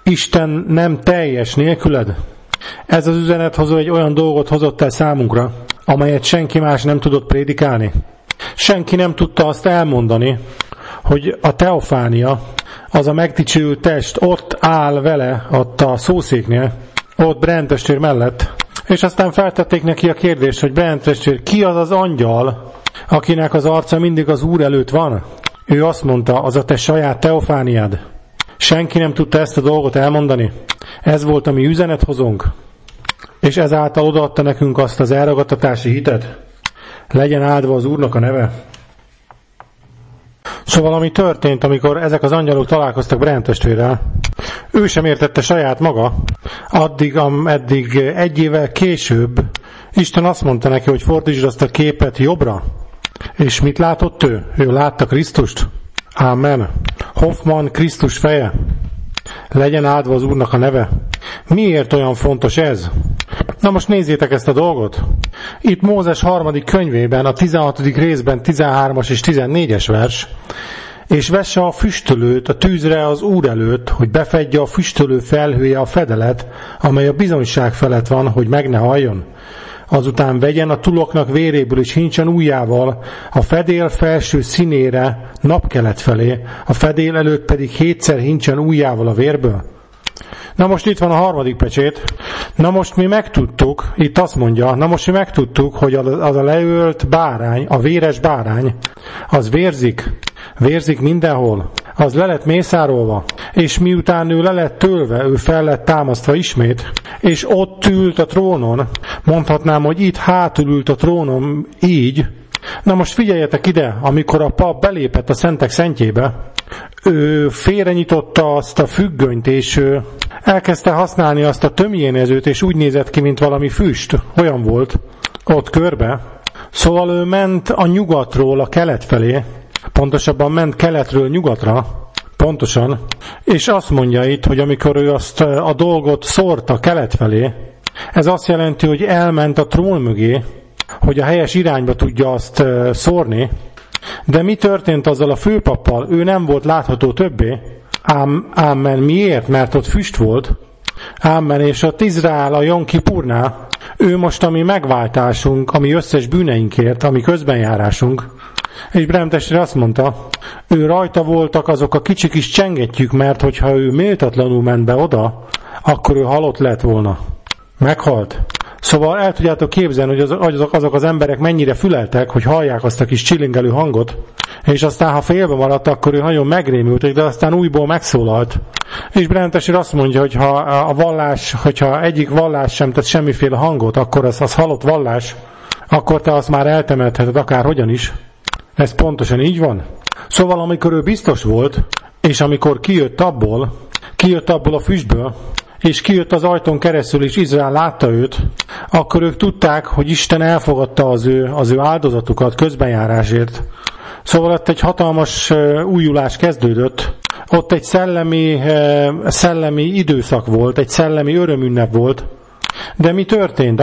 Speaker 1: Isten nem teljes nélküled? Ez az üzenethozó egy olyan dolgot hozott el számunkra, amelyet senki más nem tudott prédikálni. Senki nem tudta azt elmondani, hogy a teofánia, az a megdicsőült test ott áll vele, ott a szószéknél, ott Brian testvér mellett, és aztán feltették neki a kérdést, hogy Brian testvér, ki az az angyal, akinek az arca mindig az Úr előtt van? Ő azt mondta, az a te saját teofániád. Senki nem tudta ezt a dolgot elmondani. Ez volt a mi üzenethozónk. És ezáltal odaadta nekünk azt az elragadtatási hitet. Legyen áldva az Úrnak a neve. Szóval ami történt, amikor ezek az angyalok találkoztak Brian testvérrel, ő sem értette saját maga, eddig egy évvel később Isten azt mondta neki, hogy fordítsd azt a képet jobbra. És mit látott ő? Ő látta Krisztust. Amen. Hoffman Krisztus feje. Legyen áldva az Úrnak a neve. Miért olyan fontos ez? Na most nézzétek ezt a dolgot. Itt Mózes 3. könyvében, a 16. részben 13-as és 14-es vers, és vesse a füstölőt a tűzre az Úr előtt, hogy befedje a füstölő felhője a fedelet, amely a bizonyság felett van, hogy meg ne halljon. Azután vegyen a tuloknak véréből és hincsen ujjával a fedél felső színére napkelet felé, a fedél előtt pedig 7-szer hincsen ujjával a vérből. Na most itt van a 3. pecsét. Na most mi megtudtuk, itt azt mondja, hogy az a leölt bárány, a véres bárány, az vérzik mindenhol. Az le lett mészárolva, és miután ő le lett tölve, ő fel lett támasztva ismét, és ott ült a trónon, mondhatnám, hogy itt hátul ült a trónon így. Na most figyeljetek ide, amikor a pap belépett a szentek szentjébe, ő félrenyitotta azt a függönyt, és elkezdte használni azt a tömjénezőt, és úgy nézett ki, mint valami füst. Olyan volt ott körbe. Szóval ő ment a nyugatról a kelet felé, pontosabban ment keletről nyugatra, pontosan, és azt mondja itt, hogy amikor ő azt a dolgot szórta kelet felé, ez azt jelenti, hogy elment a trón mögé, hogy a helyes irányba tudja azt szórni, de mi történt azzal a főpappal? Ő nem volt látható többé. Ámen. Miért? Mert ott füst volt. Ámen. És ott Izrael a Jom Kipurnál, ő most a mi megváltásunk, a mi összes bűneinkért, a mi közbenjárásunk. És Brian testvér azt mondta, ő rajta voltak azok a kicsi kis csengettyűk, mert hogyha ő méltatlanul ment be oda, akkor ő halott lett volna. Meghalt. Szóval el tudjátok képzelni, hogy azok az emberek mennyire füleltek, hogy hallják azt a kis csilingelő hangot, és aztán, ha félbe maradt, akkor ő nagyon megrémültek, de aztán újból megszólalt. És Brian testvér azt mondja, hogy hogyha egyik vallás sem tett semmiféle hangot, akkor az halott vallás, akkor te azt már eltemetheted akárhogyan is. Ez pontosan így van. Szóval amikor ő biztos volt, és amikor kijött abból a füstből, és kijött az ajtón keresztül, és Izrael látta őt, akkor ők tudták, hogy Isten elfogadta az ő áldozatukat közbenjárásért. Szóval ott egy hatalmas újulás kezdődött, ott egy szellemi időszak volt, egy szellemi örömünnep volt. De mi történt?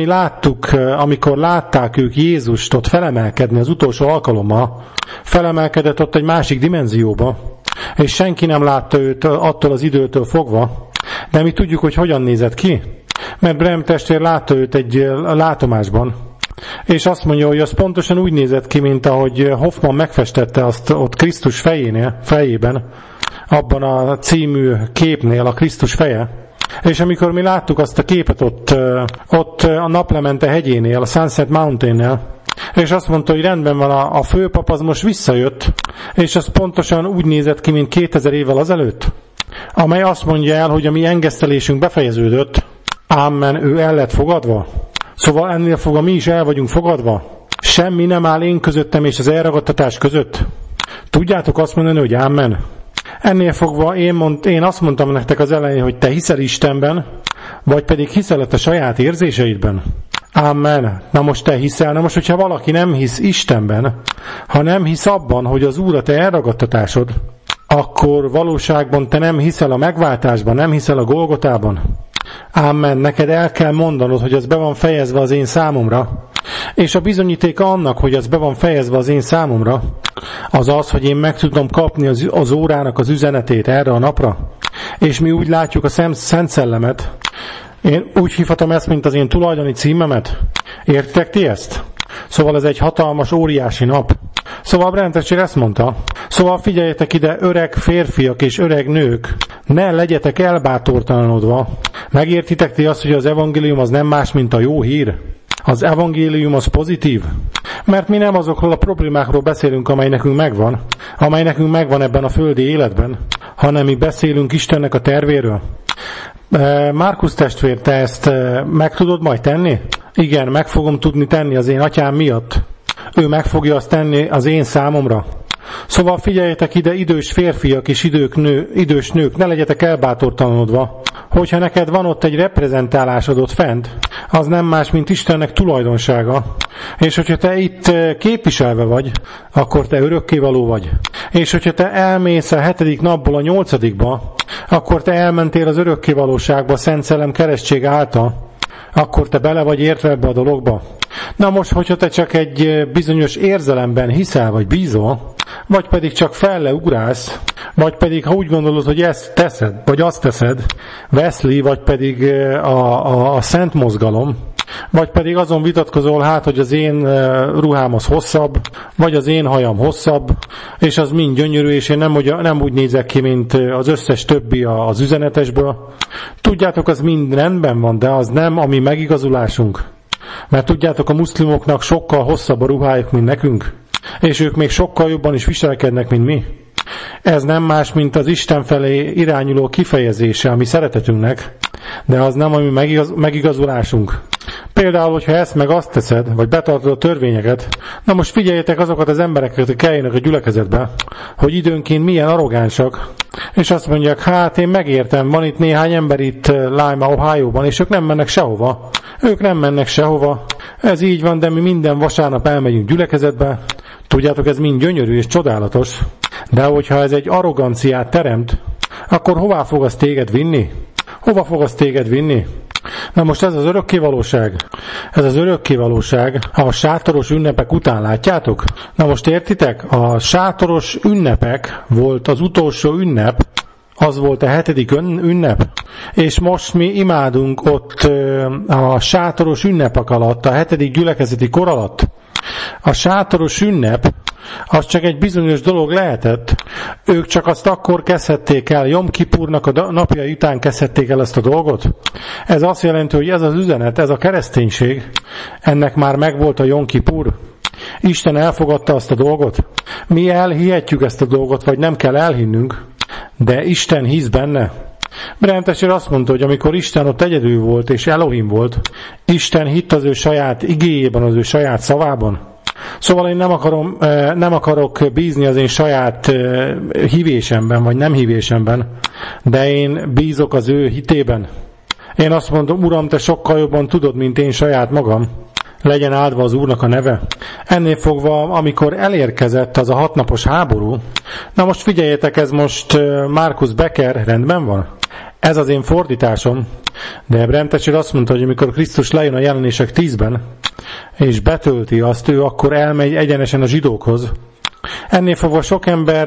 Speaker 1: Amikor látták ők Jézust ott felemelkedni az utolsó alkalommal, felemelkedett ott egy másik dimenzióba, és senki nem látta őt attól az időtől fogva, de mi tudjuk, hogy hogyan nézett ki. Mert Brian testvér látta őt egy látomásban, és azt mondja, hogy az pontosan úgy nézett ki, mint ahogy Hoffman megfestette azt ott Krisztus fejében, abban a című képnél a Krisztus feje. És amikor mi láttuk azt a képet ott a Naplemente hegyénél, a Sunset Mountain-nél, és azt mondta, hogy rendben van, a főpap az most visszajött, és az pontosan úgy nézett ki, mint 2000 évvel azelőtt, amely azt mondja el, hogy a mi engesztelésünk befejeződött, ámen, ő el lett fogadva. Szóval ennél fogva mi is el vagyunk fogadva. Semmi nem áll én közöttem és az elragadtatás között. Tudjátok azt mondani, hogy ámen? Ennél fogva én azt mondtam nektek az elején, hogy te hiszel Istenben, vagy pedig hiszel a saját érzéseidben. Amen. Na most te hiszel. Na most, hogyha valaki nem hisz Istenben, ha nem hisz abban, hogy az Úr a te elragadtatásod, akkor valóságban te nem hiszel a megváltásban, nem hiszel a Golgotában. Amen. Neked el kell mondanod, hogy az be van fejezve az én számomra. És a bizonyítéka annak, hogy az be van fejezve az én számomra, az az, hogy én meg tudom kapni az órának az üzenetét erre a napra. és mi úgy látjuk a Szent Szellemet, én úgy hívhatom ezt, mint az én tulajdoni címemet. Értitek ti ezt? Szóval ez egy hatalmas, óriási nap. Szóval Brent Testvér ezt mondta. Szóval figyeljetek ide, öreg férfiak és öreg nők, ne legyetek elbátortalanodva. Megértitek ti azt, hogy az evangélium az nem más, mint a jó hír? Az evangélium az pozitív. Mert mi nem azokról a problémákról beszélünk, amely nekünk megvan ebben a földi életben, hanem mi beszélünk Istennek a tervéről. Márkusz testvér, te ezt meg tudod majd tenni? Igen, meg fogom tudni tenni az én atyám miatt. Ő meg fogja azt tenni az én számomra. Szóval figyeljetek ide, idős férfiak és idős nők, ne legyetek elbátortalanodva. Hogyha neked van ott egy reprezentálásod ott fent, az nem más, mint Istennek tulajdonsága. És hogyha te itt képviselve vagy, akkor te örökkévaló vagy. És hogyha te elmész a 7. napból a 8-ba, akkor te elmentél az örökkévalóságba Szent Szellem keresztség által, akkor te bele vagy értve ebbe a dologba. Na most, hogyha te csak egy bizonyos érzelemben hiszel, vagy bízol, vagy pedig csak felleugrálsz, vagy pedig, ha úgy gondolod, hogy ezt teszed, vagy azt teszed, Wesley, vagy pedig a Szent Mozgalom, vagy pedig azon vitatkozol, hogy az én ruhám az hosszabb, vagy az én hajam hosszabb, és az mind gyönyörű, és én nem úgy nézek ki, mint az összes többi az üzenetesből. Tudjátok, az mind rendben van, de az nem a mi megigazulásunk. Mert tudjátok, a muszlimoknak sokkal hosszabb a ruhájuk, mint nekünk, és ők még sokkal jobban is viselkednek, mint mi. Ez nem más, mint az Isten felé irányuló kifejezése a mi szeretetünknek, de az nem a mi megigazulásunk. Például, hogyha ezt meg azt teszed, vagy betartod a törvényeket, na most figyeljetek azokat az embereket, akik eljönnek a gyülekezetbe, hogy időnként milyen arrogánsak, és azt mondják, én megértem, van itt néhány ember itt Lima, Ohio-ban, és ők nem mennek sehova. Ez így van, de mi minden vasárnap elmegyünk gyülekezetbe. Tudjátok, ez mind gyönyörű és csodálatos. De hogyha ez egy arroganciát teremt, akkor hová fog az téged vinni? Na most ez az örökkévalóság. A sátoros ünnepek után, látjátok? Na most értitek? A sátoros ünnepek volt az utolsó ünnep, az volt a 7. ünnep, és most mi imádunk ott a sátoros ünnepek alatt, a 7. gyülekezeti kor alatt. A sátoros ünnep az csak egy bizonyos dolog lehetett. Ők csak azt akkor kezdhették el, Jom Kipurnak a napjai után kezdhették el ezt a dolgot. Ez azt jelenti, hogy ez az üzenet, ez a kereszténység, ennek már megvolt a Jom Kipur. Isten elfogadta azt a dolgot. Mi elhihetjük ezt a dolgot, vagy nem kell elhinnünk, de Isten hisz benne. Brent Testvér azt mondta, hogy amikor Isten ott egyedül volt, és Elohim volt, Isten hitt az ő saját igéjében, az ő saját szavában. Szóval én nem akarok bízni az én saját hívésemben, vagy nem hívésemben, de én bízok az ő hitében. Én azt mondom, Uram, te sokkal jobban tudod, mint én saját magam. Legyen áldva az Úrnak a neve. Ennél fogva, amikor elérkezett az a 6 napos háború, na most figyeljetek, ez most Markus Becker, rendben van? Ez az én fordításom, de Brent Testvér azt mondta, hogy amikor Krisztus lejön a Jelenések 10-ben, és betölti azt, ő akkor elmegy egyenesen a zsidókhoz. Ennél fogva sok ember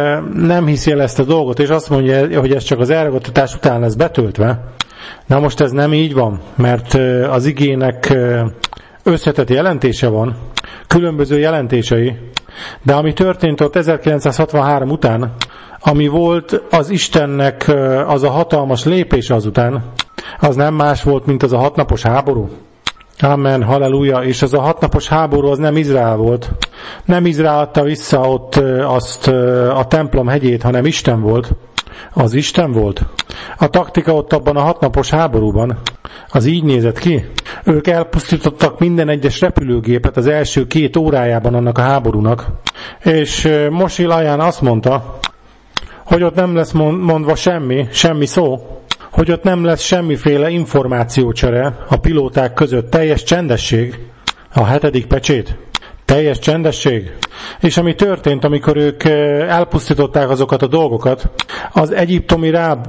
Speaker 1: nem hiszi el ezt a dolgot, és azt mondja, hogy ez csak az elragadtatás után lesz betöltve. Na most ez nem így van, mert az igének összetett jelentése van, különböző jelentései, de ami történt ott 1963 után, ami volt az Istennek az a hatalmas lépés azután, az nem más volt, mint az a 6 napos háború. Amen, halleluja, és az a 6 napos háború az nem Izrael volt. Nem Izrael adta vissza ott azt a templom hegyét, hanem Isten volt. Az Isten volt. A taktika ott abban a 6 napos háborúban, az így nézett ki. Ők elpusztítottak minden egyes repülőgépet az első 2 órájában annak a háborúnak. És Moshe Dayan azt mondta, hogy ott nem lesz mondva semmi szó, hogy ott nem lesz semmiféle információcsere a pilóták között, teljes csendesség, a 7. pecsét, teljes csendesség. És ami történt, amikor ők elpusztították azokat a dolgokat, az egyiptomi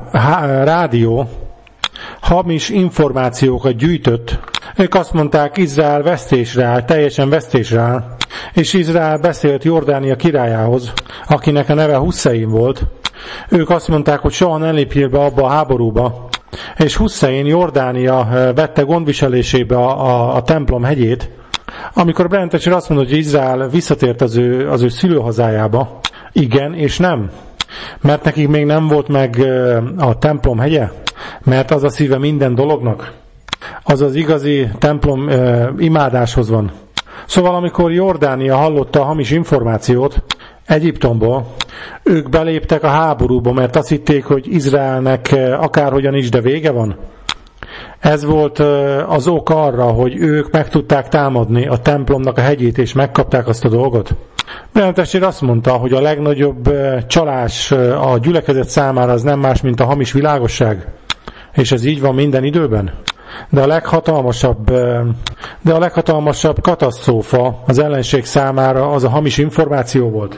Speaker 1: rádió hamis információkat gyűjtött. Ők azt mondták, Izrael vesztésre áll, teljesen vesztésre áll. És Izrael beszélt Jordánia királyához, akinek a neve Hussein volt, Ők azt mondták, hogy soha ne lépjél be abba a háborúba, és Hussein Jordánia vette gondviselésébe a templom hegyét, amikor Brennan testvér azt mondta, hogy Izrael visszatért az ő szülőhazájába. Igen és nem. Mert nekik még nem volt meg a templom hegye, mert az a szíve minden dolognak. Az az igazi templom imádáshoz van. Szóval amikor Jordánia hallotta a hamis információt Egyiptomból, ők beléptek a háborúba, mert azt hitték, hogy Izraelnek akárhogyan is, de vége van. Ez volt az ok arra, hogy ők meg tudták támadni a templomnak a hegyét, és megkapták azt a dolgot. Brennan testvér azt mondta, hogy a legnagyobb csalás a gyülekezet számára az nem más, mint a hamis világosság. És ez így van minden időben. De a leghatalmasabb katasztrófa az ellenség számára az a hamis információ volt.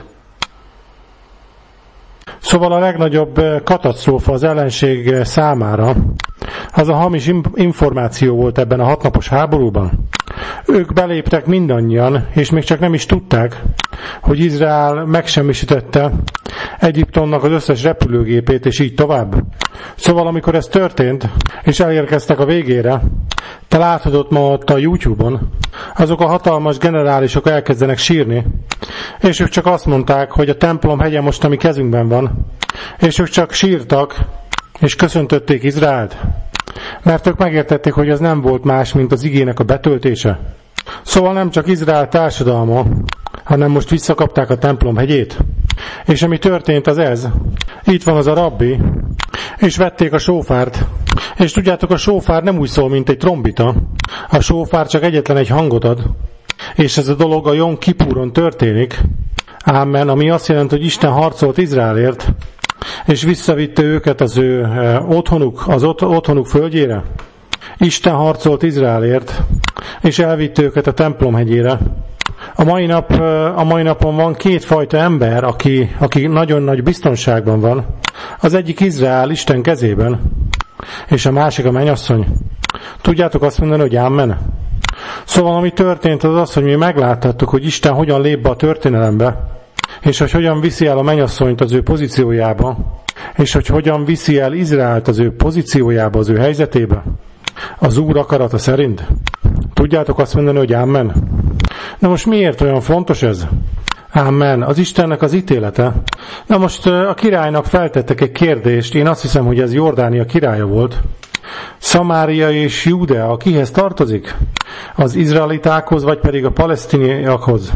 Speaker 1: Szóval a legnagyobb katasztrófa az ellenség számára az a hamis információ volt ebben a 6 napos háborúban. Ők beléptek mindannyian, és még csak nem is tudták, hogy Izrael megsemmisítette Egyiptomnak az összes repülőgépét, és így tovább. Szóval amikor ez történt, és elérkeztek a végére, te láthatod ma ott a YouTube-on, azok a hatalmas generálisok elkezdenek sírni, és ők csak azt mondták, hogy a templom hegye most a mi kezünkben van, és ők csak sírtak, és köszöntötték Izraelt, mert ők megértették, hogy ez nem volt más, mint az igének a betöltése. Szóval nem csak Izrael társadalma, hanem most visszakapták a templom hegyét. És ami történt az ez, itt van az a rabbi, és vették a sófárt, és tudjátok, a sófár nem úgy szól, mint egy trombita, a sófár csak egyetlen egy hangot ad, és ez a dolog a Jom Kipuron történik, ámen, ami azt jelenti, hogy Isten harcolt Izraelért, és visszavitte őket az ő otthonuk földjére. Isten harcolt Izraelért, és elvitte őket a templomhegyére. A mai napon van 2 fajta ember, aki nagyon nagy biztonságban van. Az egyik Izrael Isten kezében, és a másik a mennyasszony. Tudjátok azt mondani, hogy ámen? Szóval ami történt az az, hogy mi megláthattuk, hogy Isten hogyan lép be a történelembe, és hogy hogyan viszi el a mennyasszonyt az ő pozíciójába, és hogy hogyan viszi el Izraelt az ő pozíciójába, az ő helyzetébe, az Úr akarata szerint. Tudjátok azt mondani, hogy ámen? Na most miért olyan fontos ez? Ámen. Az Istennek az ítélete. Na most a királynak feltettek egy kérdést, én azt hiszem, hogy ez Jordánia királya volt. Szamária és Júdea kihez tartozik? Az izraelitákhoz, vagy pedig a palesztiniakhoz?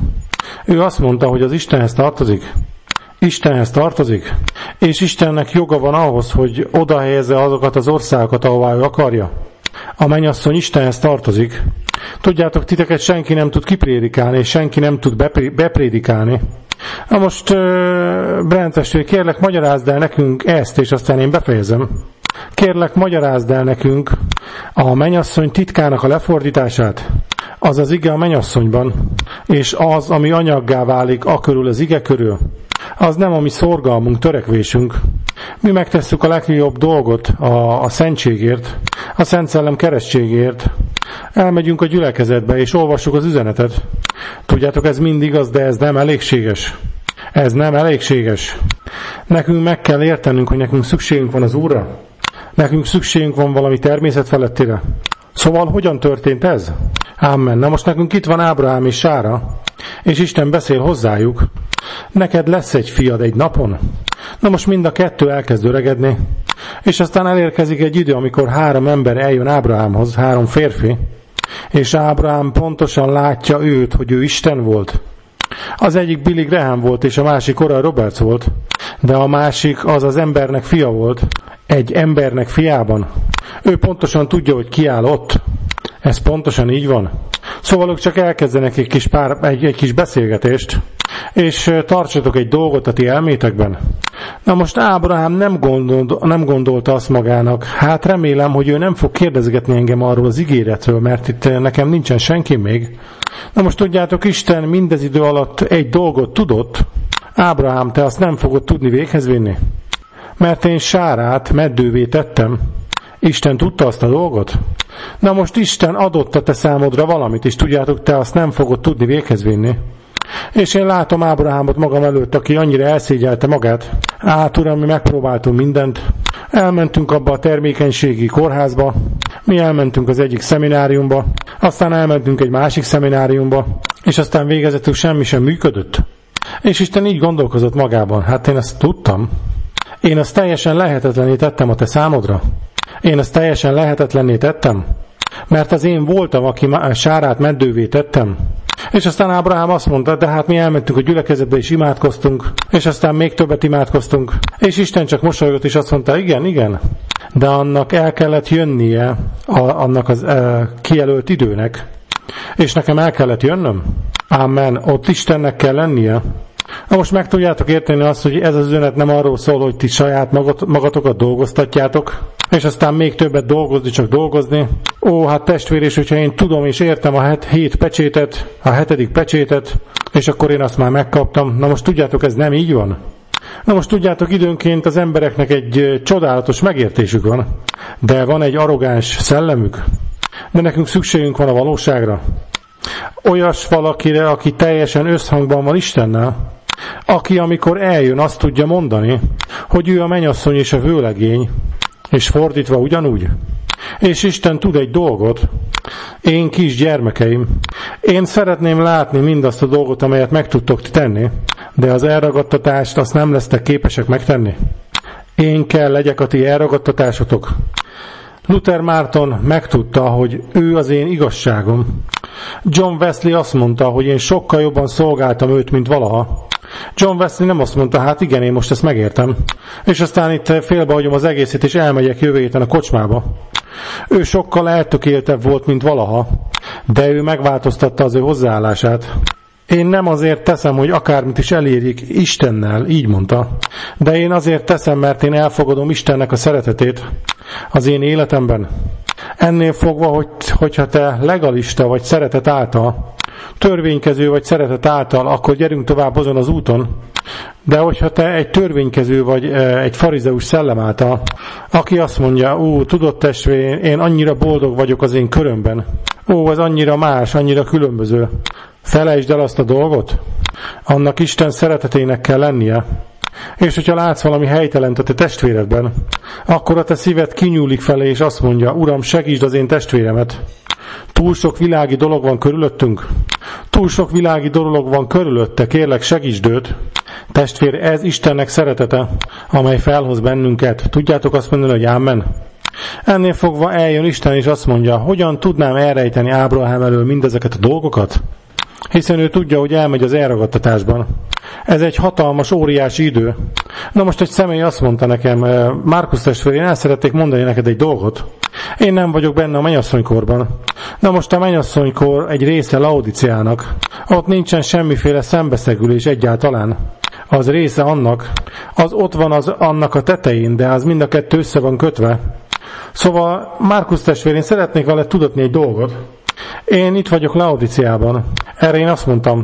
Speaker 1: Ő azt mondta, hogy az Istenhez tartozik. Istenhez tartozik, és Istennek joga van ahhoz, hogy oda helyezze azokat az országokat, ahová ő akarja. A mennyasszony Istenhez tartozik. Tudjátok, titeket senki nem tud kiprédikálni, és senki nem tud beprédikálni. Na most, Brennan testvér, kérlek, magyarázd el nekünk ezt, és aztán én befejezem. Kérlek, magyarázd el nekünk a mennyasszony titkának a lefordítását. Az az ige a mennyasszonyban, és az, ami anyaggá válik akörül az ige körül, az nem a mi szorgalmunk, törekvésünk. Mi megtesszük a legjobb dolgot a szentségért, a Szent Szellem keresztségért. Elmegyünk a gyülekezetbe, és olvassuk az üzenetet. Tudjátok, ez mind igaz, de ez nem elégséges. Ez nem elégséges. Nekünk meg kell értenünk, hogy nekünk szükségünk van az Úrra. Nekünk szükségünk van valami természet felettire. Szóval hogyan történt ez? Ámen. Na most nekünk itt van Ábrahám és Sára, és Isten beszél hozzájuk. Neked lesz egy fiad egy napon. Na most mind a 2 elkezd öregedni, és aztán elérkezik egy idő, amikor 3 ember eljön Ábrahámhoz, 3 férfi, és Ábrahám pontosan látja őt, hogy ő Isten volt. Az egyik Billy Graham volt, és a másik Oral Roberts volt, de a másik az embernek fia volt, egy embernek fiában. Ő pontosan tudja, hogy ki áll ott. Ez pontosan így van. Szóval ők csak elkezdenek egy kis beszélgetést, és tartsatok egy dolgot a ti elmétekben. Na most Ábrahám nem gondolta azt magának, hát remélem, hogy ő nem fog kérdezgetni engem arról az ígéretről, mert itt nekem nincsen senki még. Na most tudjátok, Isten mindez idő alatt egy dolgot tudott. Ábrahám, te azt nem fogod tudni véghez vinni, mert én Sárát meddővé tettem. Isten tudta azt a dolgot? Na most Isten adott a te számodra valamit, és tudjátok, te azt nem fogod tudni véghez vinni. És én látom Ábrahámot magam előtt, aki annyira elszégyelte magát. Uram, mi megpróbáltunk mindent. Elmentünk abba a termékenységi kórházba, mi elmentünk az egyik szemináriumba, aztán elmentünk egy másik szemináriumba, és aztán végezetül semmi sem működött. És Isten így gondolkozott magában, hát én ezt tudtam. Én azt teljesen lehetetlenné tettem a te számodra. Én azt teljesen lehetetlenné tettem, mert az én voltam, aki sárát meddővé tettem. És aztán Ábrahám azt mondta, de hát mi elmentünk a gyülekezetbe és imádkoztunk, és aztán még többet imádkoztunk, és Isten csak mosolygott és azt mondta, igen, de annak el kellett jönnie annak az kijelölt időnek, és nekem el kellett jönnöm. Amen, ott Istennek kell lennie. Na most meg tudjátok érteni azt, hogy ez az üzenet nem arról szól, hogy ti saját magatokat dolgoztatjátok, és aztán még többet dolgozni, csak dolgozni. Ó, hát testvér, és hogyha én tudom és értem a 7 pecsétet, a 7. pecsétet, és akkor én azt már megkaptam. Na most tudjátok, ez nem így van. Na most tudjátok, időnként az embereknek egy csodálatos megértésük van, de van egy arrogáns szellemük, de nekünk szükségünk van a valóságra. Olyas valakire, aki teljesen összhangban van Istennel, aki amikor eljön, azt tudja mondani, hogy ő a mennyasszony és a vőlegény, és fordítva ugyanúgy. És Isten tud egy dolgot, én kis gyermekeim, én szeretném látni mindazt a dolgot, amelyet meg tudtok tenni, de az elragadtatást azt nem lesztek képesek megtenni. Én kell legyek a ti elragadtatásotok. Luther Márton megtudta, hogy ő az én igazságom. John Wesley azt mondta, hogy én sokkal jobban szolgáltam őt, mint valaha. John Wesley nem azt mondta, hát igen, én most ezt megértem, és aztán itt félbehagyom az egészet, és elmegyek jövő héten a kocsmába. Ő sokkal eltökéltebb volt, mint valaha, de ő megváltoztatta az ő hozzáállását. Én nem azért teszem, hogy akármit is elérjék Istennel, így mondta, de én azért teszem, mert én elfogadom Istennek a szeretetét az én életemben. Ennél fogva, hogyha te legalista vagy szeretet által, törvénykező vagy szeretet által, akkor gyerünk tovább azon az úton. De hogyha te egy törvénykező vagy egy farizeus szellem által, aki azt mondja, tudod testvér, én annyira boldog vagyok az én körömben. Ez annyira más, annyira különböző. Felejtsd el azt a dolgot. Annak Isten szeretetének kell lennie. És hogyha látsz valami helytelent a te testvéredben, akkor a te szíved kinyúlik felé, és azt mondja, Uram, segítsd az én testvéremet. Túl sok világi dolog van körülöttünk. Túl sok világi dolog van körülötte, kérlek, segítsd őt. Testvér, ez Istennek szeretete, amely felhoz bennünket. Tudjátok azt mondani, hogy Amen? Ennél fogva eljön Isten, és azt mondja, hogyan tudnám elrejteni Ábrahám elől mindezeket a dolgokat? Hiszen ő tudja, hogy elmegy az elragadtatásban. Ez egy hatalmas, óriási idő. Na most egy személy azt mondta nekem, Márkusz testvér, én el szeretnék mondani neked egy dolgot. Én nem vagyok benne a mennyasszonykorban. Na most a mennyasszonykor egy része Laodiceának. Ott nincsen semmiféle szembeszegülés egyáltalán. Az része annak. Az ott van annak a tetején, de az mind a kettő össze van kötve. Szóval, Márkusz testvér, én szeretnék vele tudatni egy dolgot. Én itt vagyok Laodiceában. Erre én azt mondtam,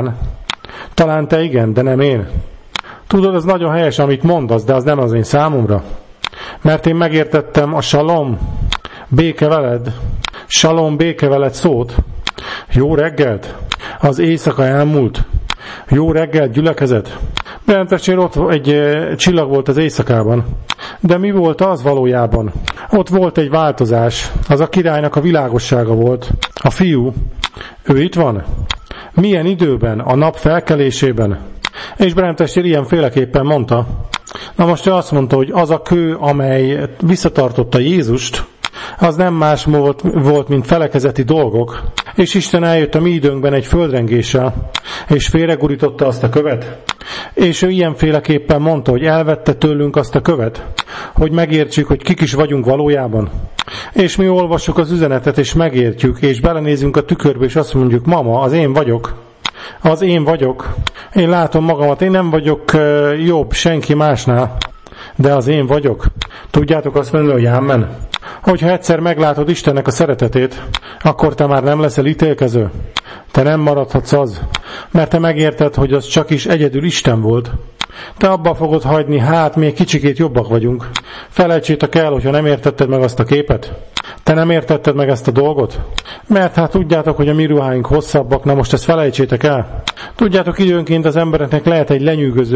Speaker 1: talán te igen, de nem én. Tudod, az nagyon helyes, amit mondasz, de az nem az én számomra. Mert én megértettem a salom, béke veled, salom, béke veled szót. Jó reggelt, az éjszaka elmúlt. Jó reggelt, gyülekezet. Bentessér, ott egy csillag volt az éjszakában. De mi volt az valójában? Ott volt egy változás. Az a királynak a világossága volt. A fiú, ő itt van. Milyen időben? A nap felkelésében. És Bremtestér ilyenféleképpen mondta. Na most ő azt mondta, hogy az a kő, amely visszatartotta Jézust, az nem más volt, mint felekezeti dolgok. És Isten eljött a mi időnkben egy földrengéssel, és félregurította azt a követ. És ő ilyenféleképpen mondta, hogy elvette tőlünk azt a követ, hogy megértsük, hogy kik is vagyunk valójában. És mi olvassuk az üzenetet, és megértjük, és belenézünk a tükörbe, és azt mondjuk, mama, az én vagyok. Az én vagyok. Én látom magamat, én nem vagyok jobb senki másnál, de az én vagyok. Tudjátok azt mondani, hogy Amen? Hogyha egyszer meglátod Istennek a szeretetét, akkor te már nem leszel ítélkező. Te nem maradhatsz az, mert te megérted, hogy az csak is egyedül Isten volt. Te abba fogod hagyni, hát még kicsikét jobbak vagyunk. Felejtsétek el, hogyha nem értetted meg azt a képet. Te nem értetted meg ezt a dolgot? Mert hát tudjátok, hogy a mi ruháink hosszabbak, na most ezt felejtsétek el. Tudjátok, időnként az embereknek lehet egy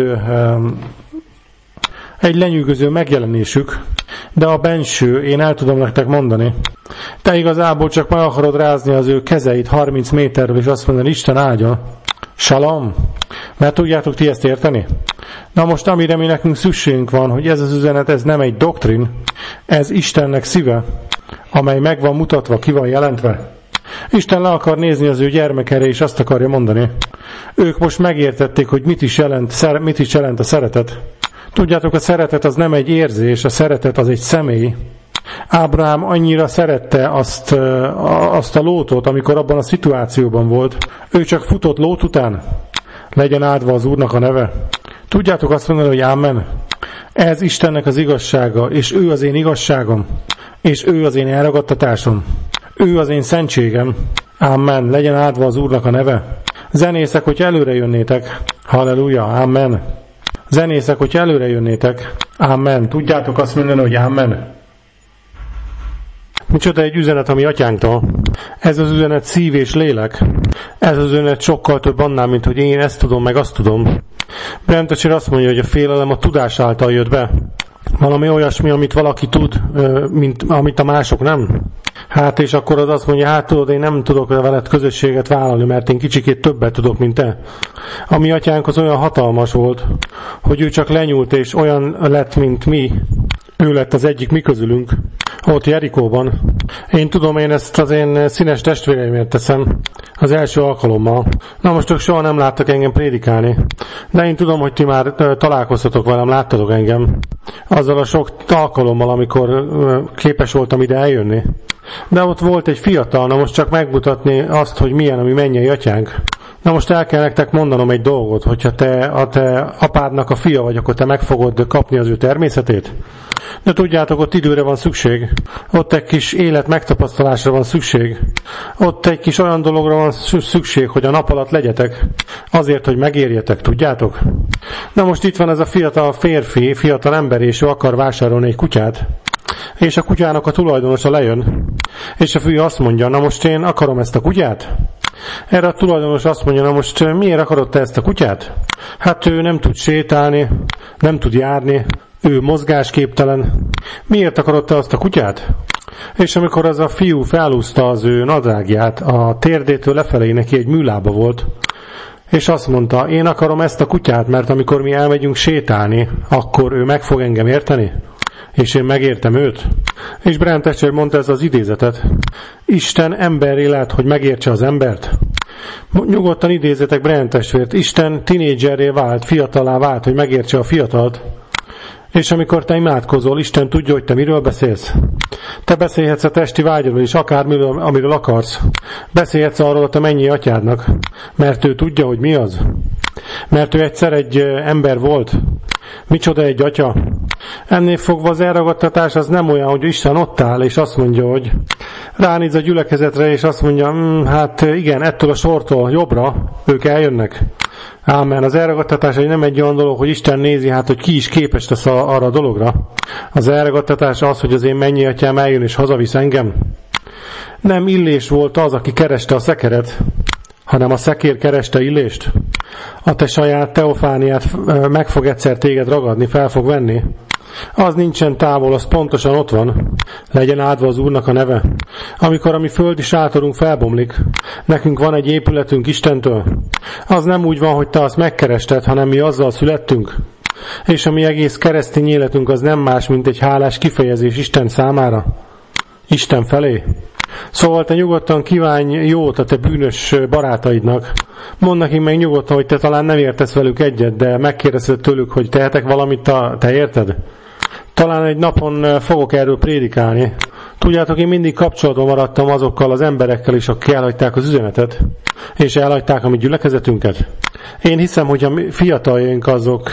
Speaker 1: lenyűgöző megjelenésük, de a benső, én el tudom nektek mondani. Te igazából csak meg akarod rázni az ő kezeit 30 méterről, és azt mondani, Isten áldjon. Salom. Mert tudjátok ti ezt érteni? Na most, amire mi nekünk szükségünk van, hogy ez az üzenet, ez nem egy doktrin, ez Istennek szíve, amely meg van mutatva, ki van jelentve. Isten le akar nézni az ő gyermekére, és azt akarja mondani. Ők most megértették, hogy mit is jelent a szeretet. Tudjátok, a szeretet az nem egy érzés, a szeretet az egy személy. Ábrahám annyira szerette azt a Lótot, amikor abban a szituációban volt. Ő csak futott Lót után. Legyen áldva az Úrnak a neve. Tudjátok azt mondani, hogy ámen? Ez Istennek az igazsága, és ő az én igazságom, és ő az én elragadtatásom. Ő az én szentségem. Ámen. Legyen áldva az Úrnak a neve. Zenészek, hogy előre jönnétek. Halleluja. Ámen. Zenészek, hogy előre jönnétek. Ámen. Tudjátok azt mondani, hogy ámen. Micsoda egy üzenet a mi atyánktól. Ez az üzenet szív és lélek. Ez az üzenet sokkal több annál, mint hogy én ezt tudom, meg azt tudom. Brentessér azt mondja, hogy a félelem a tudás által jött be. Valami olyasmi, amit valaki tud, mint amit a mások nem. Hát és akkor az azt mondja, hát tudod, én nem tudok veled közösséget vállalni, mert én kicsikét többet tudok, mint te. A mi atyánk az olyan hatalmas volt, hogy ő csak lenyúlt, és olyan lett, mint mi. Ő lett az egyik mi közülünk, ott Jerikóban. Én tudom, én ezt az én színes testvéreimért teszem az első alkalommal. Na most ők soha nem láttak engem prédikálni, de én tudom, hogy ti már találkoztatok velem, láttatok engem. Azzal a sok alkalommal, amikor képes voltam ide eljönni. De ott volt egy fiatal, na most csak megmutatni azt, hogy milyen a mi mennyei atyánk. Na most el kell nektek mondanom egy dolgot, hogyha te a te apádnak a fia vagy, akkor te meg fogod kapni az ő természetét. De tudjátok, ott időre van szükség. Ott egy kis élet megtapasztalásra van szükség. Ott egy kis olyan dologra van szükség, hogy a nap alatt legyetek. Azért, hogy megérjetek, tudjátok? Na most itt van ez a fiatal férfi, fiatal ember, és ő akar vásárolni egy kutyát. És a kutyának a tulajdonosa lejön. És a fiú azt mondja, na most én akarom ezt a kutyát? Erre a tulajdonos azt mondja, na most miért akarod te ezt a kutyát? Hát ő nem tud sétálni, nem tud járni, ő mozgásképtelen. Miért akarod te azt a kutyát? És amikor az a fiú felúszta az ő nadrágját, a térdétől lefelé neki egy műlába volt, és azt mondta, én akarom ezt a kutyát, mert amikor mi elmegyünk sétálni, akkor ő meg fog engem érteni, és én megértem őt. És Brentessér mondta ez az idézetet. Isten emberré lett, hogy megértse az embert. Nyugodtan idézetek Brentesért. Isten tinédzserré vált, fiatalá vált, hogy megértse a fiatalt. És amikor te imádkozol, Isten tudja, hogy te miről beszélsz. Te beszélhetsz a testi vágyadról is, akármiről, amiről akarsz. Beszélhetsz arról a te mennyi atyádnak, mert ő tudja, hogy mi az. Mert ő egyszer egy ember volt. Micsoda egy atya. Ennél fogva az elragadtatás az nem olyan, hogy Isten ott áll, és azt mondja, hogy ránéz a gyülekezetre, és azt mondja, hát igen, ettől a sortól jobbra ők eljönnek. Ámen. Az elragadtatás nem egy olyan dolog, hogy Isten nézi, hát hogy ki is képes lesz arra a dologra. Az elragadtatás az, hogy az én mennyi atyám eljön és hazavisz engem. Nem Illés volt az, aki kereste a szekeret, hanem a szekér kereste Illést. A te saját teofániát meg fog egyszer téged ragadni, fel fog venni. Az nincsen távol, az pontosan ott van. Legyen áldva az Úrnak a neve. Amikor a mi földi sátorunk felbomlik, nekünk van egy épületünk Istentől. Az nem úgy van, hogy te azt megkerested, hanem mi azzal születtünk. És a mi egész keresztény életünk az nem más, mint egy hálás kifejezés Isten számára. Isten felé. Szóval te nyugodtan kívánj jót a te bűnös barátaidnak. Mondd nekik meg nyugodtan, hogy te talán nem értesz velük egyet, de megkérdezed tőlük, hogy tehetek valamit, te érted? Talán egy napon fogok erről prédikálni. Tudjátok, én mindig kapcsolatban maradtam azokkal az emberekkel is, akik elhagyták az üzenetet, és elhagyták a mi gyülekezetünket. Én hiszem, hogy a fiataljaink azok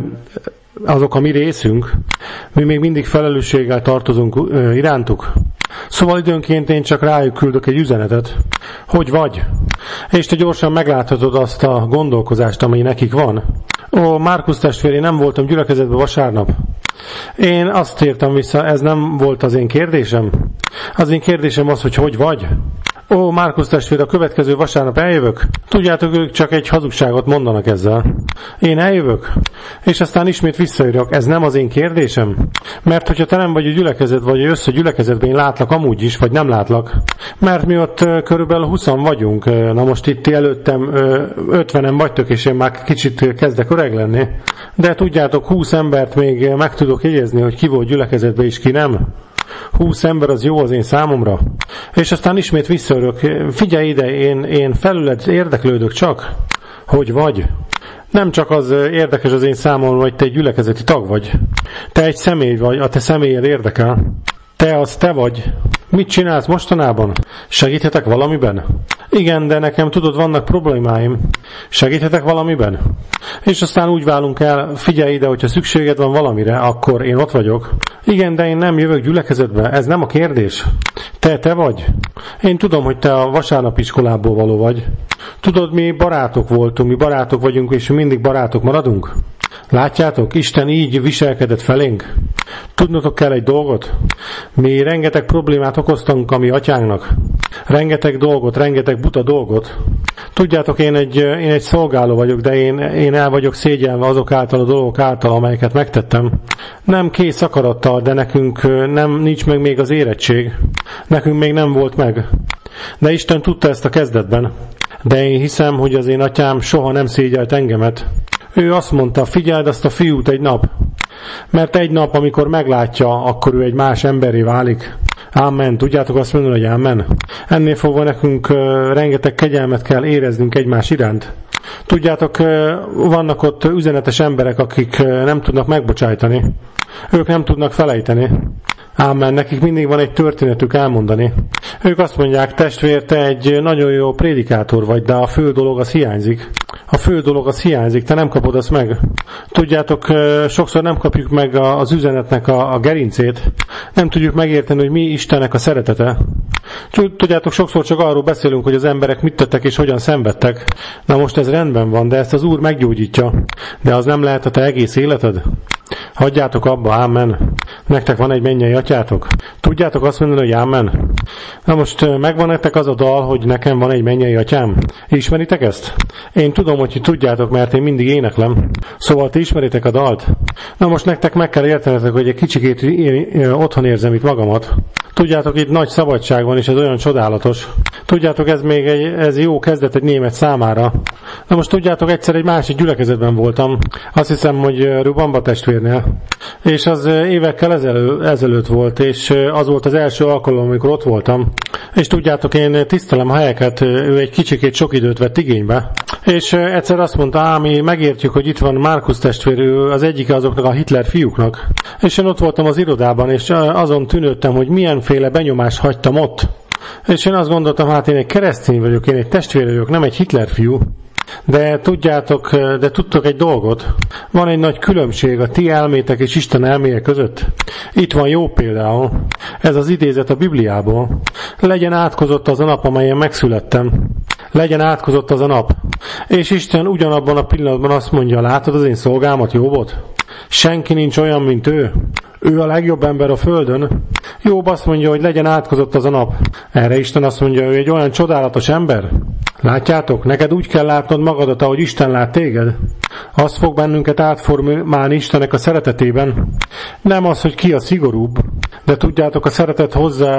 Speaker 1: a mi részünk, mi még mindig felelősséggel tartozunk irántuk. Szóval időnként én csak rájuk küldök egy üzenetet, hogy vagy. És te gyorsan megláthatod azt a gondolkozást, ami nekik van. Márkusz testvér, én nem voltam gyülekezetben vasárnap. Én azt írtam vissza, ez nem volt az én kérdésem. Az én kérdésem az, hogy vagy? Ó, Márkusz testvér, a következő vasárnap eljövök? Tudjátok, ők csak egy hazugságot mondanak ezzel. Én eljövök, és aztán ismét visszaírok. Ez nem az én kérdésem? Mert hogyha te nem vagy a gyülekezet, vagy összegyülekezetben, én látlak amúgy is, vagy nem látlak. Mert mi ott körülbelül 20 vagyunk. Na most itt előttem 50-en vagytok, és én már kicsit kezdek öreg lenni. De tudjátok, 20 embert még meg tudok jegyezni, hogy ki volt gyülekezetben és ki nem. 20 ember az jó az én számomra. És aztán ismét visszaörök. Figyelj ide, én felüled érdeklődök csak, hogy vagy. Nem csak az érdekes az én számomra, hogy te egy gyülekezeti tag vagy. Te egy személy vagy, a te személyed érdekel. Te az te vagy. Mit csinálsz mostanában? Segíthetek valamiben? Igen, de nekem tudod, vannak problémáim. Segíthetek valamiben? És aztán úgy válunk el, figyelj ide, hogyha szükséged van valamire, akkor én ott vagyok. Igen, de én nem jövök gyülekezetbe, ez nem a kérdés. Te vagy. Én tudom, hogy te a vasárnapiskolából való vagy. Tudod, mi barátok voltunk, mi barátok vagyunk, és mi mindig barátok maradunk. Látjátok, Isten így viselkedett felénk. Tudnotok kell egy dolgot? Mi rengeteg problémát okoztunk a mi atyánknak. Rengeteg dolgot, rengeteg buta dolgot. Tudjátok, én egy szolgáló vagyok, de én el vagyok szégyelve azok által a dolgok által, amelyeket megtettem. Nem kész akarattal, de nekünk nincs meg még az érettség. Nekünk még nem volt meg. De Isten tudta ezt a kezdetben. De én hiszem, hogy az én atyám soha nem szégyelt engemet. Ő azt mondta, figyeld azt a fiút egy nap. Mert egy nap, amikor meglátja, akkor ő egy más emberré válik. Amen. Tudjátok azt mondani, hogy amen? Ennél fogva nekünk rengeteg kegyelmet kell éreznünk egymás iránt. Tudjátok, vannak ott üzenetes emberek, akik nem tudnak megbocsájtani. Ők nem tudnak felejteni. Amen. Nekik mindig van egy történetük elmondani. Ők azt mondják, testvér, te egy nagyon jó prédikátor vagy, de a fő dolog az hiányzik. A fő dolog az hiányzik, te nem kapod azt meg. Tudjátok, sokszor nem kapjuk meg az üzenetnek a gerincét. Nem tudjuk megérteni, hogy mi Istennek a szeretete. Tudjátok, sokszor csak arról beszélünk, hogy az emberek mit tettek és hogyan szenvedtek. Na most ez rendben van, de ezt az Úr meggyógyítja. De az nem lehet a te egész életed. Hagyjátok abba, amen. Nektek van egy mennyei atyátok. Tudjátok azt mondani, hogy amen. Na most megvan nektek az a dal, hogy nekem van egy mennyei atyám? Ismeritek ezt? Én tudom, hogy tudjátok, mert én mindig éneklem. Szóval ti ismeritek a dalt? Na most nektek meg kell értenetek, hogy egy kicsikét otthon érzem itt magamat. Tudjátok, itt nagy szabadság van, és ez olyan csodálatos. Tudjátok, ez jó kezdet egy német számára. Na most tudjátok, egyszer egy másik gyülekezetben voltam. Azt hiszem, hogy Rubamba testvérnél. És az évekkel ezelőtt volt, és az volt az első alkalom, amikor ott voltam. És tudjátok, én tisztelem a helyeket, ő egy kicsikét sok időt vett igénybe. És egyszer azt mondta, mi megértjük, hogy itt van Márkusz testvér, ő az egyike azoknak a Hitler fiúknak. És én ott voltam az irodában, és azon tűnődtem, hogy milyenféle benyomást hagytam ott. És én azt gondoltam, hát én egy keresztény vagyok, én egy testvér vagyok, nem egy Hitler fiú. De tudtok egy dolgot. Van egy nagy különbség a ti elmétek és Isten elméje között. Itt van jó például. Ez az idézet a Bibliából. Legyen átkozott az a nap, amelyen megszülettem. Legyen átkozott az a nap. És Isten ugyanabban a pillanatban azt mondja, látod az én szolgámat, Jóbot? Senki nincs olyan, mint ő. Ő a legjobb ember a földön. Jobb azt mondja, hogy legyen átkozott az a nap. Erre Isten azt mondja, ő egy olyan csodálatos ember. Látjátok? Neked úgy kell látnod magadat, ahogy Isten lát téged. Az fog bennünket átformálni Istennek a szeretetében. Nem az, hogy ki a szigorúbb, de tudjátok, a szeretet hozzá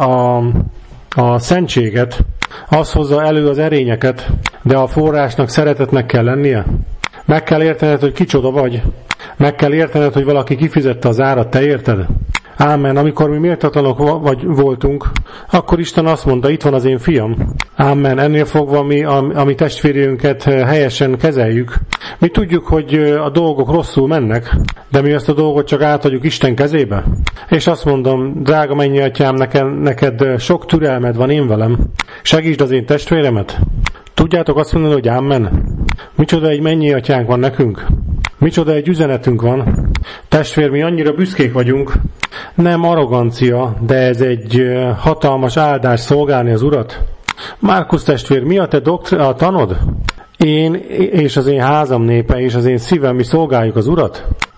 Speaker 1: a szentséget, az hozza elő az erényeket, de a forrásnak szeretetnek kell lennie. Meg kell értened, hogy kicsoda vagy. Meg kell értened, hogy valaki kifizette az árat, te érted? Ámen, amikor mi méltatlanok voltunk, akkor Isten azt mondta, itt van az én fiam. Ámen, ennél fogva mi a mi testvérünket helyesen kezeljük. Mi tudjuk, hogy a dolgok rosszul mennek, de mi azt a dolgot csak átadjuk Isten kezébe. És azt mondom, drága mennyi atyám, neked sok türelmed van én velem. Segítsd az én testvéremet. Tudjátok azt mondani, hogy amen. Micsoda egy mennyi atyánk van nekünk. Micsoda egy üzenetünk van. Testvér, mi annyira büszkék vagyunk. Nem arrogancia, de ez egy hatalmas áldás szolgálni az Urat. Márkusz testvér, mi a te a tanod? Én és az én házam népe és az én szívem, mi szolgáljuk az Urat.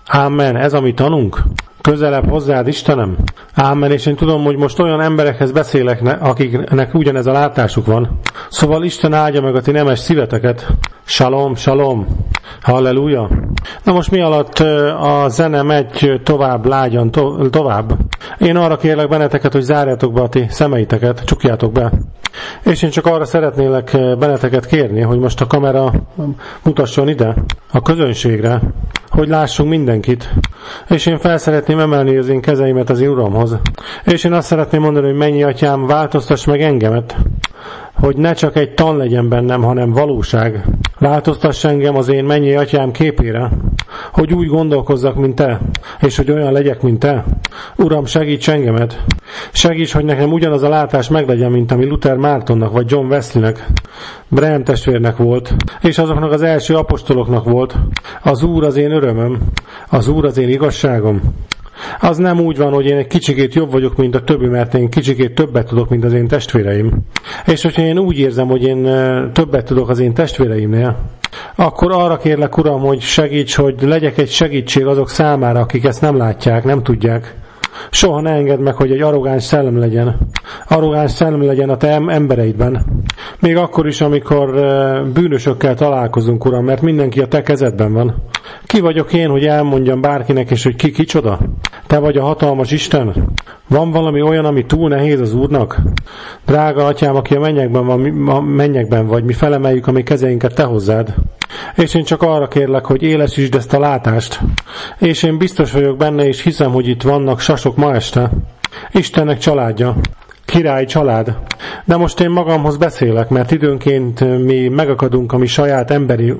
Speaker 1: Ámen, ez a mi tanunk? Közelebb hozzád, Istenem? Ámen, és én tudom, hogy most olyan emberekhez beszélek, akiknek ugyanez a látásuk van. Szóval Isten áldja meg a ti nemes szíveteket. Salom, salom. Halleluja. Na most mi alatt a zene megy tovább, lágyan tovább? Én arra kérlek benneteket, hogy zárjátok be a ti szemeiteket, csukjátok be. És én csak arra szeretnélek benneteket kérni, hogy most a kamera mutasson ide, a közönségre, hogy lássunk mindenkit. És én fel szeretném emelni az én kezeimet az én Uramhoz. És én azt szeretném mondani, hogy mennyi Atyám, változtass meg engemet, hogy ne csak egy tan legyen bennem, hanem valóság. Változtass engem az én mennyi Atyám képére, hogy úgy gondolkozzak, mint te, és hogy olyan legyek, mint te. Uram, segíts engemet. Segíts, hogy nekem ugyanaz a látás meglegyen, mint ami Luther Mártonnak, vagy John Wesleynek, Branham testvérnek volt, és azoknak az első apostoloknak volt. Az Úr az én örömöm, az Úr az én igazságom. Az nem úgy van, hogy én egy kicsikét jobb vagyok, mint a többi, mert én kicsikét többet tudok, mint az én testvéreim. És hogyha én úgy érzem, hogy én többet tudok az én testvéreimnél, akkor arra kérlek, Uram, hogy segíts, hogy legyek egy segítség azok számára, akik ezt nem látják, nem tudják. Soha ne engedd meg, hogy egy arrogáns szellem legyen. Arrogáns szellem legyen a te embereidben. Még akkor is, amikor bűnösökkel találkozunk, Uram, mert mindenki a te kezedben van. Ki vagyok én, hogy elmondjam bárkinek, és hogy ki kicsoda? Te vagy a hatalmas Isten? Van valami olyan, ami túl nehéz az Úrnak? Drága Atyám, aki a mennyekben van, mennyekben vagy, mi felemeljük a mi kezeinket te hozzád. És én csak arra kérlek, hogy élesítsd ezt a látást. És én biztos vagyok benne, és hiszem, hogy itt vannak sasok ma este. Istennek családja. Király család. De most én magamhoz beszélek, mert időnként mi megakadunk a mi saját emberi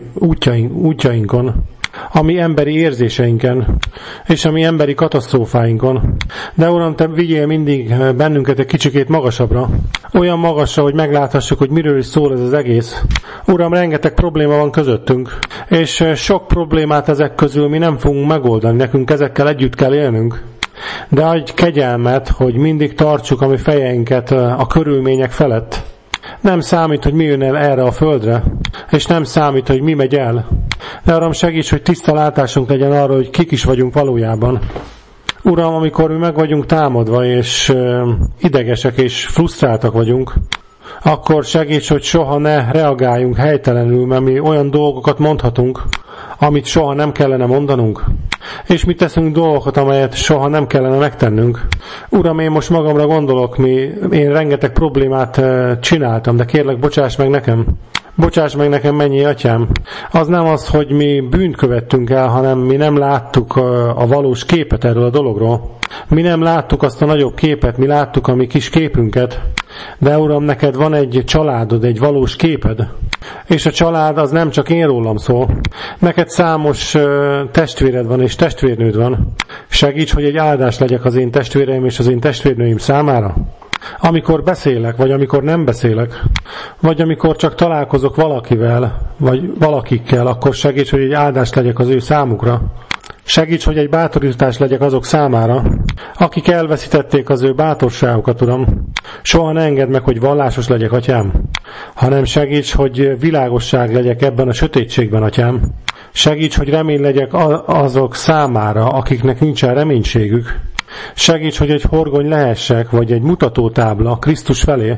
Speaker 1: útjainkon, a mi emberi érzéseinken, és a mi emberi katasztrófáinkon. De Uram, te vigyél mindig bennünket egy kicsikét magasabbra. Olyan magasra, hogy megláthassuk, hogy miről is szól ez az egész. Uram, rengeteg probléma van közöttünk, és sok problémát ezek közül mi nem fogunk megoldani, nekünk ezekkel együtt kell élnünk. De adj kegyelmet, hogy mindig tartsuk a mi fejeinket a körülmények felett. Nem számít, hogy mi jön el erre a földre, és nem számít, hogy mi megy el. De Uram, segíts, hogy tiszta látásunk legyen arra, hogy kik is vagyunk valójában. Uram, amikor mi meg vagyunk támadva, és idegesek és frusztráltak vagyunk, akkor segíts, hogy soha ne reagáljunk helytelenül, mert mi olyan dolgokat mondhatunk, amit soha nem kellene mondanunk. És mi teszünk dolgokat, amelyet soha nem kellene megtennünk. Uram, én most magamra gondolok, én rengeteg problémát csináltam, de kérlek, bocsáss meg nekem. Bocsáss meg nekem, mennyi Atyám. Az nem az, hogy mi bűnt követtünk el, hanem mi nem láttuk a valós képet erről a dologról. Mi nem láttuk azt a nagyobb képet, mi láttuk a mi kis képünket. De Uram, neked van egy családod, egy valós képed. És a család az nem csak én rólam szól. Neked számos testvéred van és testvérnőd van. Segíts, hogy egy áldás legyek az én testvéreim és az én testvérnőim számára. Amikor beszélek, vagy amikor nem beszélek, vagy amikor csak találkozok valakivel, vagy valakikkel, akkor segíts, hogy egy áldás legyek az ő számukra. Segíts, hogy egy bátorítás legyek azok számára, akik elveszítették az ő bátorságukat, Uram. Soha ne engedd meg, hogy vallásos legyek, Atyám, hanem segíts, hogy világosság legyek ebben a sötétségben, Atyám. Segíts, hogy remény legyek azok számára, akiknek nincsen reménységük. Segíts, hogy egy horgony lehessek, vagy egy mutatótábla Krisztus felé,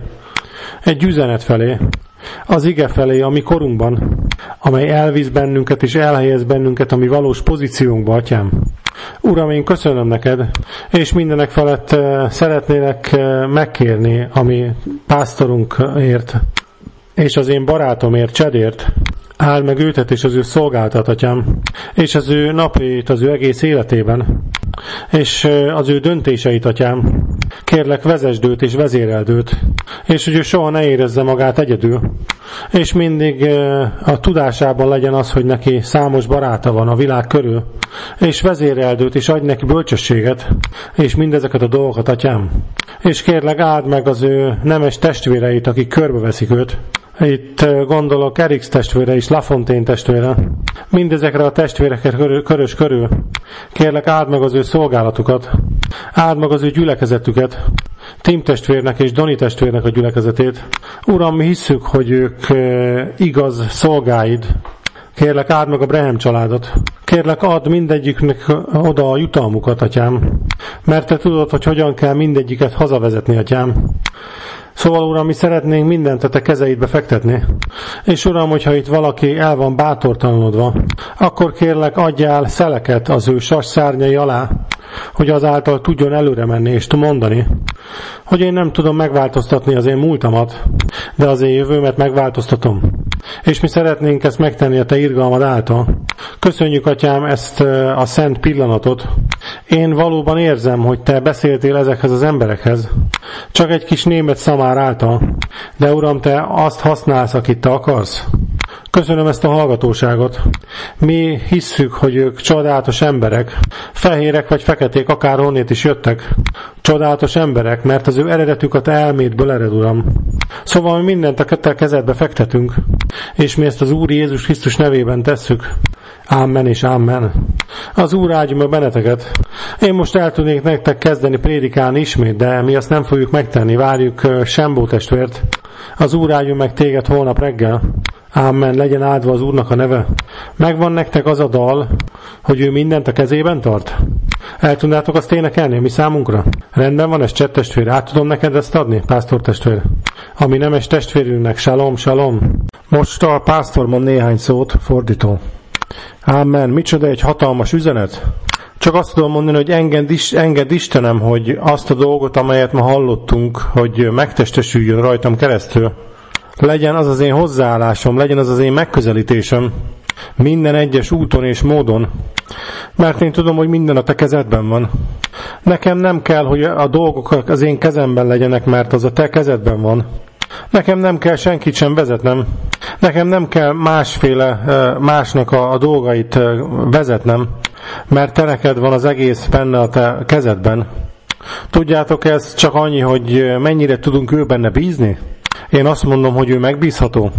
Speaker 1: egy üzenet felé, az ige felé a mi korunkban, amely elvisz bennünket és elhelyez bennünket a mi valós pozíciónkba, Atyám. Uram, én köszönöm neked, és mindenek felett szeretnélek megkérni a mi pásztorunkért, és az én barátomért, Csedért. Áld meg őtet és az ő szolgáltat, Atyám, és az ő napjait az ő egész életében, és az ő döntéseit, Atyám. Kérlek, vezesd őt és vezéreld őt, és hogy ő soha ne érezze magát egyedül, és mindig a tudásában legyen az, hogy neki számos baráta van a világ körül, és vezéreld őt, és adj neki bölcsességet, és mindezeket a dolgokat, Atyám. És kérlek, áld meg az ő nemes testvéreit, akik körbeveszik őt. Itt gondolok Erix testvére és Lafontaine testvére. Mindezekre a testvéreket körös körül. Kérlek, áld meg az ő szolgálatukat. Áld meg az ő gyülekezetüket. Tim testvérnek és Doni testvérnek a gyülekezetét. Uram, mi hisszük, hogy ők igaz szolgáid. Kérlek, áld meg a Brehem családot. Kérlek, add mindegyiknek oda a jutalmukat, atyám, mert te tudod, hogy hogyan kell mindegyiket hazavezetni, atyám. Szóval, Uram, mi szeretnénk mindent a te kezeidbe fektetni. És Uram, hogyha itt valaki el van bátortalanodva, akkor kérlek, adjál szeleket az ő sas szárnyai alá, hogy azáltal tudjon előre menni és mondani, hogy én nem tudom megváltoztatni az én múltamat, de az én jövőmet megváltoztatom. És mi szeretnénk ezt megtenni a te irgalmad által. Köszönjük, atyám, ezt a szent pillanatot. Én valóban érzem, hogy te beszéltél ezekhez az emberekhez, csak egy kis német szamár által, de Uram, te azt használsz, akit te akarsz. Köszönöm ezt a hallgatóságot. Mi hisszük, hogy ők csodálatos emberek, fehérek vagy feketék, akár honnét is jöttek. Csodálatos emberek, mert az ő eredetük a te elmédből ered, Uram. Szóval mi mindent a te kezedbe fektetünk, és mi ezt az Úr Jézus Krisztus nevében tesszük. Amen és amen. Az Úr áldja meg benneteket. Én most el tudnék nektek kezdeni prédikálni ismét, de mi azt nem fogjuk megtenni. Várjuk Sembó testvért. Az Úr áldja meg téged holnap reggel. Amen, legyen áldva az Úrnak a neve. Megvan nektek az a dal, hogy ő mindent a kezében tart? El tudnátok azt énekelni mi számunkra? Rendben van ez, Csett testvér. Át tudom neked ezt adni, pásztor testvér? A mi nemes testvérünknek, shalom, shalom. Most a pásztor mond néhány szót, fordító. Amen, micsoda egy hatalmas üzenet. Csak azt tudom mondani, hogy engedd Istenem, hogy azt a dolgot, amelyet ma hallottunk, hogy megtestesüljön rajtam keresztül. Legyen az az én hozzáállásom, legyen az az én megközelítésem minden egyes úton és módon, mert én tudom, hogy minden a te kezedben van. Nekem nem kell, hogy a dolgok az én kezemben legyenek, mert az a te kezedben van. Nekem nem kell senkit sem vezetnem. Nekem nem kell másnak a dolgait vezetnem, mert te neked van az egész benne a te kezedben. Tudjátok, ez csak annyi, hogy mennyire tudunk ő benne bízni? Én azt mondom, hogy ő megbízható.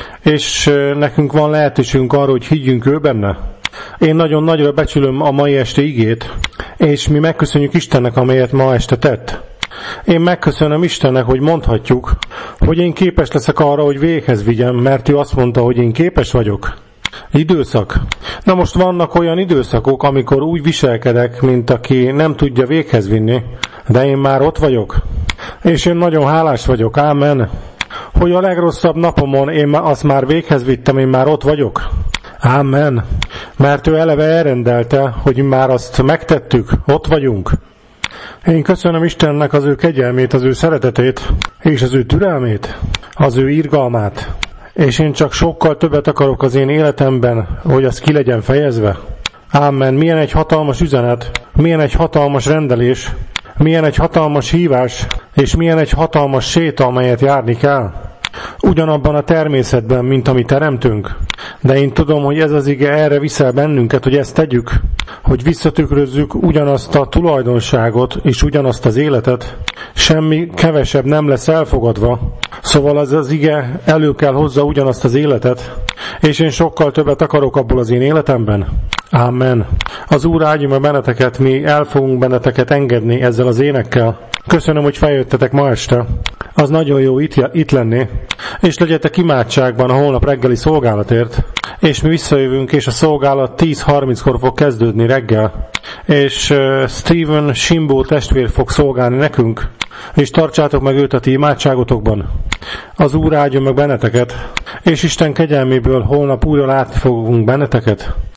Speaker 1: És nekünk van lehetőségünk arra, hogy higgyünk ő benne. Én nagyon nagyra becsülöm a mai este igét, és mi megköszönjük Istennek, amelyet ma este tett. Én megköszönöm Istennek, hogy mondhatjuk, hogy én képes leszek arra, hogy véghez vigyem, mert ő azt mondta, hogy én képes vagyok. Időszak. Na most vannak olyan időszakok, amikor úgy viselkedek, mint aki nem tudja véghez vinni, de én már ott vagyok. És én nagyon hálás vagyok, ámen, hogy a legrosszabb napomon én azt már véghez vittem, én már ott vagyok. Ámen. Mert ő eleve elrendelte, hogy már azt megtettük, ott vagyunk. Én köszönöm Istennek az ő kegyelmét, az ő szeretetét, és az ő türelmét, az ő irgalmát. És én csak sokkal többet akarok az én életemben, hogy az ki legyen fejezve. Ámen. Milyen egy hatalmas üzenet, milyen egy hatalmas rendelés, milyen egy hatalmas hívás, és milyen egy hatalmas séta, amelyet járni kell. Ugyanabban a természetben, mint ami teremtünk. De én tudom, hogy ez az ige erre viszel bennünket, hogy ezt tegyük, hogy visszatükrözzük ugyanazt a tulajdonságot és ugyanazt az életet. Semmi kevesebb nem lesz elfogadva. Szóval az ige elő kell hozza ugyanazt az életet, és én sokkal többet akarok abból az én életemben. Amen. Az Úr áldja meg benneteket, mi el fogunk benneteket engedni ezzel az énekkel. Köszönöm, hogy feljöttetek ma este. Az nagyon jó itt lenni. És legyetek imádságban a holnap reggeli szolgálatért. És mi visszajövünk, és a szolgálat 10:30-kor fog kezdődni reggel. És Steven Simbó testvér fog szolgálni nekünk. És tartsátok meg őt a ti imádságotokban. Az Úr áldjon meg benneteket. És Isten kegyelméből holnap újra látni fogunk benneteket.